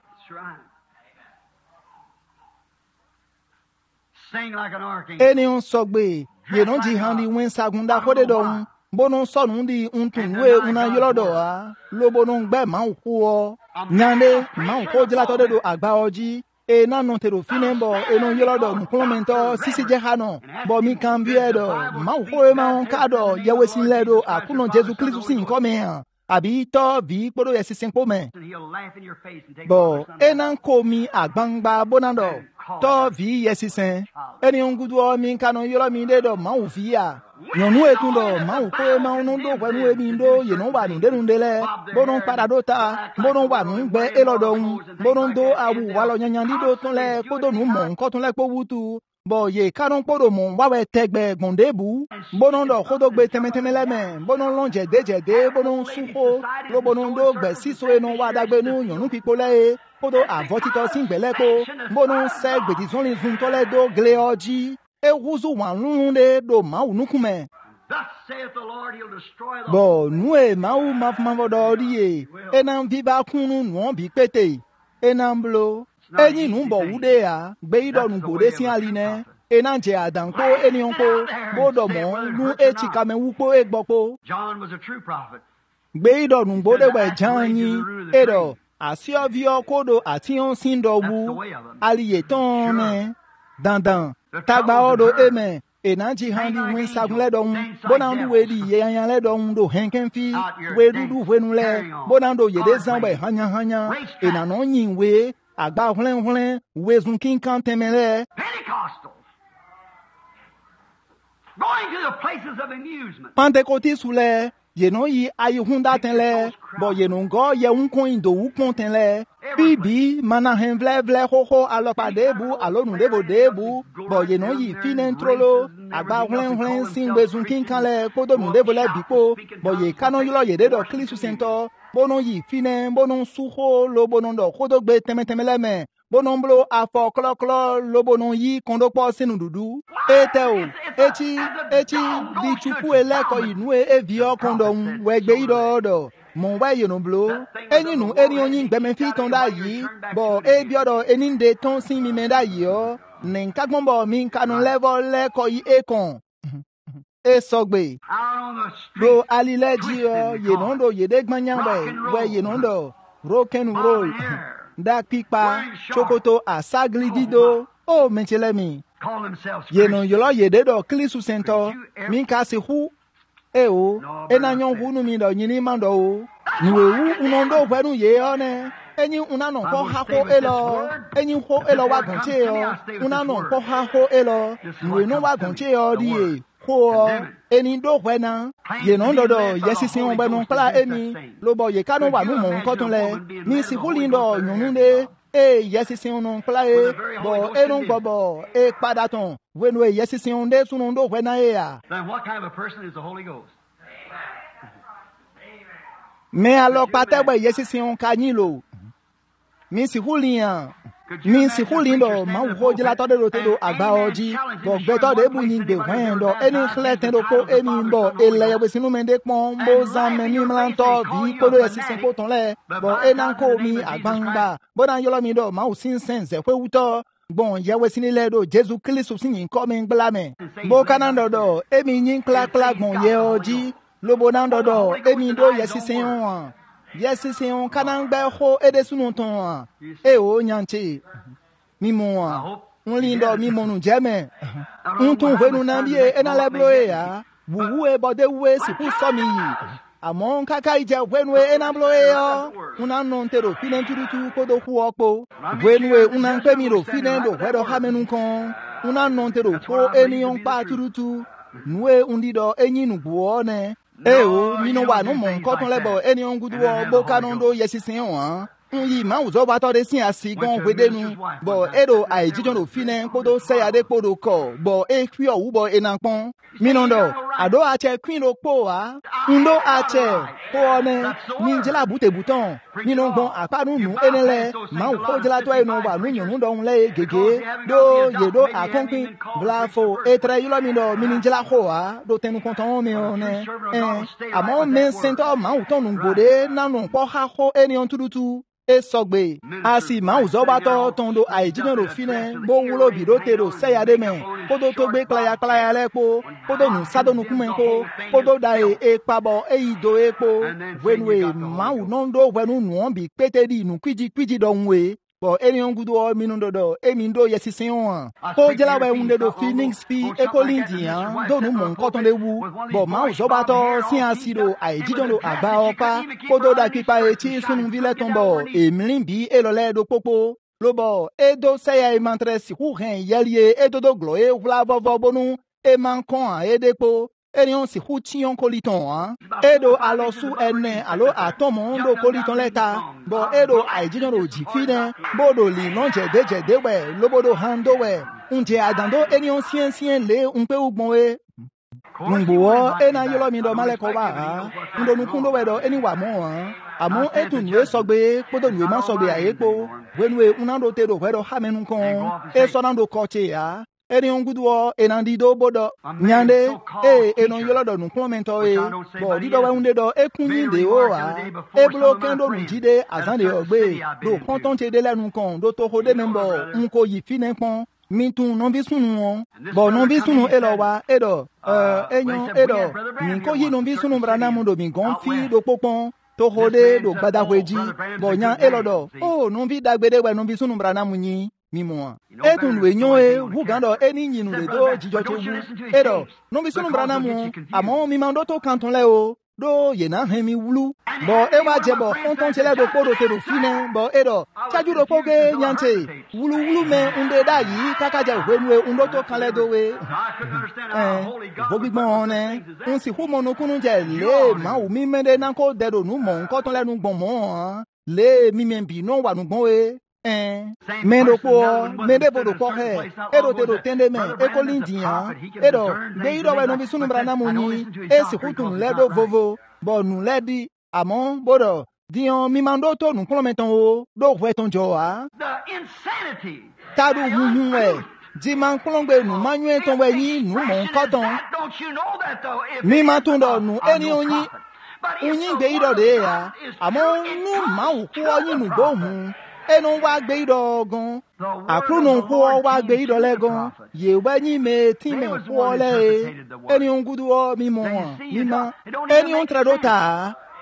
sing like an archangel eni on sogbe ye no ji han di wen sagun da ho de do un bono sonu di untun we una yolodo a lobo no gbe ma ku o nyande ma ko jela to de do agba oji e na no tero finembo e no yolodo mu komento sisi je hano bo mi kan bi edo ma ko e ma on kado yewe sin ledo akuno Jesu Kristu sin ko me han abi to bi podo ye sisin po me bo e na ko mi agbangba bonando to vi ye sisin eni ongudu o mi kanu yolo mi de do ma u fi ya yonu etundo ma ko e ma unu do kwenu e mi ndo ye no wa nu de nu de le bonon parado ta bonon wa nu gbe elodo un bonon do awu wa lo yanyan di do tun le ko do nu mo nkan tun le po wutu bo ye kanon podo mo wa we tegbe gbondebu bonon do ko do gbe temeteme le me bonon lonje deje de bonon suko lo bonon do gbe siso e no wa dagbe nu yonu pipo le podo avotito sin gbele ko bonon se gbe ti zon li zun to le do gle oji e wuzu wan lunde do ma unukume bo nue ma u ma ma vodo rie e na viba kunu nu bi pete e na mblo enyi nu bo wude ya gbe ido nu gode sin ali ne e na je adan ko eni onko bodo mo nu e chika me wupo e gbopo John was a true prophet gbe ido nu gode we janyi edo asio vio kodo ati on sin do wu aliye ton ne dandan tagba odo eme enaji handi wen sagun le do bonandu we di ye yan le do do henken fi we dudu wenu le bonandu ye de zanbe hanya hanya enano yin we agba hlen hlen we zun kin kan temele Pentecostals going to the places of amusement Pentecote sule ye no yi ayi hunda tenle bo ye no go ye un kon do u kon tenle bibi mana hen vle vle ho ho alopa debu alonu debo debu bo ye no yi finen trolo agba hlen hlen sin bezun kin kan le kodo nu debo le bipo bo ye kanon yilo ye de do Kristu sento bono yi finen bono suho lo bono do kodo gbe temeteme le me bono mblo afo klo klo lo bono yi kondo po sinu dudu ete o echi echi di chuku eleko inu e vio kondo we gbe ido do mon wa ye no blo eni nu eni onyin gbe me fi ton da yi bo e biodo eni de ton sin mi me da yi o nin kagbon bo mi kanu level leko yi e kon e sogbe bro alileji o ye no do ye de gbanyan we we ye no do rock and roll da pipa chokoto asagli dido o mentelemi call themselves ye no yolo ye de do Kristu sento min ka se hu e o e na nyon hu nu mi do nyini mando o Nous, on doit voir nous hier, eni una non ko ha ho elo eni ho elo wa gonche o una non ko ha ho elo we no wa gonche o di e ho eni do hwena ye no do do yesi sin on ba no kla emi lo bo ye ka no wa nu mo nko tun le mi si hulindo nyunu ne e yesi sin on kla e bo e no bobo e pada ton we no yesi sin on de sunu do hwena e ya. Then what kind of a person is the Holy Ghost? Me alo patewe yesi sin on kanilo mi si hulian mi si hulindo ma wo jila to de ro te do agba oji bo gbe to de bu ni de wen do eni khle ten do ko emi bo ele we sinu mende pon bo zan me ni mlan to bi ko do yesi sin ko ton le bo enan ko mi agbangba bo na yolo mi do ma o sin sense kwe wuto bon ye we sin le do Jesus Christ sin yin ko mi ngla me bo kanando do emi yin kla kla gbon ye oji lo bo nan do do emi do yesi sin won yes c'est on kanangbe ho ede sunu ton e o nyanche mi mo on lindo mi mo nu jeme un tun hwenu na bi e na leblo e ya wuwu e bode we si ku so mi amon kaka ije hwenu e na blo e yo una no ntero finen turutu ko do ku opo hwenu e una npe mi ro finen do hwedo ha menu kon una no ntero ko enion pa turutu nuwe undido enyinu buo ne e o mi no wa no mo nko ton lebo eni on gudu o bo kanondo yesisin won yi ma uzo ba to de sin asigan wedenu bo edo aijijon do fine podo se ade podo ko bo e kwi owu bo enanpon mi no do ado ache queen do po wa ndo ache po ne mi jela bute buton mi no gbon apanu nu enele ma u ko jela to eno wa nu yun do nle gege do ye do akonpin blafo e tre yilo mi do mi jela ho wa do tenu konton mi o ne eh amo men sento ma u ton nu gode na nu po ha ho eni on tudutu e sogbe asi ma uzo ba to tondo aijino ro fine bo wulo bi do tero se ya de men podo to gbe klaya klaya lepo podo nu sado nu kumen ko podo da e e pabo e ido epo wenwe ma u nondo wenu nu on bi peteri nu kwiji kwiji do nwe bo eni on gudu o minu do do e mi ndo yesisin won ko jela we unde do Phoenix P e ko lindian do nu mo nko ton de wu bo ma uzo ba to sin asiro aijino ro agba opa podo da pipa e ti sunu vile tombo e mlimbi e lo le do popo lobo e do seya e mantre si hu hen yelie e do do glo e vla vovo bonu e man kon e depo eni on si hu ti on koliton an edo alo su ene alo atomo ndo koliton leta bo edo aijino ro ji fine bodo li lonje deje dewe lobodo hando we unje adando eni on sien sien le unpe ugbon e Mungbo e na yolo mi do male ko ba ndo nu kundo we do eni wa mo an amo etun we sogbe podo nu ma sogbe ayepo wenwe unando te do we do ha menu kon e so nando koche ya eni ongudu o enandi do bodo nyande e eno yolo do nu komento e bo di do we unde do ekunyin de o a e blo kendo nu jide azande ogbe do konton te de lenu kon do to hode membo nko yi fine pon mi tun non bi sunu won bo non bi sunu e lo wa e do eh enyo e do mi ko yi non bi sunu brana mu do mi gon fi do popon to hode do gbadahweji bo nya e lo do o non bi dagbede we non bi sunu brana mu yin mi mo e tun we nyo e wu gan do eni yinu le do jijo che wu e do non bi sunu brana mu amo mi mando to kanton le o do ye na hen mi wulu bo e wa je bo konton chele do podo te do fine bo e do chaju do poge nyante wulu wulu me unde da yi kaka je wenwe undo to kan le do we eh bo bigbon ne un si hu mo no kunu je le ma u mi mende na ko de do nu mo nko ton le nu gbon mo le mi me bi no wa nu gbon we eh mendo ko mende bodo ko he edo te do tende me e ko lindian edo de ido we no bi sunu brana mu ni e si hutun le do vovo bo nu le di amon bodo dion mi mando to nu klo meton o do hwe ton jo wa The insanity. tadu hunhun e di man klongbe nu manwe ton we yin nu mo ko ton Don't you know that though? If mi it ma is tun do a- nu a eni no onyi prophet. But if onyin the gbe ido word de of ya God is amon true, it nu comes ma u to ko the onyin nu prophet. go hun enu wa gbe ido gan akruno ko wa gbe ido le gan ye wa yin me tin me ko le eni ongudu o mi mo mi ma eni on trado ta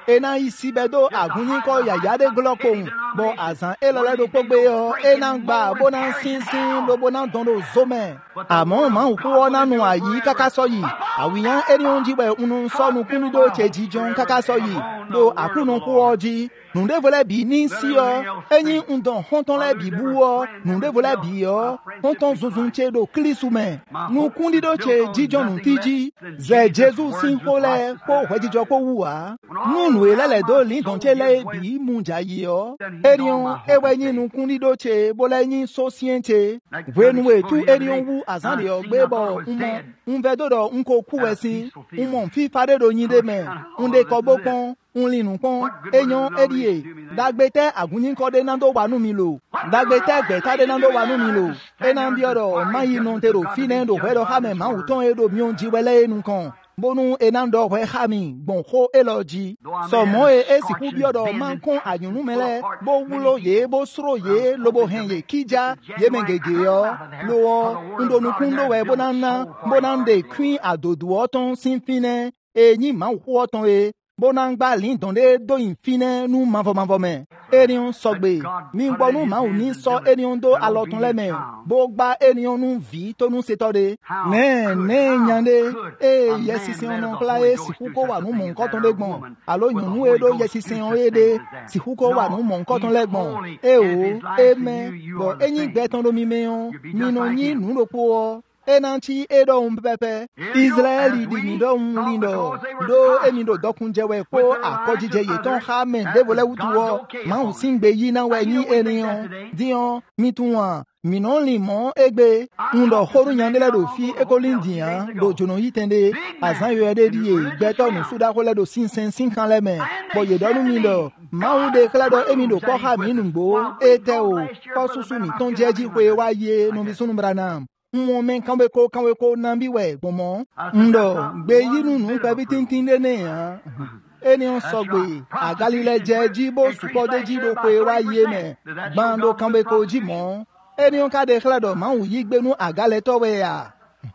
ena isi bedo agunyin ko yaya de glokon bo azan elole do pogbe yo ena gba bona sinsin lo bona dondo zome amo ma ku ona nu ayi kaka so yi awiyan eni onji be unu so nu kunu do cheji jon kaka so yi do akunu ku oji nu de vole bi ni si yo enyi undon honton le bi bu o nu de vole bi yo honton zuzun che do klisume nu kundi do che jijon nu tiji ze jesu sin hole ko hwejijo ko wuwa nu nu elele do lin don che le bi munja yi yo erion ewenyi nu kundi do che bolenyi so siente wenu e tu erion wu azan de ogbe bo umo unve do do nko kuwesi umo fi fare do yin de me unde kobokon unlinu pon eyan edie dagbete agunyin ko de nando wanu mi lo dagbete gbeta de nando wanu mi lo ena bi oro mayi no te ro fine do we do ha me ma uton e do mi onji wele enu kan bonu enando we ha mi gbon ho eloji so mo e esiku bi oro man kon ayunu mele bo wulo ye bo sro ye lobo hen ye kija ye mengege yo lo ndonu kundo we bonana bonande queen adodu oton sinfine enyi ma hu oton e bonangba lindon de do infine nu mavo mavo me erion sogbe mi gbonu ma oni so erion do alotun le me bo gba erion nu vi to nu setode ne ne nyande e yesisi ono plae sikuko wa nu mo nkan ton legbon alo yunu e do yesisi on ede sikuko wa nu mo nkan ton legbon e o e me bo enyin gbe ton do mi meyon mi no yin nu ro po enanchi edo umpepe Israeli di mi do lindo do emi do dokun jewe ko akojije ye ton ha men de vole wutuo ma un singbe yi na we ni eniyan dion mi tuwa mi non limon egbe ndo horu nyandele do fi ekolindian do jono yitende azan yo de die gbeto nu suda ko le do sinsen sinkan le me bo ye do nu mi do ma un de kla do emi do ko ha mi nugbo ete o ko susu mi ton jeji ko e wa ye no bi sunu branam mo men kanwe ko kanwe ko nambi we gbomo ndo gbe yinu nu pe bi tintin de ne han eni on sogbe agalile je jibo supo de jibo ko e wa ye me bando kanwe ko jimo eni on ka de klado ma wu yi gbenu agale to we ya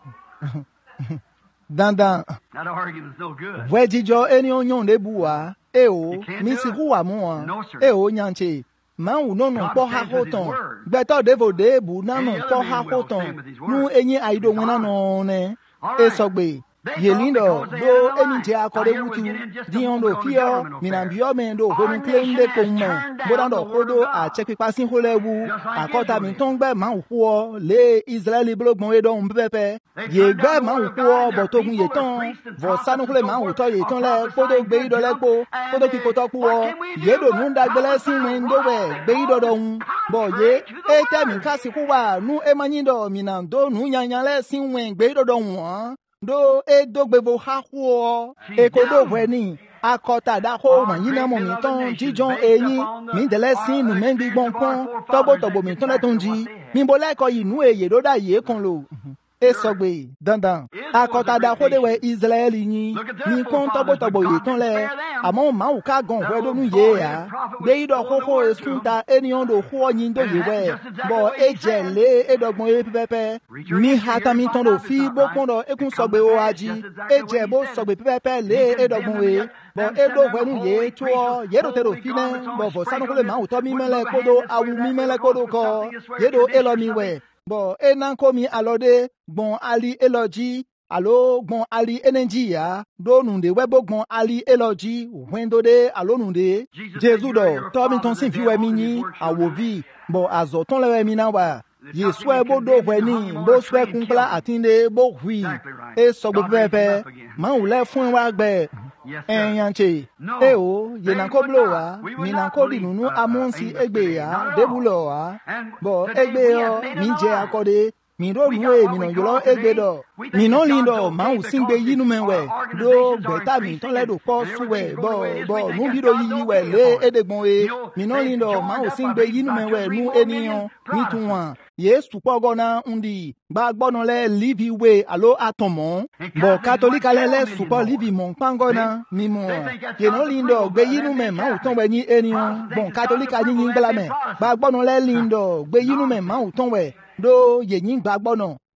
dandan That argument's no good. we jijo eni on yon de buwa e o mi si huwa mu an e o nyanche ma wu no no po ha hoton gbeto devo de bu na no po ha hoton nu enyi aido wona no ne e sogbe yelindo do eni je akore wutu dion do fio minambio men do honu claim de komme bodando hodo a check passing holewu akota mi ton gbe ma wo le Israeli blogbon e do mpepe ye gbe ma wo botogun ye ton vo sanu kle ma wo to ye ton le kodo gbe ido le po kodo ki koto po ye do nu da gbele sin wen do we gbe ido do un bo ye e te mi kasi ku wa nu e manyindo minando nu yanyan le sin wen gbe ido do un do e dogbevo ha ho e kodo weni akota da ho ma yin na mo mi ton jijon eyin mi de lesin nu men gbigbon pon tobo tobo mi ton le ton ji mi bo like yi nu eye do da ye kan lo e sogbe dandan akota da ho de we Israeli yin mi kon tobo tobo ye ton le amo ma u ka gan we do nu ye ya de ido ho ho e sunta enion do ho yin do ye we bo e je le e dogbon e pepe mi hata mi ton do fi bo kon do e kun sogbe o aji e je bo sogbe pepe le e dogbon e bo e do we nu ye to ye do te do fi ne bo bo sanu ko le ma u to mi mele kodo awu mi mele kodo ko ye do e lo mi we bo e nan ko mi alode gbon ali eloji alo gbon ali energy ya do nunde webo gbon ali eloji wendo de alo nunde Jesu do to mi ton sin fi we mi ni awovi bo azo ton le mi na wa ye swe bo do we ni bo swe kunpla atinde bo hui e so bo pepe ma u le fun wa gbe enyanche e o ye na ko blo wa mi na ko di nunu amonsi egbe ya debulo wa bo egbe yo mi je akode mi do nu e mi no yolo egbe do mi no lindo ma u singbe yinu menwe do beta mi ton le do ko suwe bo bo nu bi do yi we le edegbon e mi no lindo ma u singbe yinu menwe nu eniyan mi tunwa Yesu pogona undi gba gbonu le live we alo atomo bo katolika le le supo live mon pangona mi mo ye no lindo gbe yinu me ma u ton we ni eniyan bon katolika ni yin gbala me gba gbonu le lindo gbe yinu me ma u ton we do ye yin gba gbonu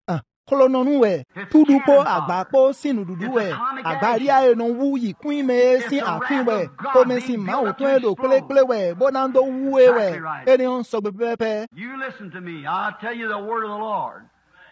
kolononu we tudupo agbapo sinu dudu we agbaria eno wu yi kuin me sin afin we ko me sin ma o tun edo pele pele we bonando wu we eni on so pepe. You listen to me. I'll tell you the word of the Lord.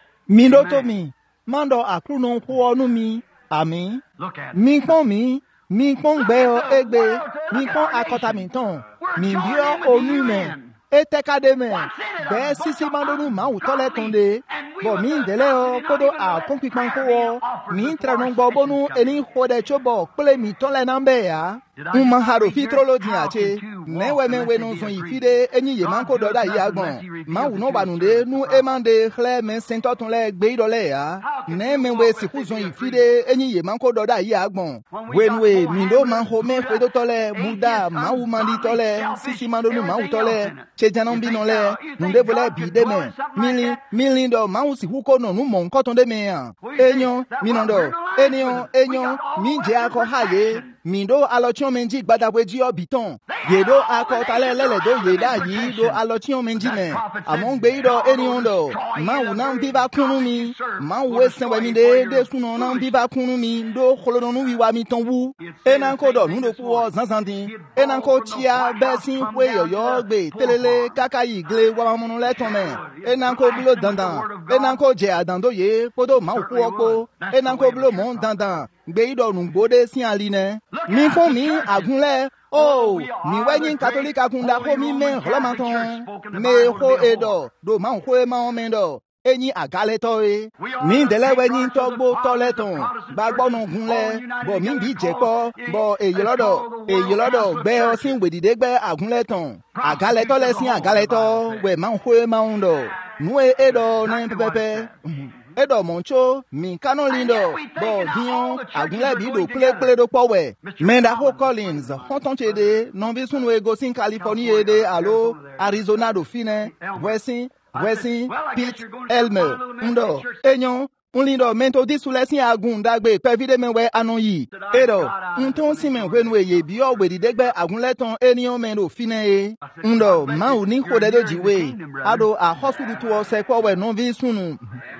Mi do to mi mando akru no ho onu mi ami Look at it. mi pon mi mi pon gbe o egbe mi pon akota mi ton mi bi o onu me etekade me be sisi mandonu ma u tole tonde bo mi ndele o kodo a konpi pan ko o mi tra no gbo bonu eni hode chobo pele mi tole nambe ya un ma haro fitrolo din ache newe me we no son ifide eni ye man ko do da yi agbon ma u no banunde nu e mande khle me sento tun le gbe idole ya ne me we siku son ifide eni ye man ko do da yi agbon we nu e mi do man ho me fe do tole muda ma u mandi tole sisi mandonu ma u tole che janon bi non le nunde vole bi de me mili mili do ma u siku ko no nu mo nko ton de me ya enyo mi non do enyo enyo mi je ako haye mi do alotion menji gbadagbe ji obiton ye do ako tale lele do ye da yi do alotion menji me amon gbe do enion do ma wu na bi ba kunu mi ma wu esen we mi de de suno na bi ba kunu mi do kholo nu wi wa mi ton wu enan ko do nu do ku o zanzandin enan ko tia besin we yoyo gbe telele kakayi gle wa munu le ton me enan ko blo dandan enan ko je adando ye podo ma ku opo enan ko blo mon dandan gbe ido nu gbode sin ali ne mi fún mi àgúnlẹ̀ o mi wẹ́yìn katolika kunda kó mi mẹ́ ọlọ́mọtán mi kó edọ̀ do máa ń kó e máa ń mẹ́dọ̀ ẹ̀yìn àgálẹ́tọ̀ e mi dẹ̀lẹ́ wẹ́yìn tọ́gbó tọ́lẹ́tàn gbàgbọ́nù gúnlẹ̀ bọ̀ mi bí jẹ́pọ̀ bọ̀ èyí lọ́dọ̀ èyí lọ́dọ̀ gbẹ́ ọ sí wèdìdé gbẹ́ àgúnlẹ̀tàn àgálẹ́tọ̀ lẹ́sìn àgálẹ́tọ̀ wẹ̀ máa ń kó e máa ń dọ̀ nú edọ̀ náà pẹ́pẹ́pẹ́ edo moncho mi kano lindo bo dion agunle bi do ple ple do powe menda ho Collins honton chede non bi sunu ego sin California ede alo Arizona do fine voici voici Pete Elmer ndo enyon un lindo mento disulesin agun dagbe pevide menwe anon yi edo nton si menwe nu eye bi o we didegbe agunleton enion men do fine e ndo ma u ni ko dedo jiwe ado a hospital to o se ko we non bi sunu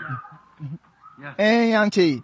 Eh, yanchi.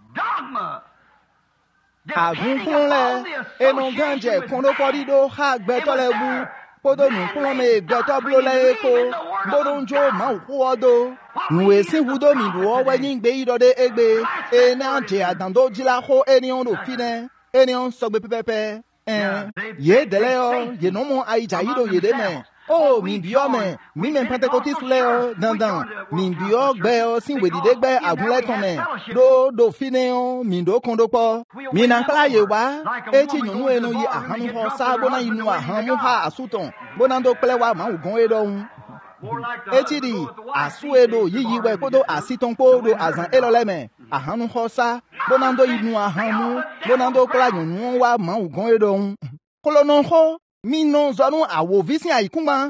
Agunkunle, enu ganje kondo korido ha gbetole bu, podo nu plome gbeto blole eko, doronjo ma uku odo. Nwe si hudo mi duo wenyin gbe idode egbe, e nanje adando jila ho enion do fine, enion sogbe pepepe. Eh, ye deleo, ye nomo aija ido ye deme. Oh, mi bio me, mi men Pentecost leo dandan, mi bio gbe o sin wedide gbe agunle ton me. Do do fineo, mi do kondo po. Mi na kla ye wa, e ti nyonu enu yi ahanu ho sa bona inu ahamu ha asuton. Bona do pele wa ma ugon edo un. E ti di asu edo yiyi we kodo asiton po do azan eloleme. Ahanu ho sa, bona do inu ahamu, bona do kla nyonu wa ma ugon edo un. Kolonon ho mi non zonu awo visin aikunba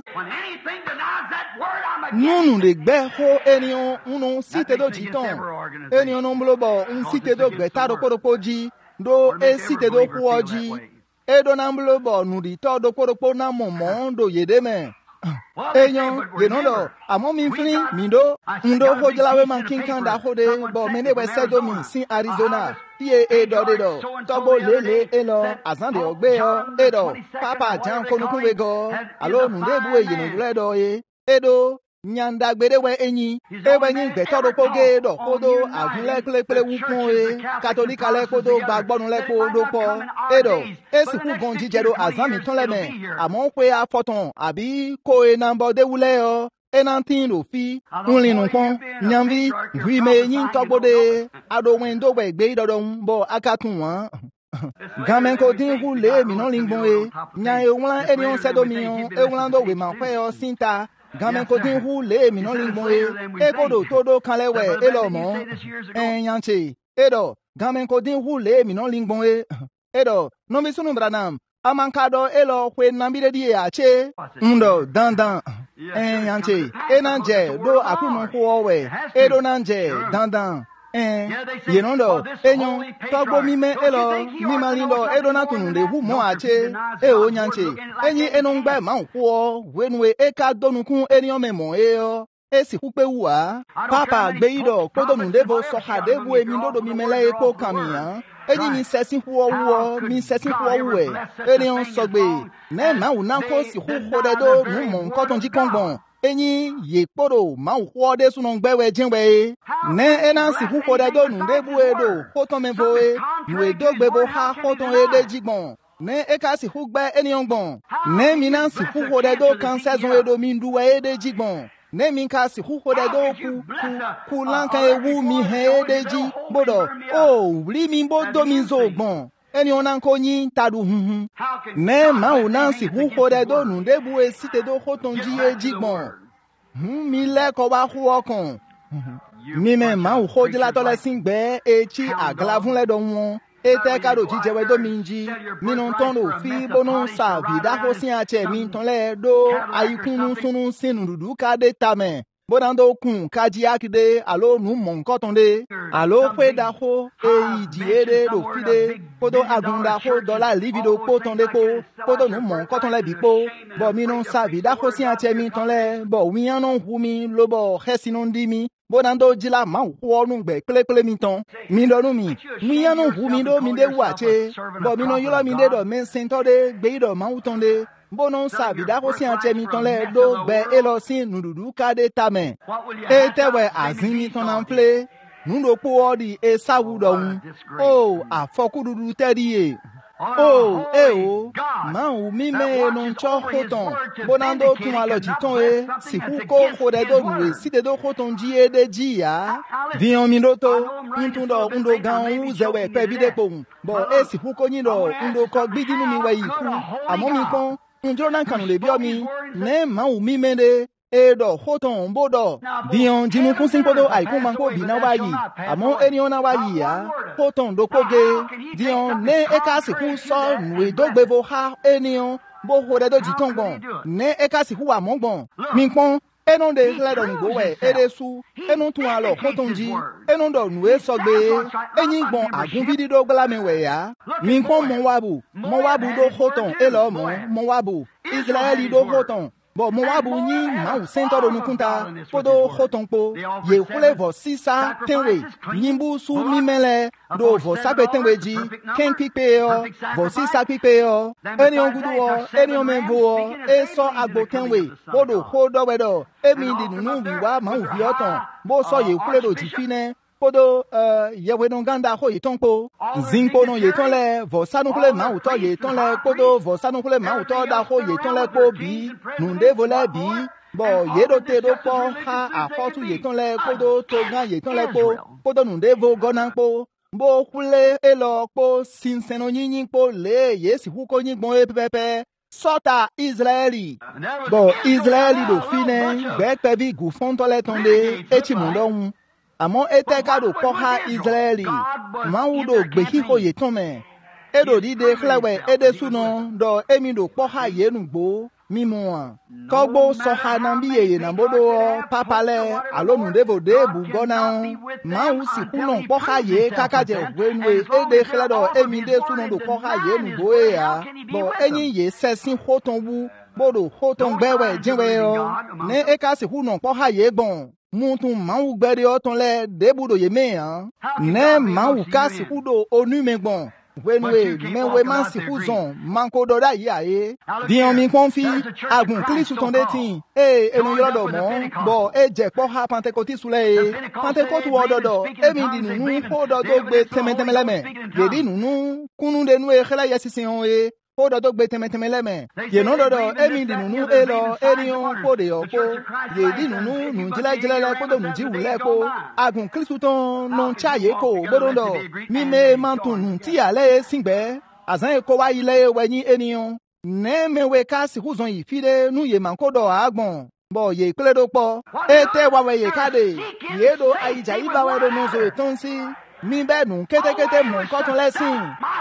nunu de gbe ho enion unu site do jiton enion no mblobo un site do gbe taro poropo ji do e site do ku oji e do na mblobo nu di to do poropo na momo do yedeme eyan ye no do amo mi fini mi do ndo ho jalawe man kinkan da ho de bo me ne we sedo mi sin Arizona tie e do de do tobo lele e lo azan de ogbe o e do papa jan konukun we go alo nu de bu e yin le do e e do nyanda gbede we enyi e we yin gbe to do poge do kodo agunle pele pele wukun e katolika le kodo gbagbonu le kodo po e do e si ku gon jije do azan mi ton le me amo pe afoton abi ko e nambo de wule o enantin lo fi unlinu pon nyambi gwi me yin togbode ado wendo we gbe dodo bo akatun won gamen ko din hu le mi no lingbon e nya e won eni on sedo mi on e won do we ma pe o sinta gamen ko din hu le mi no lingbon e e kodo todo kan lewe e lo mo en yanchi e do gamen ko din hu le mi no lingbon e e do no mi sunu branam amankado elo kwe nambire di ache ndo dandan en yanche enanje do akunu ko we edo nanje dandan en yenondo enyo togbo mime elo mimalindo edo natunu de hu mo ache e o nyanche enyi enongba ma nko wenwe eka donukun enion memo e o esi kupe wa papa gbeido kodo ndevo soha devu emi ndodo mi mele epo kamiyan eni mi sesin huo huo mi sesin huo we eni on sogbe ne ma una ko si hu hode do nu mo nko ton ji kongbon eni ye poro ma hu de sunu gbewe jinwe ne ena si hu hode do nu devu edo ko ton mevo e nu edo gbebo ha ko ton ede jigbon ne eka si hu gbe eni ongbon ne mi na si hu hode do kan saison edo mi nduwe ede jigbon ne min ka si hu hode do ku ku ku lanka ewu mi he deji bodo o ri mi bo do mi zo gbon eni ona nko yin tadu hunhun ne ma o na si hu hode do nu debu e site do hotonji eji gbon hun mi le ko wa hu okun mi me ma o hodi la to le sin gbe echi aglavun le do won ete kado jijewe do minji minon ton do fi bonon sa vida ko sin ache min ton le do ayikunu sunu sinu dudu ka de tame bonando kun kaji akide alo nu mon kotonde alo pe da ho e idi ere do fide podo agunda ho dollar livido po ton de po podo nu mon koton le bi po bo minon sa vida ko sin ache min ton le bo wi an non hu mi lo bo hesinon di mi bonando jila ma wo nu gbe pele pele mi ton mi do nu mi mi anu hu mi do mi de wache bo mi no yolo mi de do men sento de gbe do ma uton de bonon sa vida ko si anche mi ton le do gbe e lo sin nududu ka de tamen e tewe azin mi ton anfle nu do po odi e sawu do un o afokududu teriye oh eh oh ma u mi me non cho hoton bonando tun alo jiton e si ku ko hode do nu si de do hoton ji e de ji ya vion mi doto ntun do undo gan u zewe pe bi de po bo e si ku ko yin do undo ko gbidi nu mi we yi ku amo mi kon njo nan kanu le bi o mi ne ma u mi me de edo hoton bodo bion jinu kun sin podo ai kun man ko bi na wa yi amo eni ona wa yi ya hoton do koge dion ne eka si ku so nwe do gbevo ha enion bo hode do jiton gbon ne eka si ku wa mo gbon mi pon enon de ledo ngbo we eresu enon tun alo hoton ji enon do nwe so gbe eyin gbon agun vidi do gbala mi we ya mi pon mo wabu mo wabu do hoton elo mo mo wabu Israeli do hoton bo mo wa bu yin ma u sento do nukunta podo hotonpo ye hule vo sisa tenwe nyimbu su mi mele do vo sabe tenwe ji ken pipe o vo sisa pipe o eni ongudu o eni omenvo o e so agbo tenwe bodo hodo wedo emi di nunu bi wa ma u fi oton bo so ye hule do ji fine podo uh, yewe non ganda ho yitonpo zinpo non yetonle vo sanukule ma uto yetonle podo vo sanukule ma uto da ho yetonle po bi nunde vole bi bo yedo te do po ha ahotu yetonle podo to gan yetonle po podo nunde vo gonan po bo kule elo po sinseno yin po le yesi huko yin gbon e pepe sota Israeli bo Israeli do fine gbe pe bi gu fon tole tonde echi mundon amo ete kado poha Israeli mawudo gbehiho yetome edo dide khlewe ede suno do emido poha yenugbo mimwa kogbo soha nambi ye na bodo papale alonu devo debu gona mawu si kuno poha ye kakaje wenwe ede khledo emide suno do poha yenugbo ya bo enyi ye sesin hotonwu bodo hoton gbewe jinwe o ne ekasi kuno poha ye gbon muntun mawu gbere oton le debudo ye me han ne mawu kasi kudo onu megbon wenwe menwe man si kuzon manko do da yi aye dion mi konfi agun klisu ton de tin e enu yodo mo bo e je po ha pentecote sule e pentecote wododo e mi di nunu hodo do gbe temetemeleme ye di nunu kunu de nu e khela yesisin o e hodo do gbe temetemeleme ye no dodo e mi di nunu e lo enion po de opo ye di nunu nu jile jile le ko do nu ji wule ko agun klisu ton non chaye ko bodondo mi me mantun ti ale singbe azan e ko wa ile weyin enion ne mewe ka si huzon ifide nu ye mankodo agbon bo ye pledo po ete wa we ye kade ye do aija iba we do nozo etonsi mi be nu kete kete mo nkan tun lesin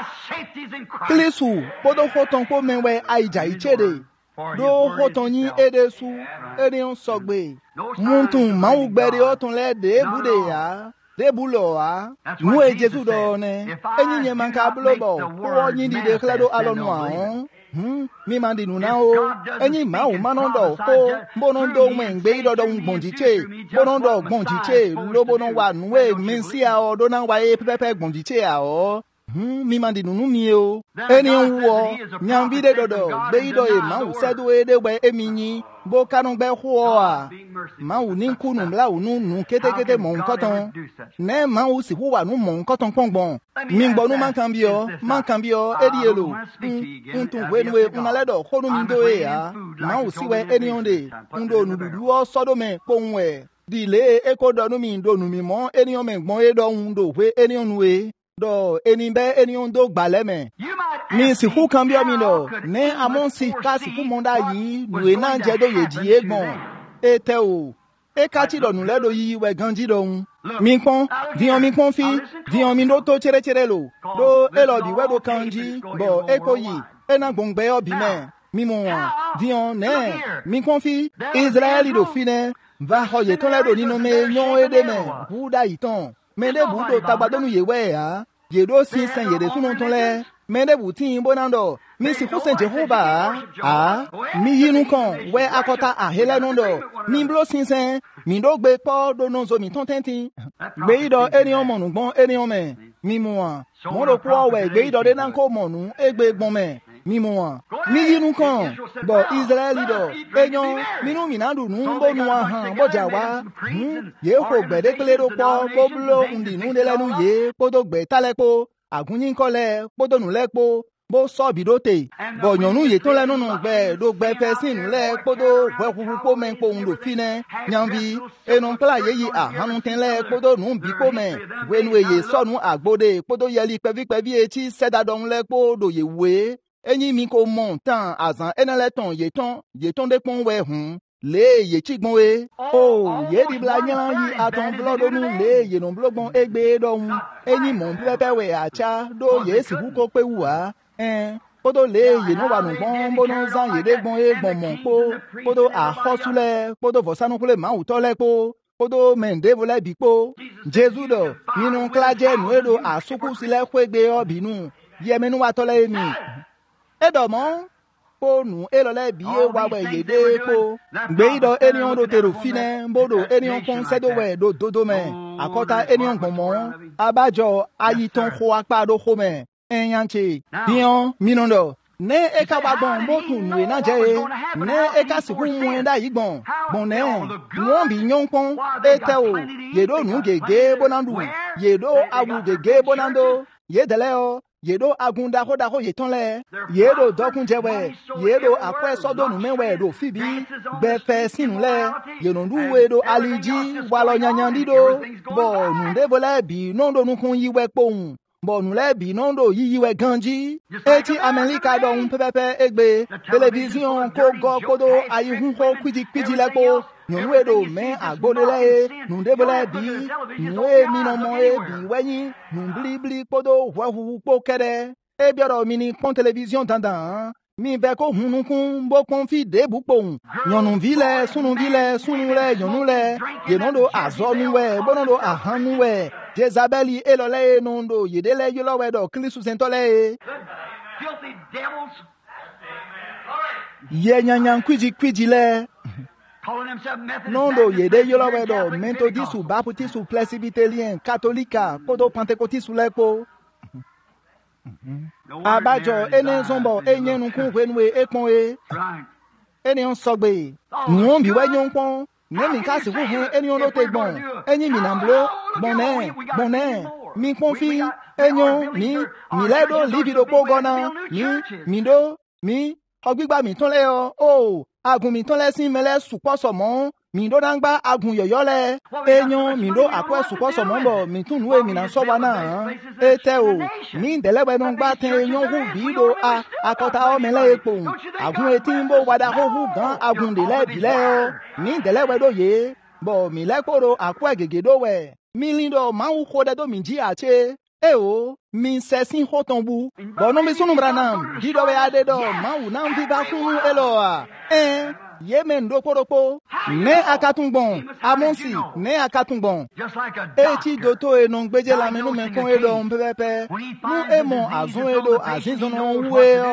klisu podo hoton po menwe aija ichede do hoton yin edesu erion sogbe muntun mawu gbere otun le de bude ya debulo a mu e Jesu do ne enyi nye manka blobo wo yin di de kledo alonu ahun hm mi mandi nuna o enyi ma o manondo ko bonondo mengbe dodo ngbonjiche bonondo gbonjiche lobono wa nuwe mensia o dona wa e pepe gbonjiche a o hm mi mandi nunu mi o eni wo nyambide dodo beido e ma o sedu e de we eminyi bo kanu gbe ho a ma o ni kunu mla o nu nu kete kete mo nkoton ne ma o si wa nu mo nkoton pongbon mi gbonu man kan bi o man kan bi o edi elo ntun wenwe unaledo honu mi do e a ma o si we eni onde ndo nu dudu o sodo me ponwe dile eko do nu mi ndo nu mi mo eni o me gbon e do ndo we eni onu e do eni be eni ondo gbale me mi si hu kan bi o mi do ne amon si ka si ku monda yi nu e na je do ye di egbon e te o e ka ti do nu le do yi we ganji do un mi kon dion mi kon fi dion mi do to chere chere lo do e lo di we do kanji bo e ko yi e na gbongbe obi me mi mo wan dion ne mi kon fi Israeli do fi ne va ho ye ton le do ninu me yon e de me hu da iton me de bu do tagbado nu ye we a ye do sin san ye de tunu ton le me de bu tin bonando mi si ku sen Jehova a mi yinu kan we akota a hele nondo mi blo sin sen mi do gbe po do no zo mi ton tentin gbe ido eni omo nu gbon eni ome mi mo an mo ro po we gbe ido de nan ko mo nu egbe gbon me mi mo an mi yinu kan bo Israeli do enyon mi nu mi na du nu bo nu han bo ja wa ye ko gbe de pele do po bo blo ndi nu de lenu ye po do gbe talepo agunyin kole po do nu lepo bo so bi do te bo nyonu ye ton lenu nu gbe do gbe pesin le po do gbe kuku po men po un do fine nyanbi enon pla ye yi a hanu ten le po do nu bi po men wenu ye so nu agbode po do yeli pevi pevi eti seda don le po do ye we enyi mi ko montan azan enele ton ye ton ye ton de pon we hun le ye chigbon we o ye di bla nyan yi aton blodo nu le ye non blogbon egbe do hun enyi mon pepe we acha do ye si hu ko pe wa eh podo le ye no wa nu gbon bo no zan ye de gbon e gbon mon po podo a hosule podo vosanu kule ma u tole po podo mende vole bi po Jesu do ninu klaje nu edo asuku sile kwegbe obinu ye menu wa tole mi edomo po nu elole bi e wa we ye de po gbe ido eni on do teru fine bodo eni on kon sedo we do dodo me akota eni on gbon mo abajo ayiton ho apa do ho me enyanche dion minondo ne eka bagbon motu nu e na je ne eka siku mu da yigbon gbon ne won bi yon pon ete o yedo nu gege bonandu yedo awu gege bonando yedele o yedo agunda ko da ko yeton le yedo dokun jewe yedo akwe sodo nu mewe do fibi be fe sinu le yenondu wedo aliji walo nyanyan dido bo nu de vola bi nondo nu kun yiwe pohun bo nu le bi nondo yiyiwe ganji eti America do un pepe egbe television ko go kodo ayihun ko kwiji kwiji lepo nu wedo me agbodele nu de vola bi nu e mi no mo e bi weyin nu bli bli kodo wahu po kere e bioro mi ni pon television dandan mi be ko hunukun bo kon fi de bupon nyonu vile sunu vile sunu le nyonu le yenondo azonu we bonondo ahanu we Jezabeli elole nondo yedele yolowe do klisu sentole filthy devils ye nyanyan kwiji kwiji le calling themselves Methodist nondo Baptist, yede yolowe Presbyterian, do Catholic, Methodistu Pentecostal. Baptistu Presbyterian Katolika kodo Pentecostistu lepo No wonder abajo Mary's ene eyes zombo is enyenu kun wenwe ekpon e right. eni on sogbe nuon bi we nyon pon nemi ka si hu hen eni on do te gbon eni mi na mblo bonne bonne mi pon fi enyon mi mi ledo livido pogona mi mi do mi ogbigba mi ton le o o agun mi ton le sin mele supo somo mi do dangba agun yoyo le enyon mi do akwe supo somo bo mi tun we mi na so wa na ete o mi delewe no gba ten enyon hu bi do a akota o mele epo agun etin bo wada ho hu gan agun de le bi le o mi delewe do ye bo mi le koro akwe gege do we mi lindo ma hu ko de do mi ji ache e o mi sesin hotonbu bo no mi sunu branam di do we ade do ma hu na viva kun eloa eh ye men do poropo ne akatungbon amonsi ne akatungbon Just like a eti doctor. doto e non gbeje la menu men kon edo on pepepe nu e mon azun edo azin zono we o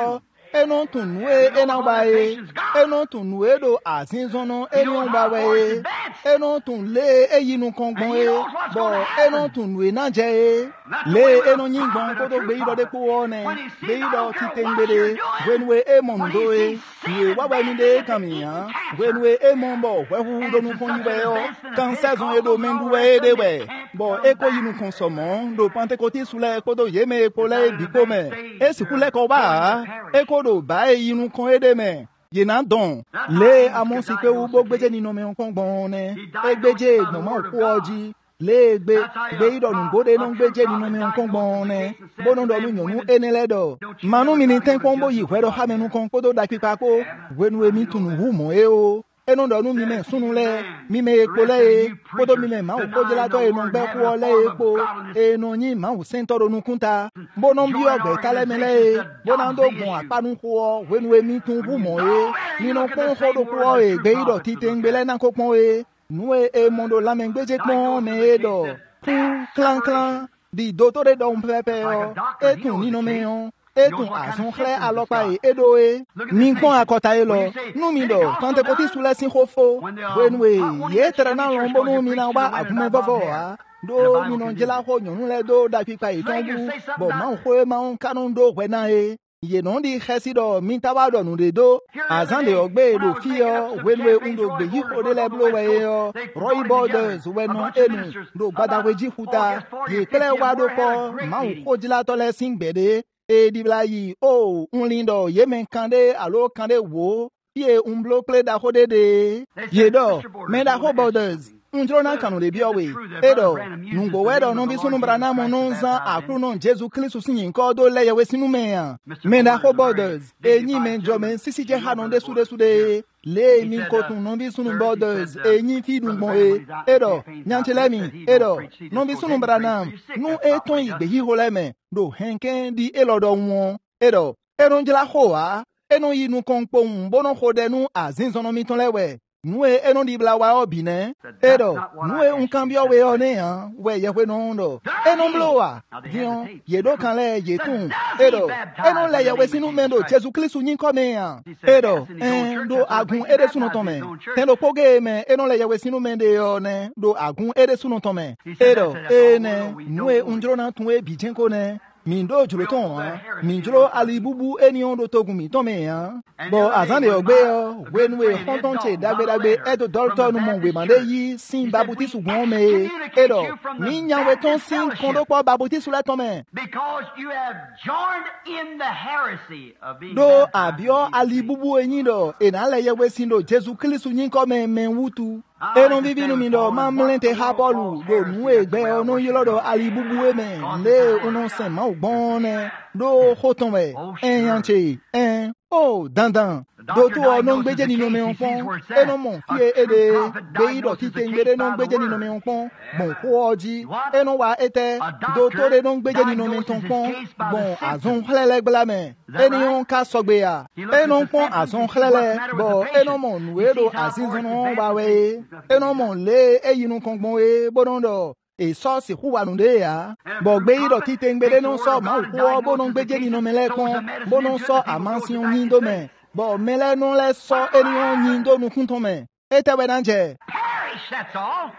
eno tunue enabae eno tunue do azinzono enionbawe eno tunle eyinu kongbon e bo eno tunue naje le eno nyingbon kodo gbe ido de po ne gbe ido titengbede wenwe emondo e ye wawa ni de kamiya wenwe emombo wehu do nu konyiwe o kan saison edo menduwe de we bo eko yinu konsomo do pentecote sule kodo yeme pole bikome esikule ko ba ekodo ba eyinu kon edeme yena don le amonsi pe u gbogbeje ninu me kongbon ne egbeje igbomo ku oji le gbe gbe idonu ngode no gbeje ninu me kongbon ne bono do nu nyonu eneledo manu mi ni ten konbo yi hwedo ha menu kon kodo da pipa ko wenu emi tunu hu mo e o eno do nu mi me sunule mi me ekole kodo mi me ma o kojela to enu gbe ku ole epo enu yin ma o sento do nu kunta bono bi ogbe tale mele bono do gun apanu ku o wenu emi tun hu mo e ninu kon kodo ku o e gbe ido ti te ngbele na ko pon e nu e e mondo la men gbeje pon me do pu clan clan di dotore do pepe o e tun ninu me o etun asun kle alopa e edo e min kon akota e lo nu mi do tante poti sule sin khofo wenwe ye trena lo mbo nu mi na ba agume bofo a do mi no jela ho nyonu le do da pipa e tongu bo ma ho ma on kanun do wena e ye non di khesido min tawa do nu de do azan de ogbe do fio wenwe undo gbe yi ko de le blo we yo roy borders wenu enu do gbadawe ji huta ye kle wa do ko ma ho jila to le sin gbede e dibla yi o unlindo yemen kande alo kande wo ye umblo ple da hode de ye do me da ho borders unjona kanu le biowe edo nungo wedo no bi sunu brana mo no nza akru no Jesus Christ sin ko do le yewe sinu me ya me da ho borders enyi me jo me sisi je ha no de sude sude le mi ko tun no bi sunu borders enyi fi dun mo e edo nyanchele mi edo no bi sunu brana nu eton igbe yi ho le me do henken di elodo won edo eron jela ho a eno yi nu kon pohun bono ho de nu azinzono mi ton lewe Nue eno di blawa obine edo nue un cambio we one han we ye we no ndo eno blowa dion ye do kan le ye tun edo eno le ye we sinu mendo Jesus Christ yin come han edo en do agun ede sunu to me ten lo poge me eno le ye we sinu mende yo ne do agun ede sunu to me edo ene nue un drona tun e bijenko ne Mindo julo ton ha minjlo alibubu enion do togumi to me ha bo azan de ogbe o wenwe honton che dagbe dagbe edo doctor nu mo we mande yi sin babuti sugun me edo mi nyawe ton sin kondo po babuti sule to me because you have joined in the heresy of being do abio alibubu eyin do enale yewe sin do Jesus Christ yin ko me men wutu eno bibi nu mi do ma mlente ha bolu do nu egbe onu yilodo alibubu e me le onu sen ma ogbon ne do hoton we enyanche en o dandan do tu o no gbeje ninu me onpon eno mo fie ede be ido ti te ngere no gbeje ninu me onpon bon ko oji eno wa ete do to de no gbeje ninu me tonpon bon azon khlele gbla me enion ka sogbe ya eno pon azon khlele bo eno mo nuwe do azinzono ba we eno mo le eyinu kongbon e bonondo e so si huwa nunde ya bo gbe ido ti te ngbere no so ma ko bo no gbeje ninu me le kon bo no so amansion yindo me bo mele no le so enion yindo nu kunton me ete we nanje perish, that's all.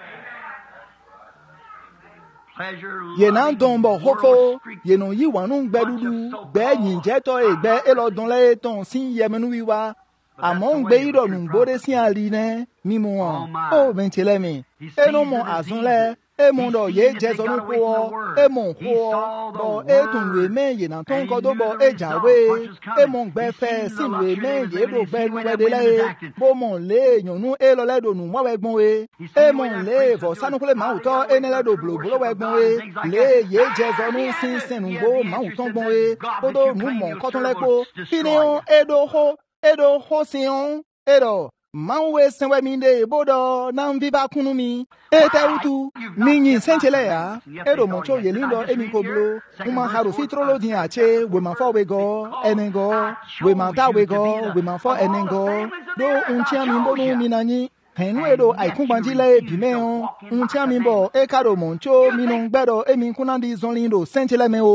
ye nan don bo hofo ye no yi wanu gbedudu gbe yin je to e gbe elodun le ton sin yemenu wiwa amon gbe ido nu gbore sin ali ne mimu won o mentele mi eno mo azun le e mo do ye je so nu ko e mo ko bo e tun we me ye nan ton ko do bo e jawe e mo gbe fe sin we me ye do gbe nu we de le bo mo le yonu e lo le do nu mo we gbon we e mo le vo sanu kule ma uto e ne le do blo blo we gbon we le ye je so nu sin sin nu bo ma uton gbon we ko do nu mo ko ton le po kini on e do ho e do ho sin on e do manwe senwe minde bodo na mviva kunumi ete utu minyi senchele ya edo mocho yelindo emikoblo uma haru fitrolo din ache we man for we go enengo we man ta we go we man for enengo do unchia mimbo no minanyi henu edo aikungbanjile bimeon unchia mimbo e karo moncho minongbedo emi kunandi zonlindo senchele me o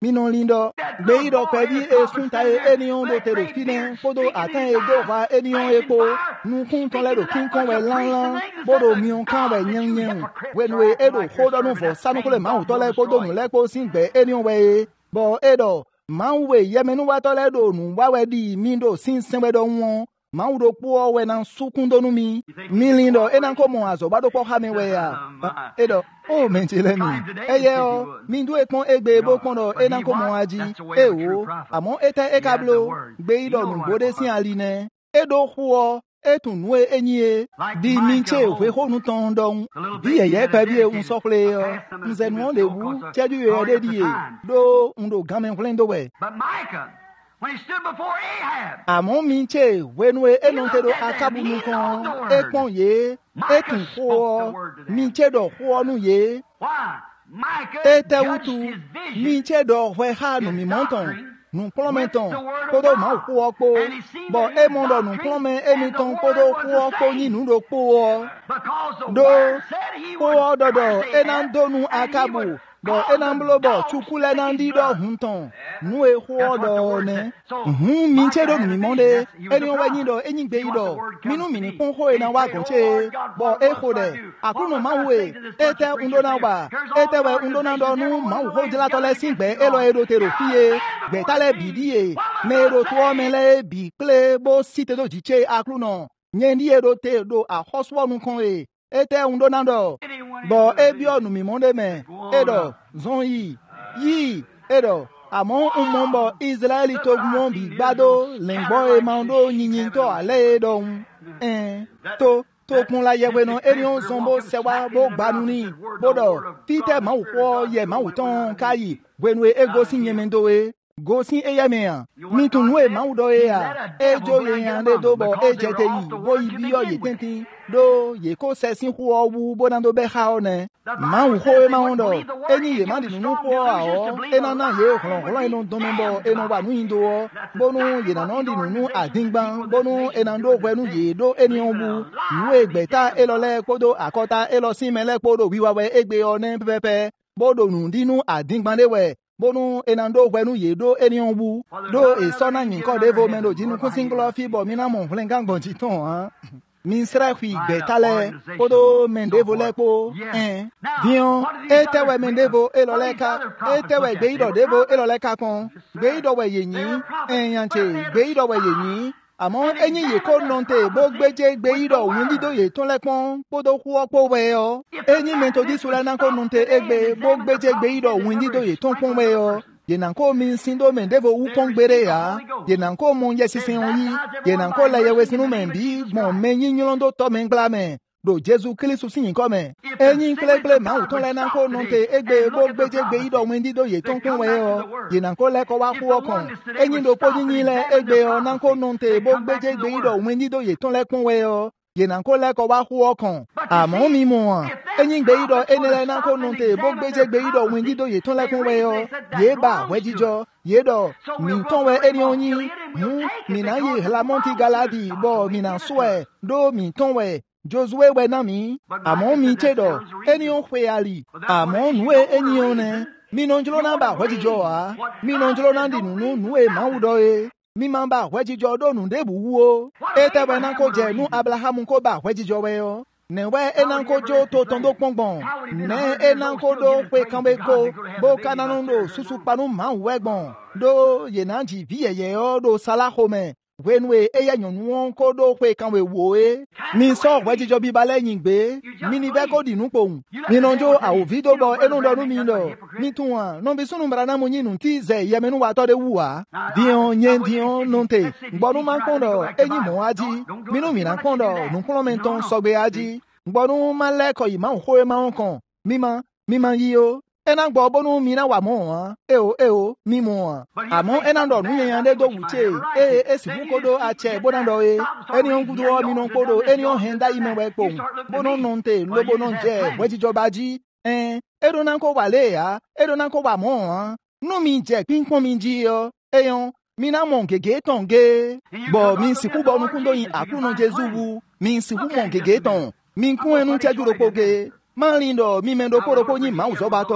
mino lindo gbeido pebi e sunta e enion do tero fine podo atan e do wa enion epo nu kun ton le do kin kon we lan lan bodo mion kan we nyen nyen when we edo hodo no for sanu ko le ma to le podo nu le ko sin gbe enion we bo edo ma we yemenu wa to le do nu wa we di mindo sin sin we do won ma udo po we nan sukun do nu mi mi lindo e nan ko mo azo ba do po ha mi we ya edo o menchele mi eye o mi ndu e pon egbe bo pon do e nan ko mo aji e wo amo ete e kablo gbe ido nu bode sin ali ne edo huo etun nu enyi di minche we ho nu ton don bi yeye pa bi e un so ple nze nu le wu cheju ye de di do ndo gamen plendo we But Micah, when he stood before Ahab, àmọ́ mi ṣe wẹnu enotero akabunu kan ekpɔn ye etun xɔ mi ṣe dɔ xɔnu ye why? Micah etewutu judged his mi vision ṣe dɔ xɔe ha nu mi mɔntɔn nukplɔmɛtɔn kodo ma xɔ kpo bɔn emɔ dɔ nukplɔmɛ emitɔn kodo xɔ kpo nyinu do kpo because the do word said he would kpo dɔdɔ curse Ahab, enandonu and he akabu would bɔn cause enamblo the bɔ dogs tsukule to nandi eat dɔ blood. huntɔn nu exɔ dɔ ne hun mi ṣe do nu mi mɔ de eniyan wɛ nyi dɔ enyi gbe yi dɔ minu mini kún xɔ ena wa gùn tse bɔn exɔ dɛ akunu mawu ye ete ŋdona gba ete wɛ ŋdona dɔ nu mawu xɔ dzilatɔ lɛ si gbɛ elɔ eɖo te ɖo fi ye gbɛta lɛ bi di ye me eɖo toɔ me lɛ bi kple bo si te do dzi tse akunɔ nye di eɖo te do axɔsubɔnu kɔn ye ete ŋdona dɔ bɔn ebiɔ nu mi mɔ de mɛ eɖɔ zɔn yi yi eɖɔ àmọ́ ń bọ̀ Israẹli tó gbọ́n bí gbádó lẹ́gbọ́ ema do yìnyín tó alẹ́ dọ̀hún ẹn tó tó kún la yẹwé náà ẹni ó sọ bó sẹwà bó gbanu ní bódọ̀ títẹ̀ máa kọ́ yẹ máa tán káyì wẹnu egosi yẹmẹdọ̀wé gosi eyẹmẹyàn mi tún nù ẹ máa dọ̀ ẹ yà ẹjọ́ yẹn lé tó bọ̀ ẹ jẹ tẹ yìí bó ibi yọ yìí tẹ́ntẹ́n do yè kó sẹ́sìn kú ọ wú bó náà tó bẹ́ xa ọ nẹ máa wù kó ẹ máa dọ̀ ẹni yè má dì nínú kó àwọ̀ ẹ náà náà yẹ kọ̀lọ̀kọ̀lọ̀ inú dọ́mẹ bọ̀ ẹ náà wà nù yín do ọ bónú yè nà náà dì nínú àdíngbà bónú ẹ náà dó wẹnu yè dó ẹni ọ wú nù ẹgbẹ̀ta ẹ lọ lẹ kódó àkọ́ta ẹ lọ sí mẹlẹ kódó wíwáwẹ ẹgbẹ ọ ní pẹpẹpẹ bódò nù dínú àdíngbà léwẹ bonu enando wenu ye do enion wu do esona nko devo mendo jinu kusinglo fi bo mina mon flenga gbonji ton han min sra fi betale podo mendevo lepo eh dion etewe mendevo eloleka etewe gbeido devo eloleka kon gbeido we yin enyanche gbeido we yin àmọ́ ẹ̀yin yìí kó nọ̀ǹtè bó gbẹ́jẹ́ gbé yìí dọ̀ òun dídò yìí tún lẹ́pọ́n kódó kú ọ́pọ̀ wẹ̀ ọ́ ẹ̀yin mẹ́tòdì sùlẹ̀ náà kó nọ̀ǹtè ẹgbẹ́ bó gbẹ́jẹ́ gbé yìí dọ̀ òun dídò yìí tún pọ́n wẹ̀ ọ́ yìnyín kó mi sin do mẹ́ ndévo wú pọ́n gbére yá yìnyín kó mu yẹ sísìn wọn yí yìnyín kó lẹ̀ yẹwé sinú mẹ́ bí gbọ̀n mẹ́ yín yín lọ́dọ̀ tọ́ mẹ́ ńgbà mẹ́ do Jésù Kristu sí yín kọ́ mẹ́ ẹ̀yin kúlẹ̀kúlẹ̀ máa wù tún lẹ́ náà kó nọ̀ǹtè ẹgbẹ́ bó gbẹ́jẹ́ gbé yìí dọ̀ òun dídò yìí tún pọ́n wẹ̀ ọ́ yìnyín kó lẹ́kọ̀ọ́ wá kú ọkàn ẹ̀yin do kó yín lẹ ẹgbẹ́ ọ náà kó nọ̀ǹtè bó gbẹ́jẹ́ gbé yìí dọ̀ òun dídò yìí tún lẹ́kùn wẹ̀ ọ́ yìnyín kó lẹ́kọ̀ọ́ wá kú ọkàn àmọ́ mi mọ̀ ọ́n ẹ̀yin gbé yìí dọ̀ ẹni lẹ́ náà kó nọ̀ǹtè bó gbẹ́jẹ́ gbé yìí dọ̀ òun dídò yìí tún lẹ́kùn wẹ̀ ọ́ yé bà wẹ́ jíjọ yé dọ̀ mi tán wẹ̀ ẹni ọ̀yin mi náà yé hlamọ́ntì galadi bọ̀ mi náà sọ̀ do mi tán wẹ̀ Josué wẹ̀ náà mi àmọ́ mi tẹ́ dọ̀ ẹni ọ̀ fẹ́ àlì àmọ́ nùwé ẹni ọ̀ nẹ mi nà ń jọlọ́ náà bà wẹ́ jíjọ wá mi nà ń jọlọ́ náà dì nùnú nùwé máa wù dọ̀ yé mi máa bá wẹ́ jíjọ dónù débù wú o ẹ tẹ́wẹ́ náà kó jẹ nú Abrahamu kó bá wẹ́ jíjọ wẹ́ ọ nẹ̀wẹ́ ẹ náà kó jó tó tán tó pọ̀ngbọ̀n nẹ ẹ náà kó dó pé kán bẹ́ kó bó kánánú dò susu panu máa wẹ́ gbọ̀n dó yè náà jì bí ẹ̀yẹ ọ́ dó sálákó mẹ́ wẹ́nuwe ẹ̀yẹ yọ̀nù wọn kó dó pé kán wẹ́ wò é mi sọ wẹ́ jíjọ bí balẹ̀ yìn gbé mi ní bẹ́ kó dìnnú pòun mi nà jó àwòfí tó bọ̀ ẹnu dọ̀nù mi lọ mi tún wọn nọbi sunu barana mu yinu ti zẹ yẹmẹnu wa tọ́ de wù wá diọn yẹn diọn nọntẹ gbọdú máa ń kọ́ dọ̀ ẹ̀yìn mọ́ ají minú mìíràn kọ́ dọ̀ nùkúrọ̀ mi tán sọgbẹ́ ají gbọdú máa lẹ́kọ̀ọ́ yìí máa ń kó ẹ máa ń kàn mímá mímá yí o ẹnà gbọ́ bọ́nú mìíràn wà mọ́ wọn ẹ o ẹ o mímú wọn àmọ́ ẹnà dọ̀ nù yẹn dé dọ̀wù tẹ ẹ ẹ sì fún kódó àtsẹ bọ́nà dọ̀ ẹ ẹni ọ̀ ń kutu ọ mìíràn kódó ẹni ọ̀ hẹ́ndá yìí mẹ́wẹ́ kpọ̀ bọ́nà nọ̀ntẹ lóbó nọ̀ jẹ wẹ́jíjọba jí ẹ ẹdọ náà kó wà lé ya ẹdọ náà kó wà mọ́ wọn nù mí jẹ pínpọ́n mi jí ọ ẹyàn mi náà mọ̀ gègé tàn gé bọ̀ mi sìkú bọ́nu kúndóyin àkúnú Jésù wu mi sìkú mọ̀ gègé tàn mi kún ẹnu tẹ́jú rògbò gé máa rìn dọ̀ mi mẹ́ndọ̀ kórópó yín máa wùsọ́ bá tọ́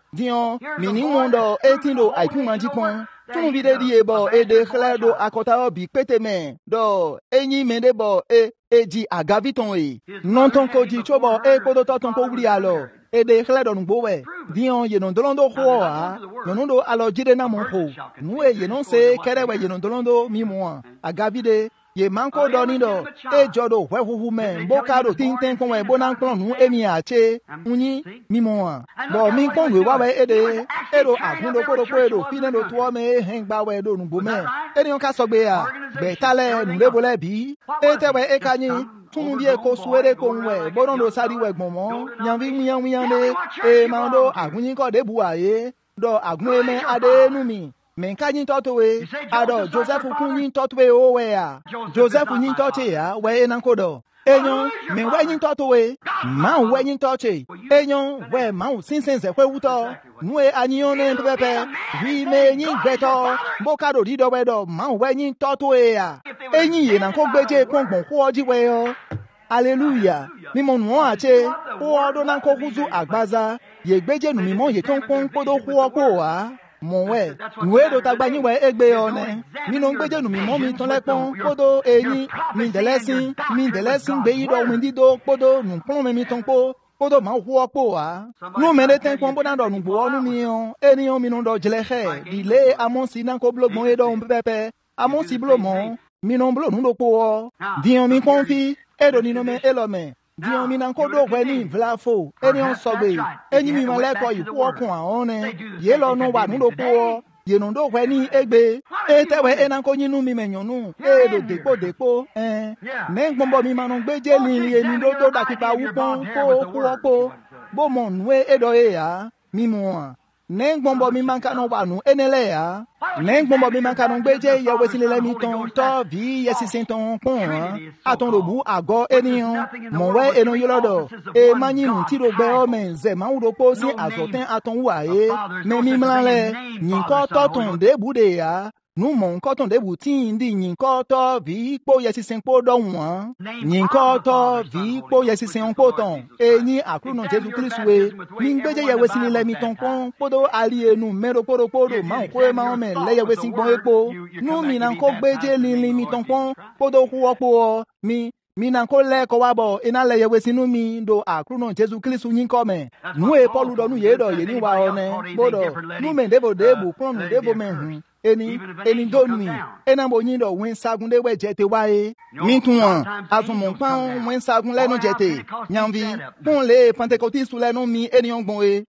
dion mini mondo etindo aikunmanji pon tunu bide die bo e de khledo akota bi peteme do enyi mende bo e eji agaviton e non ton ko ji chobo e kodo ton ko wuri alo e de khledo ngbo we dion ye non dolondo ho a nondo alo jide na mo ho nu e ye non se kere we ye non dolondo mi mo agavide ye manko donido e jodo hwehuhu men bokado tinten kon we bonan klon nu emi ache unyi mimo bo mi kon we wa we ede ero agundo kodo kodo fine do to me hengba we do nu bo me eni on ka so gbe ya be tale nu le bo le bi e te we e kanyi tunu bi e ko suere kon we bonon do sari we gbon mo nyan bi wiyan wiyan de e mando agunyin ko de bu aye do agun eme ade nu mi men kanyin totowe ado Joseph kunyin totowe o we ya Joseph nyin toche ya we enankodo enyon men we nyin totowe ma we nyin toche enyon we ma sinsen se kwe wuto nue anyon ne pepe wi me nyin beto bokado dido we do ma we nyin totowe ya enyin ye nan ko gbeje pongbon ko oji we yo hallelujah mimo nu ache o odo nan ko kuzu agbaza ye gbeje nu mimo ye ton pon podo ku opo wa monwe nwe do tagba yin we egbe one mi no gbeje nu mi mo mi ton lepon podo eyin mi delesin mi delesin gbe yido mi dido podo nu pon mi ton po podo ma hu opo wa nu me de ten pon bodan do nu bo nu mi on eniyan mi no do jele he dile amonsi nan ko blogbon e do pepe amonsi blomon mi no blo nu do po dion mi konfi e do ni no me elome dion mi nan ko do we ni vlafo eni on sogbe eni mi male ko yi ku okun awon ne ye lo nu wa nu do po ye nu do we ni egbe e te we enan ko yinu mi menyon nu e do depo depo eh ne gbonbo mi manu gbeje li eni do do da pipa wu pon ko ku opo bo mo nu e do e ya mi mo ne gbonbo mi man kanu wa nu enele ya ne gbonbo mi man kanu gbeje ye we sile mi ton to vi ye sisin ton pon aton do bu ago eniyan mo we enu yolodo e manyinu ti do gbe o men ze ma wo do po si azoten aton wa e me mi mlanle yin ko to ton de bu de ya nu mo nko ton de bu tin di yin ko to vi po ye sisin po do won yin ko to vi po ye sisin po ton e yin akruno Jesu Kristu we mi gbeje ye we sile mi ton pon podo ali enu mero poro poro ma ko e ma o men le ye we sin pon epo nu mi nan ko gbeje lin mi ton pon podo ku opo mi mi nan ko le ko wa bo ina le ye we sinu mi do akruno Jesu Kristu yin ko me nu e Paul do nu ye do ye ni wa one bodo nu me debo debu pon nu debo men hu eni eni do mi ena bo yin do wen sagun de we jete wa e mi tun won azun mo pan wen sagun lenu jete nyanvi pon le pentecôtiste lenu mi eni ongbon e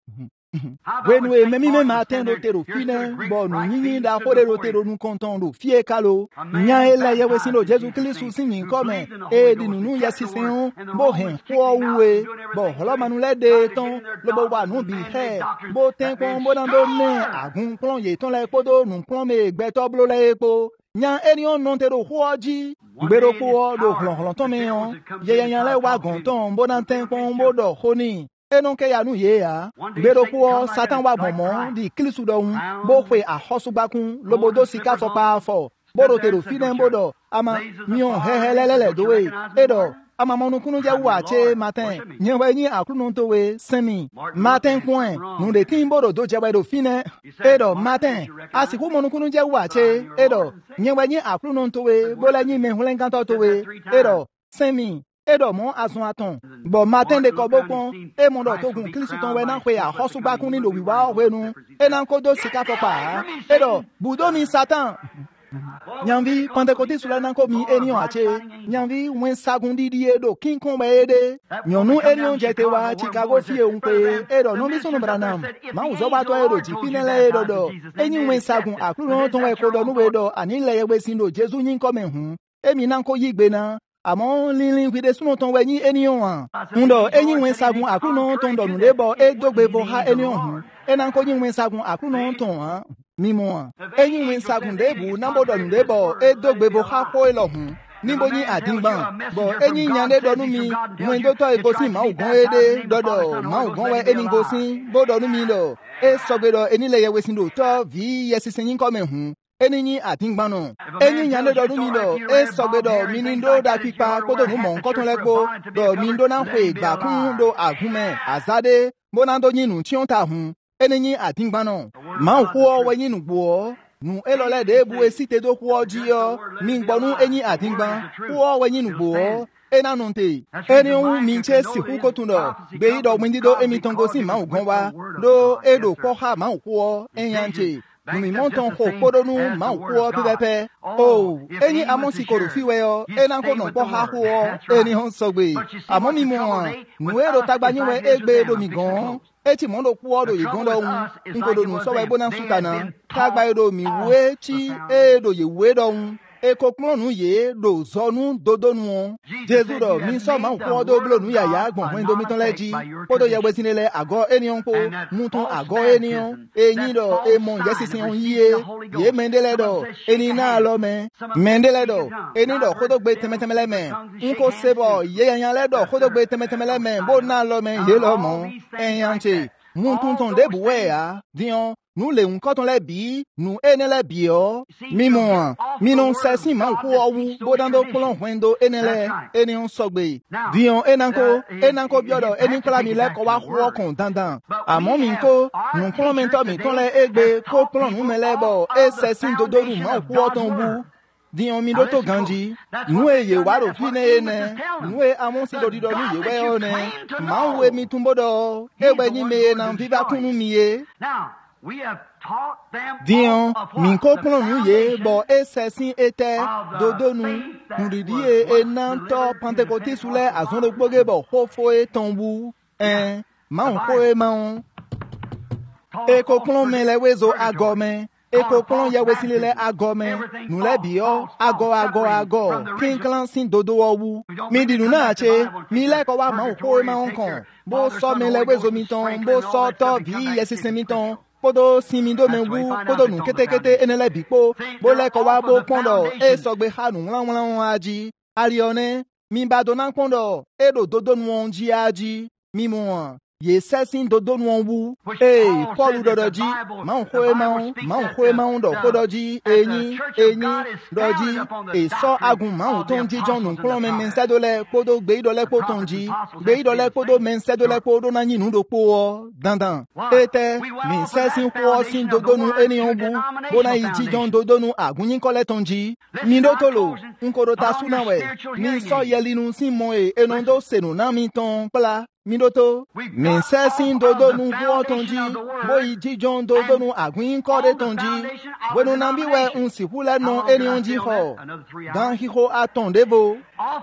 wenu e memi me matin do tero fine bo nu yin da ko de do tero nu konton do fie kalo nya ele ye we sin do Jesu Kristu sin yin ko me e di nu ya sisin bo hen ko we bo holo manu le de ton lo bo wa nu bi he bo ten kon bo dan do me agun klon ye ton le podo nu klon me gbe to blo le epo nya eni on non tero hoji gbero ko do klon klon ton me on ye yan le wa gon ton bo dan ten kon bo do honi enon ke ya nu ye ya gbero ko satan wa gbonmo di Kristu do un bo fe ahosubakun lobodo sika fo pa fo bodo tero fine bodo ama mion hehelelele do we edo ama monu kunu je wa che matin nyen we yin akunu to we semi matin point nu de tin bodo do je we do fine edo matin asiku monu kunu je wa che edo nyen we yin akunu to we bo la yin me hulen kan to we edo semi edo mo azun aton bo matin de kobokon e mo do togun Kristu ton we na pe ahosubakun ni do wiwa wenu e nan ko do sika fo pa edo budo mi satan nyanvi pentecote sula nan ko mi enion ache nyanvi wen sagundi di edo kin kon ba ede nyonu enion jete wa Chicago fie un pe edo no mi sunu branam ma uzo ba to edo ji pinele edo do enyi wen sagun akuru ton we ko do nu we do ani le ye we sin do Jesu yin ko men hu emi nan ko yigbe na amon linlin kwide suno ton we yin enion an ndo enyi wen sagun akuru ton do nu le bo e dogbe bo ha enion hu enan ko yin wen sagun akuru ton an mimo enyi wen sagun debu nambo do ndebo e dogbe bo ha ko elo hun nibo yin adingban bo enyi nyande do nu mi wen do to egosi ma ugon ede dodo ma ugon we eni gosin bo do nu mi lo e sogbe do eni le ye we sin do to vi yesisin yin ko me hun eni yin adingban no enyi nyande do nu mi lo e sogbe do mi ni do da pipa ko do nu mo nkan ton lepo do mi do na pe gba kun do agunme azade bo na do yin nu ti on ta hun enyi adingbano ma ho wenyi nugbo nu elole de bu esite do ho jiyo mi gbonu enyi adingban ho wenyi nugbo ena nunte eni un minche si hu ko tuno be do windido emi tongo si ma ugon wa do edo ko ha ma ho enyanche mi monton ho kodonu ma ho pepepe o eni amonsi ko fiwe o ena ko no ko ha ho eni hon sogbe amo mi mo nu ero tagbaniwe egbe do mi gan eti mondo ku odo yigondo un nkodo nu so wa ibona sutana tagba edo mi we chi edo ye we do un eko klonu ye do zonu dodonu Jesu do mi so ma ku odo blonu ya ya gbon wen do mi ton leji odo ye we sinile ago enion po mutun ago enion eyin do emo yesisin on ye ye mendele do eni na lo me mendele do eni do kodo gbe temetemele me nko sebo ye yan le do kodo gbe temetemele me bo na lo me ye lo mo enyanche mutun ton de buwe ya dion nous les quand on les bi nous ene les bio mi mo mi non sesi ma ko owu bodando kolon wendo enele eni on sogbe dion enanko enanko biodo eni kala mi le ko wa ho kon dandan amo mi ko nu kolon mento mi ton le egbe ko kolon nu mele bo e sesi dodoru ma ko ton bu dion mi doto ganji nu eye waro fi ne ene nu e amon si do dido nu ye we one ma we mi tumbodo egbe ni me na viva kunu mi e Dion, min kopron nou ye, bo e sesin ete, dodo nou, nou didi e, e nan to, pantekoti soule, azon do boge bo, ho fo e tombu, en, man ho e man, e kopron men le wezo agome, e kopron ye wesilele agome, nou le biyo, ago, ago, ago, kin klan sin dodo owu, mi di nou na ache, mi le ko wa man ho e man kon, bo so men le wezo miton, bo so to vi yesise miton, podo simindo menwu podo nu kete kete enele bipo bo le ko wa bo pondo e sogbe hanu nlan nlan aji arione mi ba do nan pondo e do dodo nu onji aji mi mo ye sesin dodo nu onwu e Paul dodoji ma nko e ma ma nko e ma do podoji eni eni doji e so agun ma ton ji jon nu klon men men sedole podo gbe idole po tonji gbe idole podo men sedole podo na yin nu do po dandan ete mi sesin ko sin dodo nu eni onbu bona iji jon dodo nu agun yin kole tonji mi do tolo nko do ta suna we mi so yelinu sin mo e enondo senu na mi ton pla Midoto, min sesin dodo nu huo tonji, bo iji jon dodo nu agun kode tonji, wenu nambi we unsi hula no eni onji ho, dan hi ho aton debo.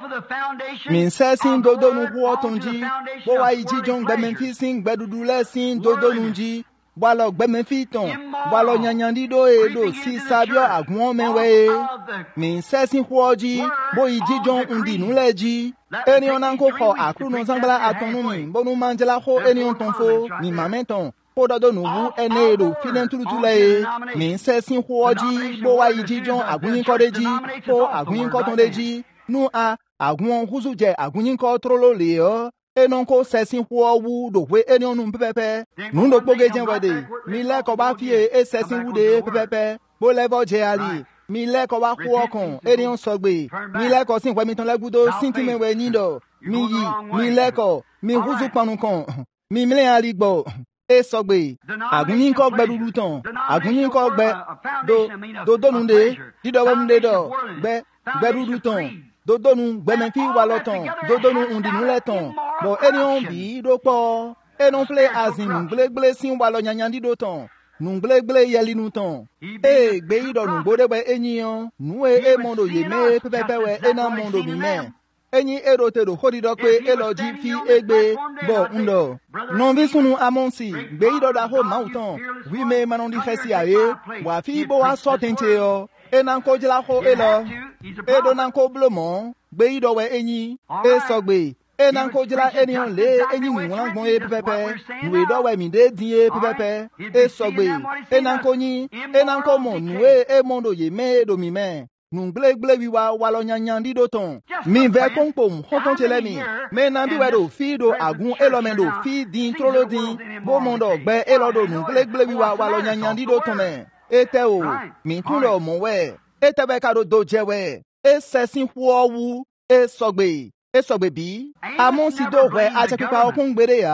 Min sesin dodo nu huo tonji, bo wa iji jon gbemen fisin gbedudule sin dodo nunji, walo gbemen fiton, walo nyanyandi do e do si sabio agun menwe. Min sesin huoji, bo iji jon undi nuleji. Eni onan ko ko akru no zangala atonu mi bonu manjela ho eni on tonfo mi mamenton po dodo nuwu ene do filen turutule mi sesin huoji bo wa yiji jon agunyin kodeji po agunyin kotondeji nu a agun huzu je agunyin ko trolo le o enon ko sesin huowu do we eni onu pepepe nu do poge jen wede mi le ko ba fie e sesin wude pepepe bo levo je ali mi le ko wa ku okun eri on sogbe mi le ko sin we mi ton legudo sinti me we nido mi yi mi le ko mi huzu panu kan mi mle aligbo e sogbe agunyin ko gbedudu ton agunyin ko gbe do do do nunde dido we nunde do gbe gbedudu ton do do nu gbe men fi wa lo ton do do nu undi nu le ton bo eri on bi do po e non play azin gbegle sin wa lo nyanyan dido ton nungbegle yeli nuton e gbe ido nungode be enyiyan nu e e mondo ye me pepepe we e na mondo mi me enyi erote do hodido pe eloji fi egbe bo ndo non bi sunu amonsi gbe ido da ho mauton wi me manondi fesi aye wa fi bo wa sotente o e nan ko jila ho elo e do nan ko blomo gbe ido we enyi e sogbe e nan ko jila enion le enyi mi won gbon e pepepe we do we mi de din e pepepe e sogbe e nan ko yin e nan ko mo nu e e mondo ye me do mi me nu glegle wi wa wa lo nyanyan di do ton mi ve konpom ho kon tele mi me nan bi we do fi do agun e lo me do fi din trolo din bo mondo gbe e lo do nu glegle wi wa wa lo nyanyan di do ton me e te o mi tun lo mo we e te be ka do do je we e sesin huo wu e sogbe e sogbe bi amon si do we aja pipa okun gbere ya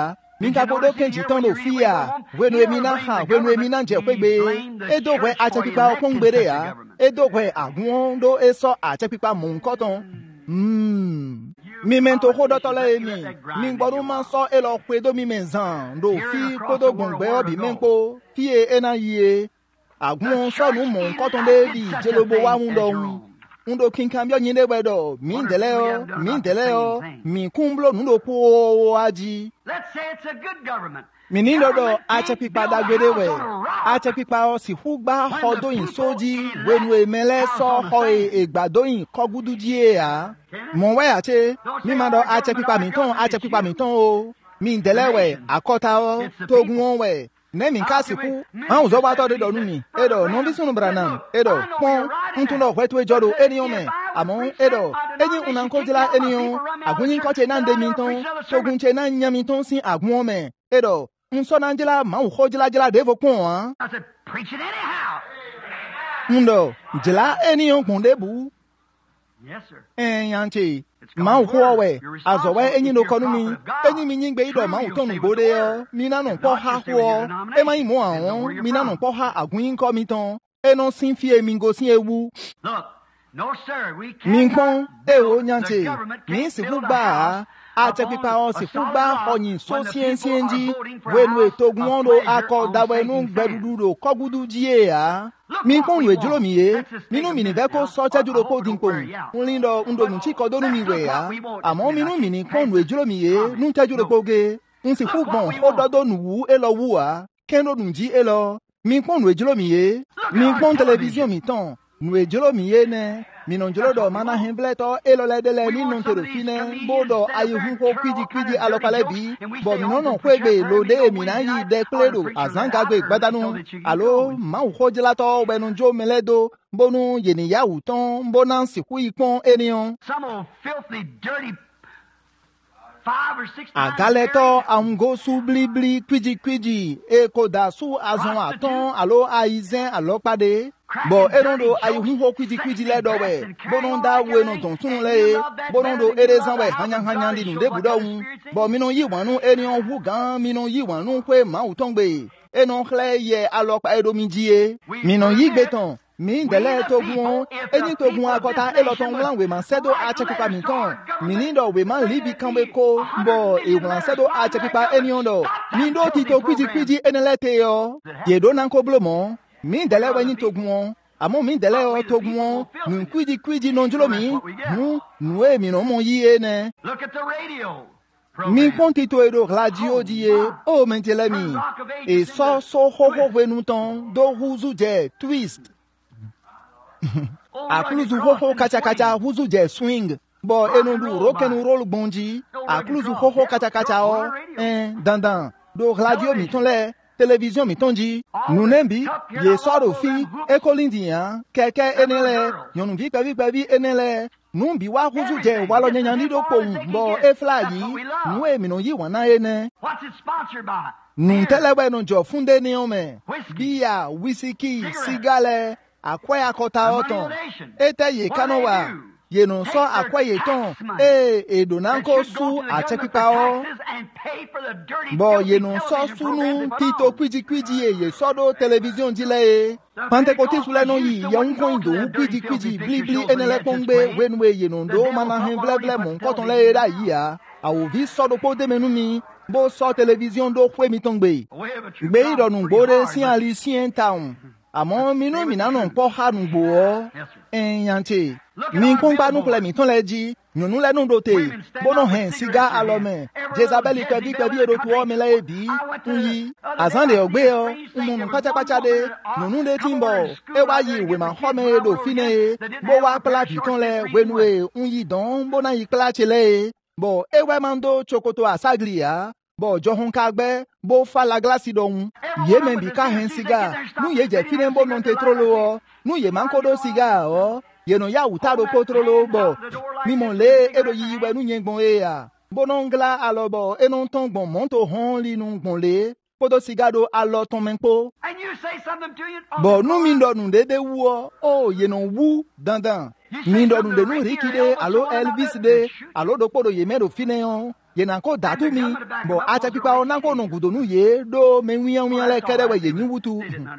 minka kodo kenji tondo fia wenu emina ha wenu emina nje kwegbe edo we achepipa okongbere ya edo we agun do eso achepipa mu nkoton mm mi mento hodo tole mi mi gbodu ma so e lo pe do mi menzan do fi kodo gbongbe obi menpo pie ena yie agun so nu mu nkoton de bi jelobo wa mu do ndo kinkambio nyinde wedo mi ndele o mi ndele o mi kumblo nundo po aji. Let's say it's a good government. Minindo do acha pipa dagbede we acha pipa o si hugba hodo yin soji wenu emele so ho egbado yin kogudu die a mo we ate mi ma do acha pipa mi ton acha pipa mi ton o mi ndele we akota o togun we ne mi kasiku an zo ba to de do nu mi edo no bi sunu branam edo pon ntun do hwetu ejodo eniyan me amo edo eyin unan ko jila eniyan agunyin ko che na nde mi ton togun che na nya mi ton sin agun me edo nso na njila ma ho jila jila de vo kun an I said, preach it anyhow. ndo jila eniyan kun de bu Yes, sir. en yanti ma ho we azo we eyin no konu mi eyin mi yin gbe ido ma ton nu bode yo mi na no po ha ho e ma yin mo awon mi na no po ha agun ko mi ton e no sin fi emi go sin ewu Look, no, sir, we can't. mi kon e o The nyanti government mi can't si build a gba house ache upon pipa o a si solid gba rock hoyin so when the sien people are sienji voting for a wenu house etogun of lo pleasure akọ on dawe nu sinking sand. gbedudu do kogudu die ya mi kon we julo mi ye minu mi ni be ko so cheju do ko dinpo nlin do ndo nu chi ko do nu mi we ya amo minu mi ni kon we julo mi ye nu cheju do poge nsi fu gbon o dodo nu wu e lo wu a kendo nu ji e lo mi kon we julo mi ye mi kon television mi ton nu e julo mi ye ne mi non julo do mana hembleto e lo le de le ni non te do fine bodo ayu hu ko kwiji kwiji alokale bi bo mi non kwegbe lo de mi na yi de kledo azanga gbe gbadanu alo ma ho jila to benu jo meledo bonu yeni ya uton bona siku ipon eniyan Some old filthy, dirty five or six times agaleto amgo su blibli kwiji kwiji e ko da su azon aton alo aizen alopade bo erondo ayu ho kwiji kwiji le do we bonon da we no ton tun le bonon do erezan we hanyan hanyan di nu de budo un bo mi no yi wanu eniyan hu gan mi no yi wanu pe ma uton gbe enon kle ye alopa edo mi jie mi no yi gbe ton mi ndele togun eyin togun akota eloton wan we man sedo achepipa mi ton mi ni do we man libi kanwe ko bo e wan sedo achepipa eniyan do mi do ti to kwiji kwiji enelete yo ye do nan ko blomo mi ndele we yin togun amo mi ndele o togun mi kwiji kwiji non julo mi nu nu e mi no mo yi ene Look at the radio. mi konti to edo radio die o mentele mi e so so ho ho we nu ton do huzu je twist akuluzu hoho kacha kacha huzu je swing bo enundu rokenu roll bonji akuluzu hoho kacha kacha o eh dandan do radio mi ton le television mi tonji nunembi ye soro fi ekolindian keke enele yonu vi pevi pevi enele numbi wa huzu je wa lo nyan ni do pohun bo e fly nu e mi no yi wana ene What's it sponsored by? nun telewe no jo funde ni ome bia whisky sigale akwe akota oton ete ye kanowa ye no so akwe ye ton e edonanko su achepipa o bo ye no so sunu tito kwiji kwiji ye ye sodo television jile pantekote sule no yi ye un coin do kwiji kwiji bli bli enele pongbe wenwe ye no do mana hen vle vle mon koton le era yi a awo vi sodo po de menu mi bo so television do kwe mi tongbe gbe ironu gbore si ali si en town àmọ́ minú mi nánà ń pọ́ hánú gbò ọ́ ẹ̀yàntè mi kún gbanú kulẹ̀ mi tún lẹ jí nyùnú lẹ́nu dòtè bọ́nà hẹ̀n sígá alọ́mẹ̀ jezabeli kẹbí kẹbí èrò tó ọ́ mi lẹ́yẹ bí ń yí àzánde ọ̀gbẹ́ ọ ńmùnú pátápátáde nyùnú lé tí ń bọ̀ ẹ wá yí ìwé mà họ́ mi èdò fínẹ bó wá pílàtì tún lẹ wẹnu ẹ ń yí dán bọ́nà yí pílàtì lẹ bọ̀ ẹ wá máa ń dó tsokoto àságìrì yá bo johun kagbe bo fala glasi don ye men bi ka hen siga nu ye je fine bo non tetrolo o nu ye man kodo siga o ye no ya utaro potrolo bo mi mon le edo yi we nu yen gbon e ya bo non gla alobo e non ton gbon monto hon li nu gbon le podo sigado alo ton menpo And you say something to you. bo nu mi ndo nu de de wu o o ye no wu dandan mi ndo nu de nu rikide alo elvis de alo do podo ye mero fine on ye na ko datu mi bo acha pipa o na ko no gudo nu ye do me wian wian le kede we ye ni wutu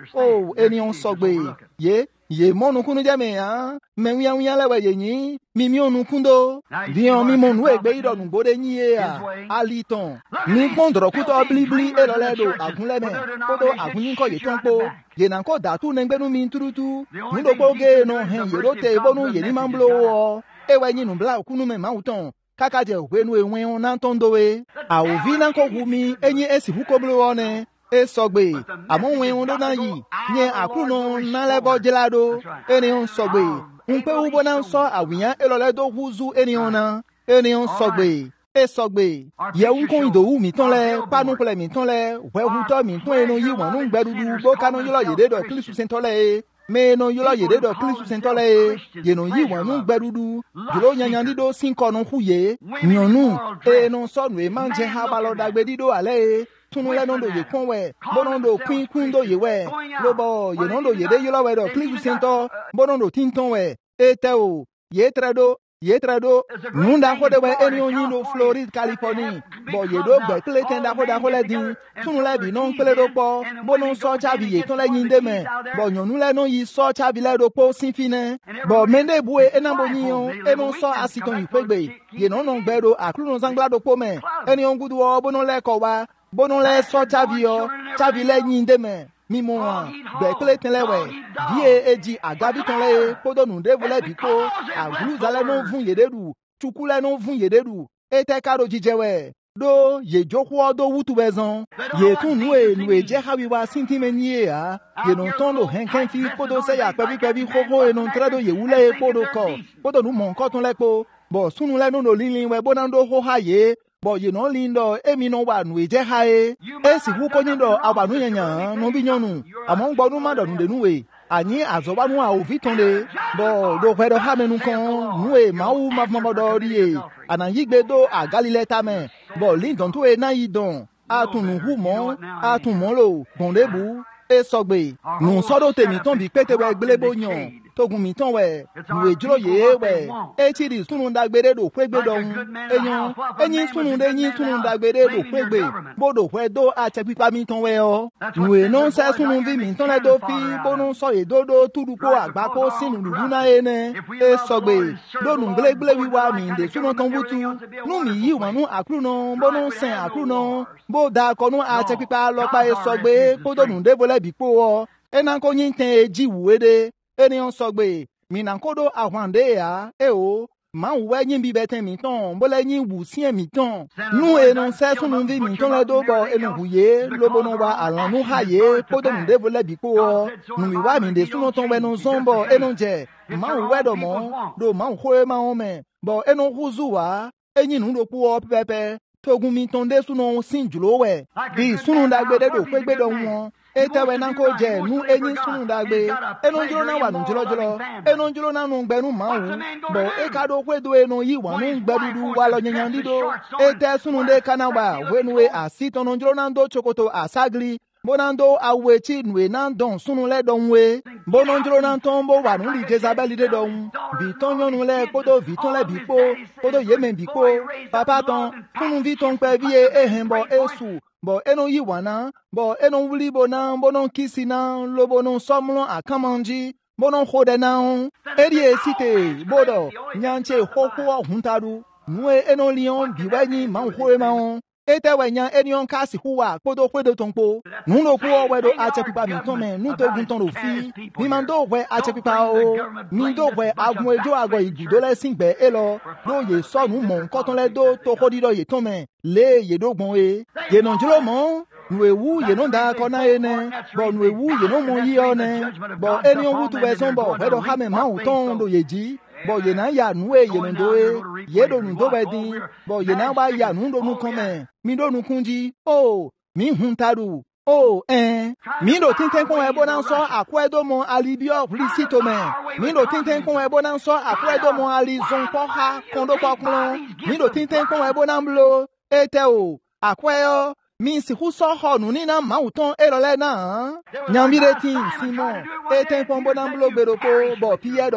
oh eni on sogbe ye ye monu kunu jame ha me wian wian le we ye ni mi mi onu kundo bi on mi monu egbe iro nu bode ni ye a aliton ni kondro kuto blibli e lo le do agunle me kodo agun ko ye ton po ye na ko datu ne gbenu mi turutu nu do poge no hen ye ro te bonu ye ni mamblo o e we ni nu bla kunu me mauton kaka je wenu enwe on na tondowe a ovi na ko gumi enyi esi hukoblo one e sogbe amon we on do na yi ni akuno na lebo jelado eni on sogbe unpe ubo na so awiyan elole do huzu eni ona eni on sogbe e sogbe ye un kon idowu mi ton le panu pele mi ton le we hu to mi ton enu yi won nu gbedudu bo kanu yilo yede do klisu sentole me no yolo yede do klisu sentole ye no yi won nu gbedudu duro yanyan dido sin konu huye nyonu e no so nu e manje ha balo dagbe dido ale tunu le no do ye kon we bo no do queen queen do ye we lo bo ye no do yede yolo we do klisu sento bo no do tinton we e te o ye trado ye trado nunda ko de we eni onyin do Florida California bo ye do gbe kle tenda ko da ko le din tunu le bi no pele do po bo no so chabi ye ton le yin de me bo nyonu le no yi so chabi le do po sin fine bo mende bue enambo nyin e no so asiton yi pegbe ye no no gbe do akru no zangla do po me eni on gudu o bo no le ko wa bo no le so chabi o chabi le yin de me mi mo wa gbe kle ten le we die eji agabi ton le podo nu de vole bi ko agru zale no fun yederu chukule no fun yederu ete karo jijewe do ye joko do wutu bezon ye tun nu e nu e je hawi wa sintime nie a ye no ton lo hen kan fi podo se ya pebi pebi koko e no trado ye wule podo ko podo nu mon ko ton le po bo sunu le no no linlin we bonando ho ha ye bo ye no lindo emi no wa nu e je ha e e si hu ko nyindo abanu yanyan no bi nyonu amon gbonu ma do nu de nu we ani azoba nu a ovi ton le bo do kwedo ha menu kon nu e ma u ma ma do ri e anan yigbe do a galile ta me bo lindon to e na yi don atunu hu mo atun mo lo bondebu e sogbe nu sodo temi ton bi pete we gbelebo yan togun mi ton we nu e juro ye we e ti ri sunu dagbere do kwegbe do eyan eyin sunu de yin sunu dagbere do kwegbe bodo kwe do a che pipa mi ton we o nu e non se sunu vi mi ton le do fi bonu so e dodo tuduko agba ko sinu lulu na ene e sogbe do nu gbelegbele wi wa mi de sunu ton butu nu mi yi wa nu akru no bonu sen akru no bo da ko nu a che pipa lo pa e sogbe bodo nu de vole bi po o e na ko yin ten eji wuede eni on sogbe mi na kodo awande ya e o ma we yin bi beten mi ton bo le yin wu sien mi ton nu e non se sunu vi mi ton le do bo enu huye lo bo no wa alan nu haye podo nu de vole bi po o nu mi wa mi de sunu ton we no zombo enu je ma we do mo do ma ho e ma o me bo enu huzu wa eyin nu do po o pepe togun mi ton de sunu sin julo we bi sunu dagbede do pegbe do won ete we na ko je nu eyin sunu dagbe enu jiro na wa nu jiro jiro enu jiro na nu gbe nu ma wu bo e ka do kwedo enu yi wa nu gbe dudu wa lo yanyan dido ete sunu de kana wa we nu e asito nu jiro na ndo chokoto asagli bonando awechi nu e na don sunu le don we bono jiro na ton bo wa nu li Jezabel de don bi ton yon nu le podo vi ton le bi po podo yemen bi po papa ton sunu vi ton pe bi e ehin bo esu bo eno yi wana bo eno wuli bo na bono kisi na lo bono somlo akamanji bono khode na eri esite bodo nyanche hoko huntaru nue eno lion biweni ma hoe ma ete wenya enion kasi huwa podo kwedo tonpo nuno kuo wedo achepipa mi tome nuto gunton ro fi mi mando we achepipa o mi do we agun ejo ago igudo le singbe elo do ye so nu mo nkan ton le do to kodido ye tome le ye dogbon e ye non jilo mo nu ewu ye non da ko na ene bo nu ewu ye non mo yi one bo enion wutu we son bo wedo ha me ma uton do ye ji bo ye na ya nu e ye no do e ye do nu do be din bo ye na ba ya nu do nu kome mi do nu kunji o mi huntaru o eh mi do tinten kon ebo na so akwedo mo alibio risito me mi do tinten kon ebo na so akwedo mo alizon ko ha kondo ko kun mi do tinten kon ebo na mlo ete o akweyo mi si hu so ho nu ni na ma uton elole na nyambire tin simon ete kon bo na mlo gbero ko bo pierdo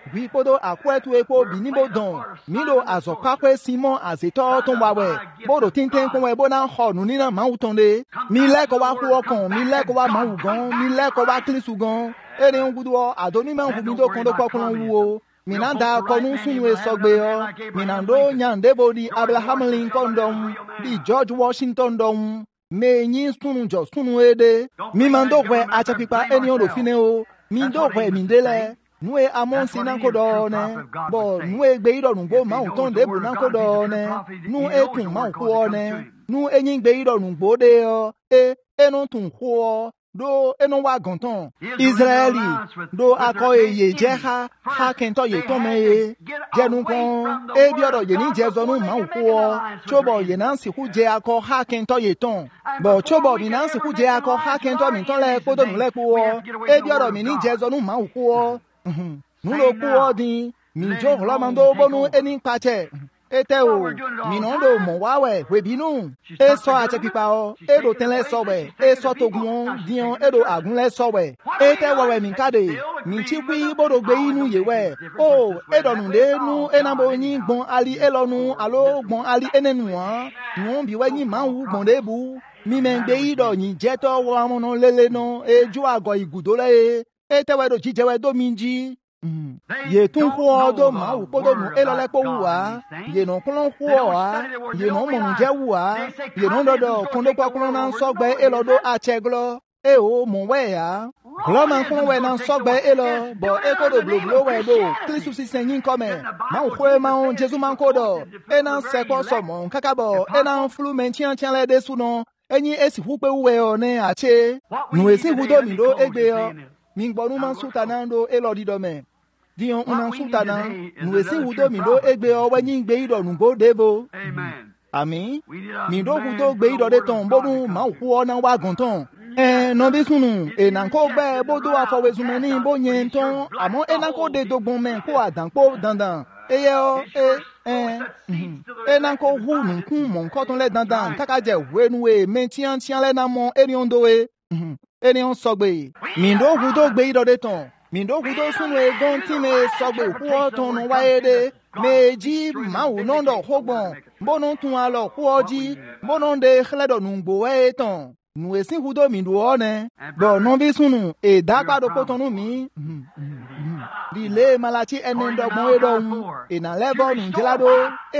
wi podo akwe tu epo binibo don mi do azokakwe simon azeto ton wa we bodo tinten kon we bona ho nu ni na ma utonde mi le ko wa ku okon mi le ko wa ma ugon mi le ko wa klisu gon ere ngudu o adoni ma ngu mi do kon do kokon wo minanda konu sunwe sogbe o minando nyande bodi Abraham Lincoln dom di George Washington dom me yin sunu jo sunu ede mi mando kwe acha pipa eni o do fine o mi ndo kwe mi ndele nwe amon sinan ko ne bo nwe gbe iro nugbo ma uton de bu nan ko do ne nu ekun ma ko ne nu enyin gbe iro nugbo de o e enu tun ko do enu wa gantan Israeli do akọ eye je ha ha kento ye to me ye jenu kon e bi oro ye ni je zonu ma ku o chobo ye nan si ku je akọ ha kento ye ton bo chobo mi nan si ku je akọ ha kento mi ton le ko do nu le ku o e bi oro mi ni je zonu ma ku o nu lo ku o din mi jo lo mando bonu eni pache ete o mi non do mo wa we we binu e so ache pipa o e do ten le so we e so togun dion e do agun le so we ete wa we mi kade mi chi kwi bodo gbe inu ye we o e do nu le nu e na bo yin gbon ali e lo nu alo gbon ali enenu an nu bi we yin ma wu gbon de bu mi me gbe ido yin je to wa mo no lele no e ju ago igudo le ete we do ji je we do mi ji ye tun ko do ma wu ko do nu e lo le po wa ye no kun ko wa ye no mo nu je wa ye no do do kun do pa kun na so gbe e lo do a che glo e o mo we ya glo man kun we na so gbe e lo bo e ko do blo blo we do kristu si sen yin come ma wu ko e ma on jesu man ko do e na se ko so mo kaka bo e na flu men tian tian le de su no enyin esi hu pe we o ne a che nu esi hu do mi do egbe o mi gbonu man sutanando e lo dido me dion una sutana nu esi hudo mi do egbe owe yin gbe ido nu go debo amen ami mi do hudo gbe ido de ton bonu ma ku o na wa gun ton eh no bi sunu e na ko gbe bodo afowe sume ni bo yen ton amo e na ko de dogbon men ko adan po dandan eye o e eh e na ko hu nu kun mo nko ton le dandan kaka je wenu e men tian tian le na mo eri ondo e eri on sogbe mi do hudo gbe ido de ton mi do kudo sunu egon ti me sogbe ku o tonu waede meji ma wu no do hogbon bono tun alo ku oji bono de khledo nungbo e ton nu esin kudo mi do one bo no bi sunu e dagba do potonu mi di le malachi enen do mo edo mu e na level nu jelado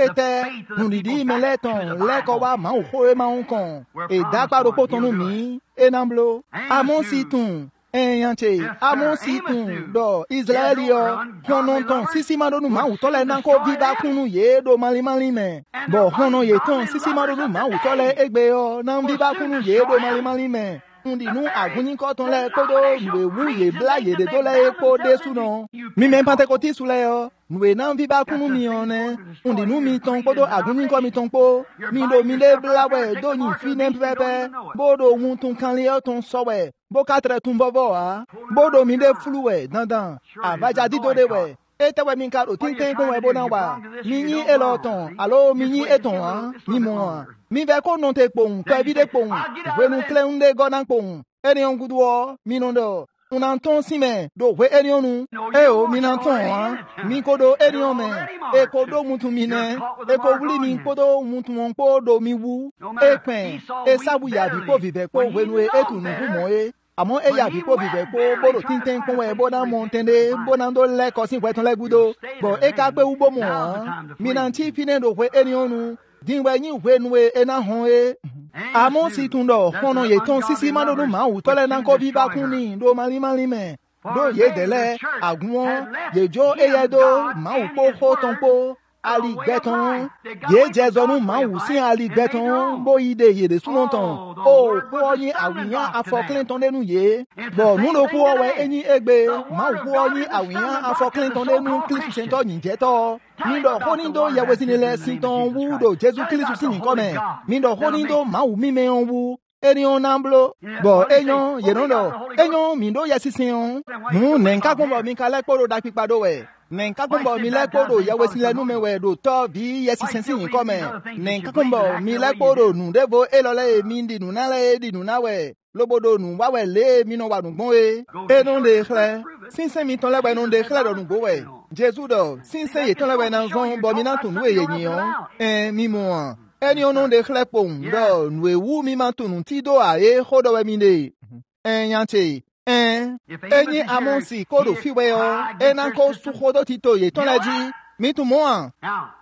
ete nu di di meleton le ko wa ma wu ko e ma un kon e dagba do potonu mi e namblo amon situn Eyanche, amon si tun do Israeli o honon ton sisi madonu ma utole nanko viba kunu ye do mali mali me bo honon ye ton sisi madonu ma utole egbe o nan viba kunu ye do mali mali me undi nu aguni ko ton le kodo nwe wu ye bla ye de do le ko de su no mi men pante ko ti su le o nwe nan viba kunu mi one undi nu mi ton kodo aguni ko mi ton po mi do mi le bla we do yin fi nem pepe bodo wun ton kan le o ton so we bo katre tun bobo a bodo mi de fluwe dandan abaja dido de we ete we min ka o tin tin ko we bo na wa mi yin e lo ton alo mi yin e ton a mi mo a mi ve ko non te pon pe bi de pon we nu kle un de go nan pon eni on gudu o mi non do un anton si me do we eni onu e o mi nan ton a mi ko do eni o me e ko do mutu mi ne e ko wuli mi ko do mutu won ko do mi wu e pen e sabu ya bi ko vive ko we nu e tu nu mo e àmọ́ ẹ̀yà àbíkó bìbẹ̀ kó bóró tíntẹ́ ń kún ẹ̀ bóná mọ̀ tẹ́ndé bóná tó lẹ́kọ̀ọ́ sí ìwẹ̀tún lẹ́gbúdó bọ̀ ẹ̀ ká pé wúgbó mọ̀ wọ́n mìíràn tí fínẹ́ ló pé ẹni ọ̀nù dìwẹ̀ yín ìwé nu ẹ̀ náà hàn ẹ̀ àmọ́ sì tún lọ fọ́nà yìí tán sísí mádọ́nù máa wù tọ́lẹ̀ náà kó bí bá kún ní ló máa rí máa rí mẹ́ ló yé dẹ́lẹ̀ àgùn yèjó ẹ̀yẹ dó máa wù kó kó tán kó ali gbẹ̀tàn yé jẹ́ zọnù máa wù sí ali gbẹ̀tàn bó yí de yèdè súnmọ́ tán ó kó ọyìn àwìyàn afọkíntàn lẹ́nu yé bọ̀ núlò kó ọwẹ́ ẹ̀yìn ẹgbẹ́ máa wù kó ọyìn àwìyàn afọkíntàn lẹ́nu kílísù sẹ́ńtọ́ yìí jẹ́ tọ́ mídọ̀ hónídó yẹwé sí nílẹ̀ síntàn wúdò jésù kílísù sí yìí kọ́mẹ̀ mídọ̀ hónídó máa wù mímẹ́ ọ̀n wú ènìyàn náà blo bọ̀ èèyàn yẹ̀nù lọ èèyàn mídó yẹ sísìn ọ̀n nù nẹ̀ńkákùn bọ̀ mí kalẹ́ kpọ́dọ̀ dá pípadó wẹ̀ nẹ̀ńkákùnbọ̀ mi lẹ́kpọ́dọ̀ yẹwé sílẹ̀ nú mẹ́wẹ̀ dò tọ́ bí yẹsi sẹ́nsìn yìí kọ́ mẹ́ nẹ̀ńkákùnbọ̀ mi lẹ́kpọ́dọ̀ nù débò élọ́lẹ́ mi dì nù nálẹ́ dì nù náwẹ̀ lóbodò nù wáwẹ̀ lé mi nù wà nù gbọ́n wẹ̀ ẹnu de xlẹ̀ sísẹ́ mi tán lẹ́gbẹ̀ẹ́ nù de xlẹ̀ dọ̀ nù gbó wẹ̀ Jésus do sin se ye ton la we nan zon bo mi nan tun we ye nyon en mi mo an eni onon de khlepon do nwe wu mi man tun ti do a e khodo we mi ne en yanche en eni amonsi ko do fi we o enan ko su khodo ti to ye ton la ji mi tu mo an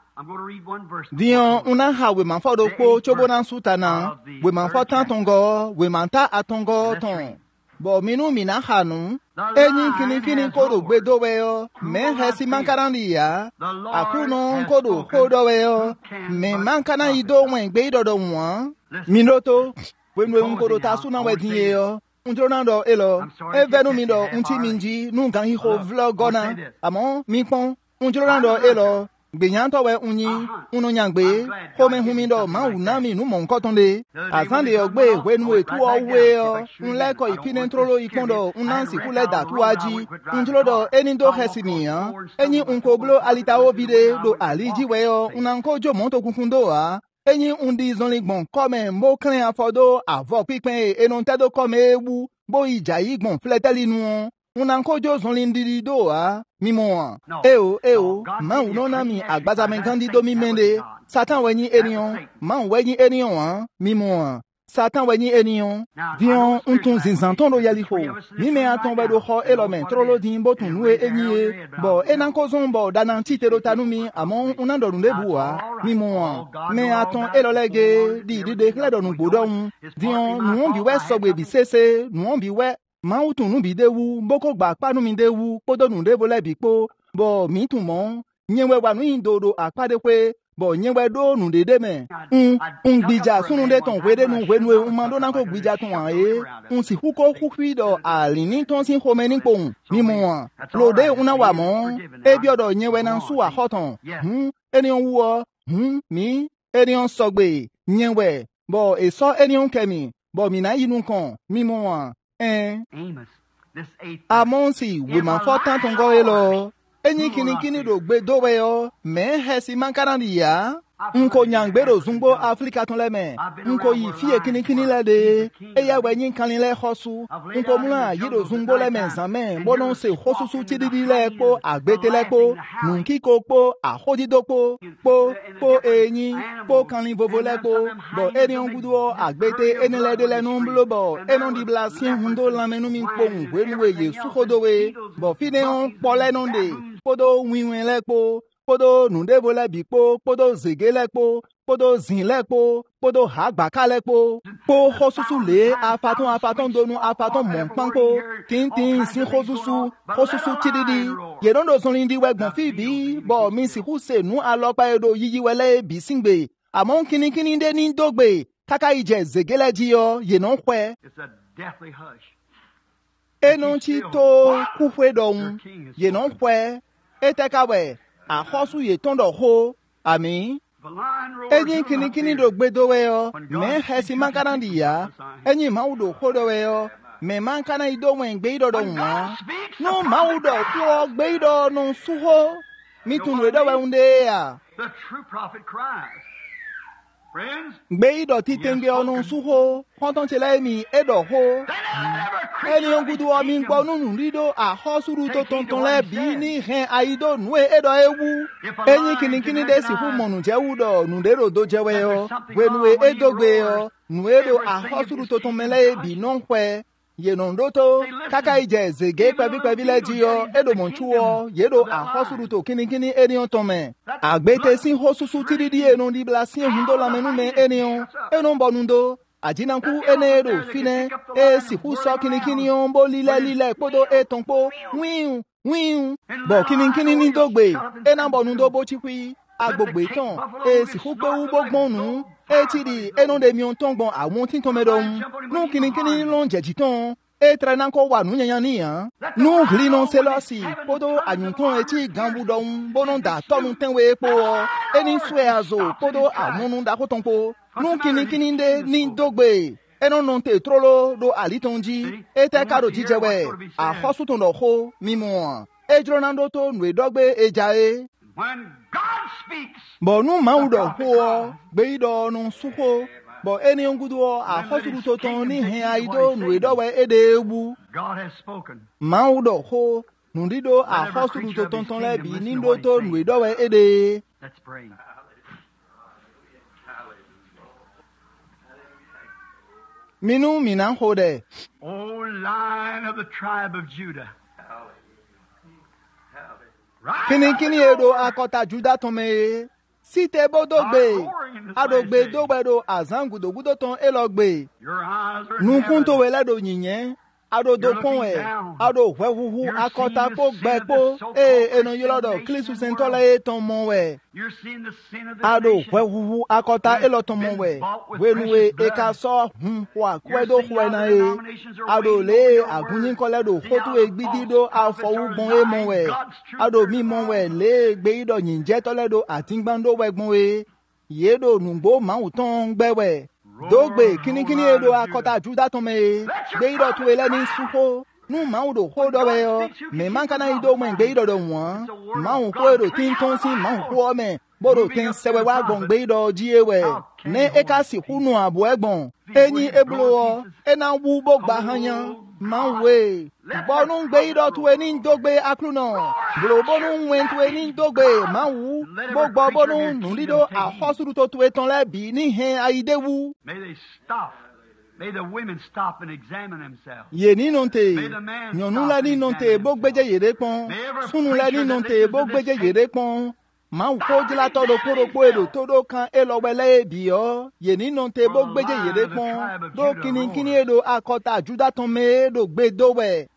Dion una ha we man fodo ko chobo nan sutana we man fo tan tongo we man ta atongo ton bo minu mina hanu eni kini kini ko do gbe do we o me he si mankarandi ya akuno ko do ko do we o me mankana ido wen gbe do do won minoto we we ko do ta suna we din ye o unjona do elo e venu mi do unti minji nu kan hi ho vlog gona amo mi pon unjona do elo Gbenyanto we unyi unu nyangbe home humindo ma unami nu monkotonde asande ogbe wenu etu owe o unleko ipine trolo ikondo unansi kule datu aji unjlodo enindo hesimiya enyi unkoglo alita obide do aliji we o unanko jo monto kunfundo a enyi undi zonligbon come mo clean afodo avo pipin enon tedo come ewu bo ija igbon fleteli nu Unanko jo zonlindiri do a mimo eo eo ma unona mi agbaza men candido mi mende Satan wenyi enion ma wenyi enion a mimo Satan wenyi enion dion untun zinzanton do yaliho mi me aton we do ho elomen trolo din botun nue enye bo enanko zombo dananti te do tanumi amon unando nde bua mimo me aton elolege di di de kledo nu bodon dion nu bi we sogbe bi sese nu bi we ma utun nu bi dewu boko gba panu mi dewu podo nu debo lebi po bo mi tun mo nyewe wa nu indodo apade pe bo nyewe do nu dede me un un gbija sunu de ton wede nu wenu un mando na ko gbija tun an e un si huko hufido alini ton sin home ni pon mi mo lode una wa mo e bi odo nyewe na su a hoton hm eni on wo hm mi eni on sogbe nyewe bo e so eni on kemi bo mi na yinu kan mi mo Eh. Amonsi we man fo tan ton go elo enyi kini kini do gbe do we o me he si mankarandi ya nko nyangbero zumbo Afrika ton le me nko yi fie kini kini le de e ya we nyin kan le hosu nko mula yido zumbo le me zame bonon se hosu su tididi le po agbete le po nunki ko po ahodi do po po po enyi po kan li vovo le po bo eni on gudo agbete eni le de le no mblo bo enon di blasien hundo la menu min po we we ye su hodo we bo fine on po le non de podo winwen le po podo nundevo le bipo podo zege le po podo zin le po podo hagbaka le po po hosusu le afaton afaton donu afaton mon panko tintin sin hosusu hosusu tididi ye don do zonlindi we gbon fi bi bo mi si huse nu alopa edo yiyi wele bi singbe amon kini kini de ni dogbe kaka ije zege le ji yo ye non kwe enon chi to kufwe don ye non kwe etekawe a hosu ye tondo ho ami enyi kini kini do gbedo we o me hesi mankarandi ya enyi maudo hodo we o me mankana ido wen gbedo do nwa no maudo ko gbedo no suho mitun we do we unde ya the true prophet cries Gbeido titenge onu suho konton chele mi edo ho eni ongudu o mi gbo nunu rido a hosuru to tonton le bi ni hen aido nu edo ewu enyi kini kini de si hu monu je wudo nu de ro do jewe o we nu edo gbe o nu edo a hosuru to ton mele bi non kwe ye non doto kaka ije zege pebi pebi le ji o edo monchuo yedo a hosuru to kini kini eni on tome agbete sin hosusu tididi enon di blasin hundo la menu me eni on enon bonundo ajinanku enedo fine e si huso kini kini on bo lile lile podo etonpo wiun wiun bo kini kini ni dogbe enan bonundo bo chikwi agbogbe ton e si hupe u bogbonu e tidi enon de mi on tongbon awon tin tomedon nu kini kini lon jejiton e trenan ko wa nu yanyan ni an nu gri non selosi podo anyunton e ti gambu don bonon da tonu tenwe po eni swe azo podo amunu da ko tonpo nu kini kini de ni dogbe enon non te trolo do alitonji e te karo jijewe a hosuton do ho mimo e dronando to nwe dogbe ejae when God speaks bo nu maudo ho gbeido no suho bo eni ongudu a hosuru toton ni hen aido nu edo we ede egbu God has spoken maudo ho Nundido a hosu to tonton le bi nindo to nwedo we ede. Let's pray. Minu minan hode. O Lion of the tribe of Judah. Kini kini edo akota Judah tome. Site bodogbe. Adogbe dogbedo azangudo gudo ton elogbe. Nukunto weledo nyinye. Ado do ponwe. Ado hwehuhu akota po gbepo. Eh eno yolodo klisu sentole ton monwe. Ado hwehuhu akota elo ton monwe. Wenwe eka so hun kwa kwedo hwena e. Ado le agunyin koledo hotu egbidido afowu gbon e monwe. Ado mi monwe le gbeido nyinje toledo atingbando wegbon e. Yedo nungbo mauton gbewe. Dogbe kini kini edo akota Judah tome. Gbeido tu ele ni suho. Nu maudo hodo weyo. Me mankana ido mwen gbeido do mwan. Maun ko edo tin tonsi maun ko me. Bodo ten sewe wa gbon gbeido jiewe. Ne eka si hunu abu egbon. Enyi eblo ena wu bo gba hanyan. Manwe. Bonu gbeido tu eni dogbe akluno. Blo bonu wen tu eni dogbe manwu. Bo gba bonu nulido a hosuru to tu eton lebi ni hen aidewu. May they stop. May the women stop and examine themselves. Ye ni nonte. Nyonu la ni nonte bo gbeje yere pon. Sunu la ni nonte bo gbeje yere pon. Mau ko jila todo poro po edo todo kan elowele bio. Ye ni nonte bo gbeje yere pon. Do kini kini edo akota Judah tome do gbe dowe.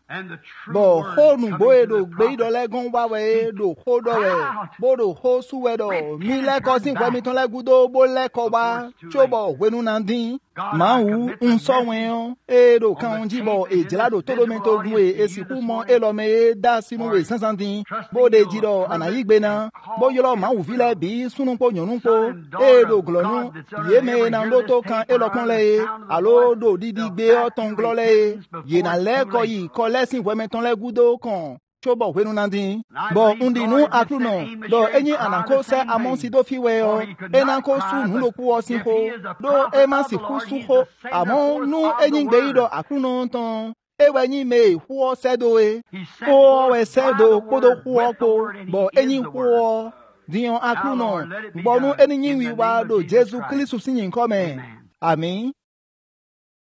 Bo ho nu bo edo gbe ido le gon wa we do ho do we. Bo do ho su we do. Mi le ko sin kwa mi ton le gudo bo le ko wa. Chobo wenu nandin. Mau un so wen edo kan jibo e jelado todo mento gwe esiku mo elome da sinu we sansandin. Bo de jiro anayigbe na. Bo yolo mau vile bi sunu po nyonu po. Edo glonu ye me na loto kan elokon le. Alo do didi gbe oton glole. Ye na le ko yi ko lesin we meton le gudo kan. Chobo wenu nandin. Bo undi nu akluno. Do enyi anako se amonsi do fiwe o. Enanko su nu lo ku osin ho. Do emansi ku su ho. Amon nu enyi gbe ido akluno ton. Ewe nyi me huo sedo e. Huo we sedo kodo huo ko. Bo enyi huo. Dion akluno. Bo nu enyi wiwa do Jesu Kristu sinyin kome. Amen.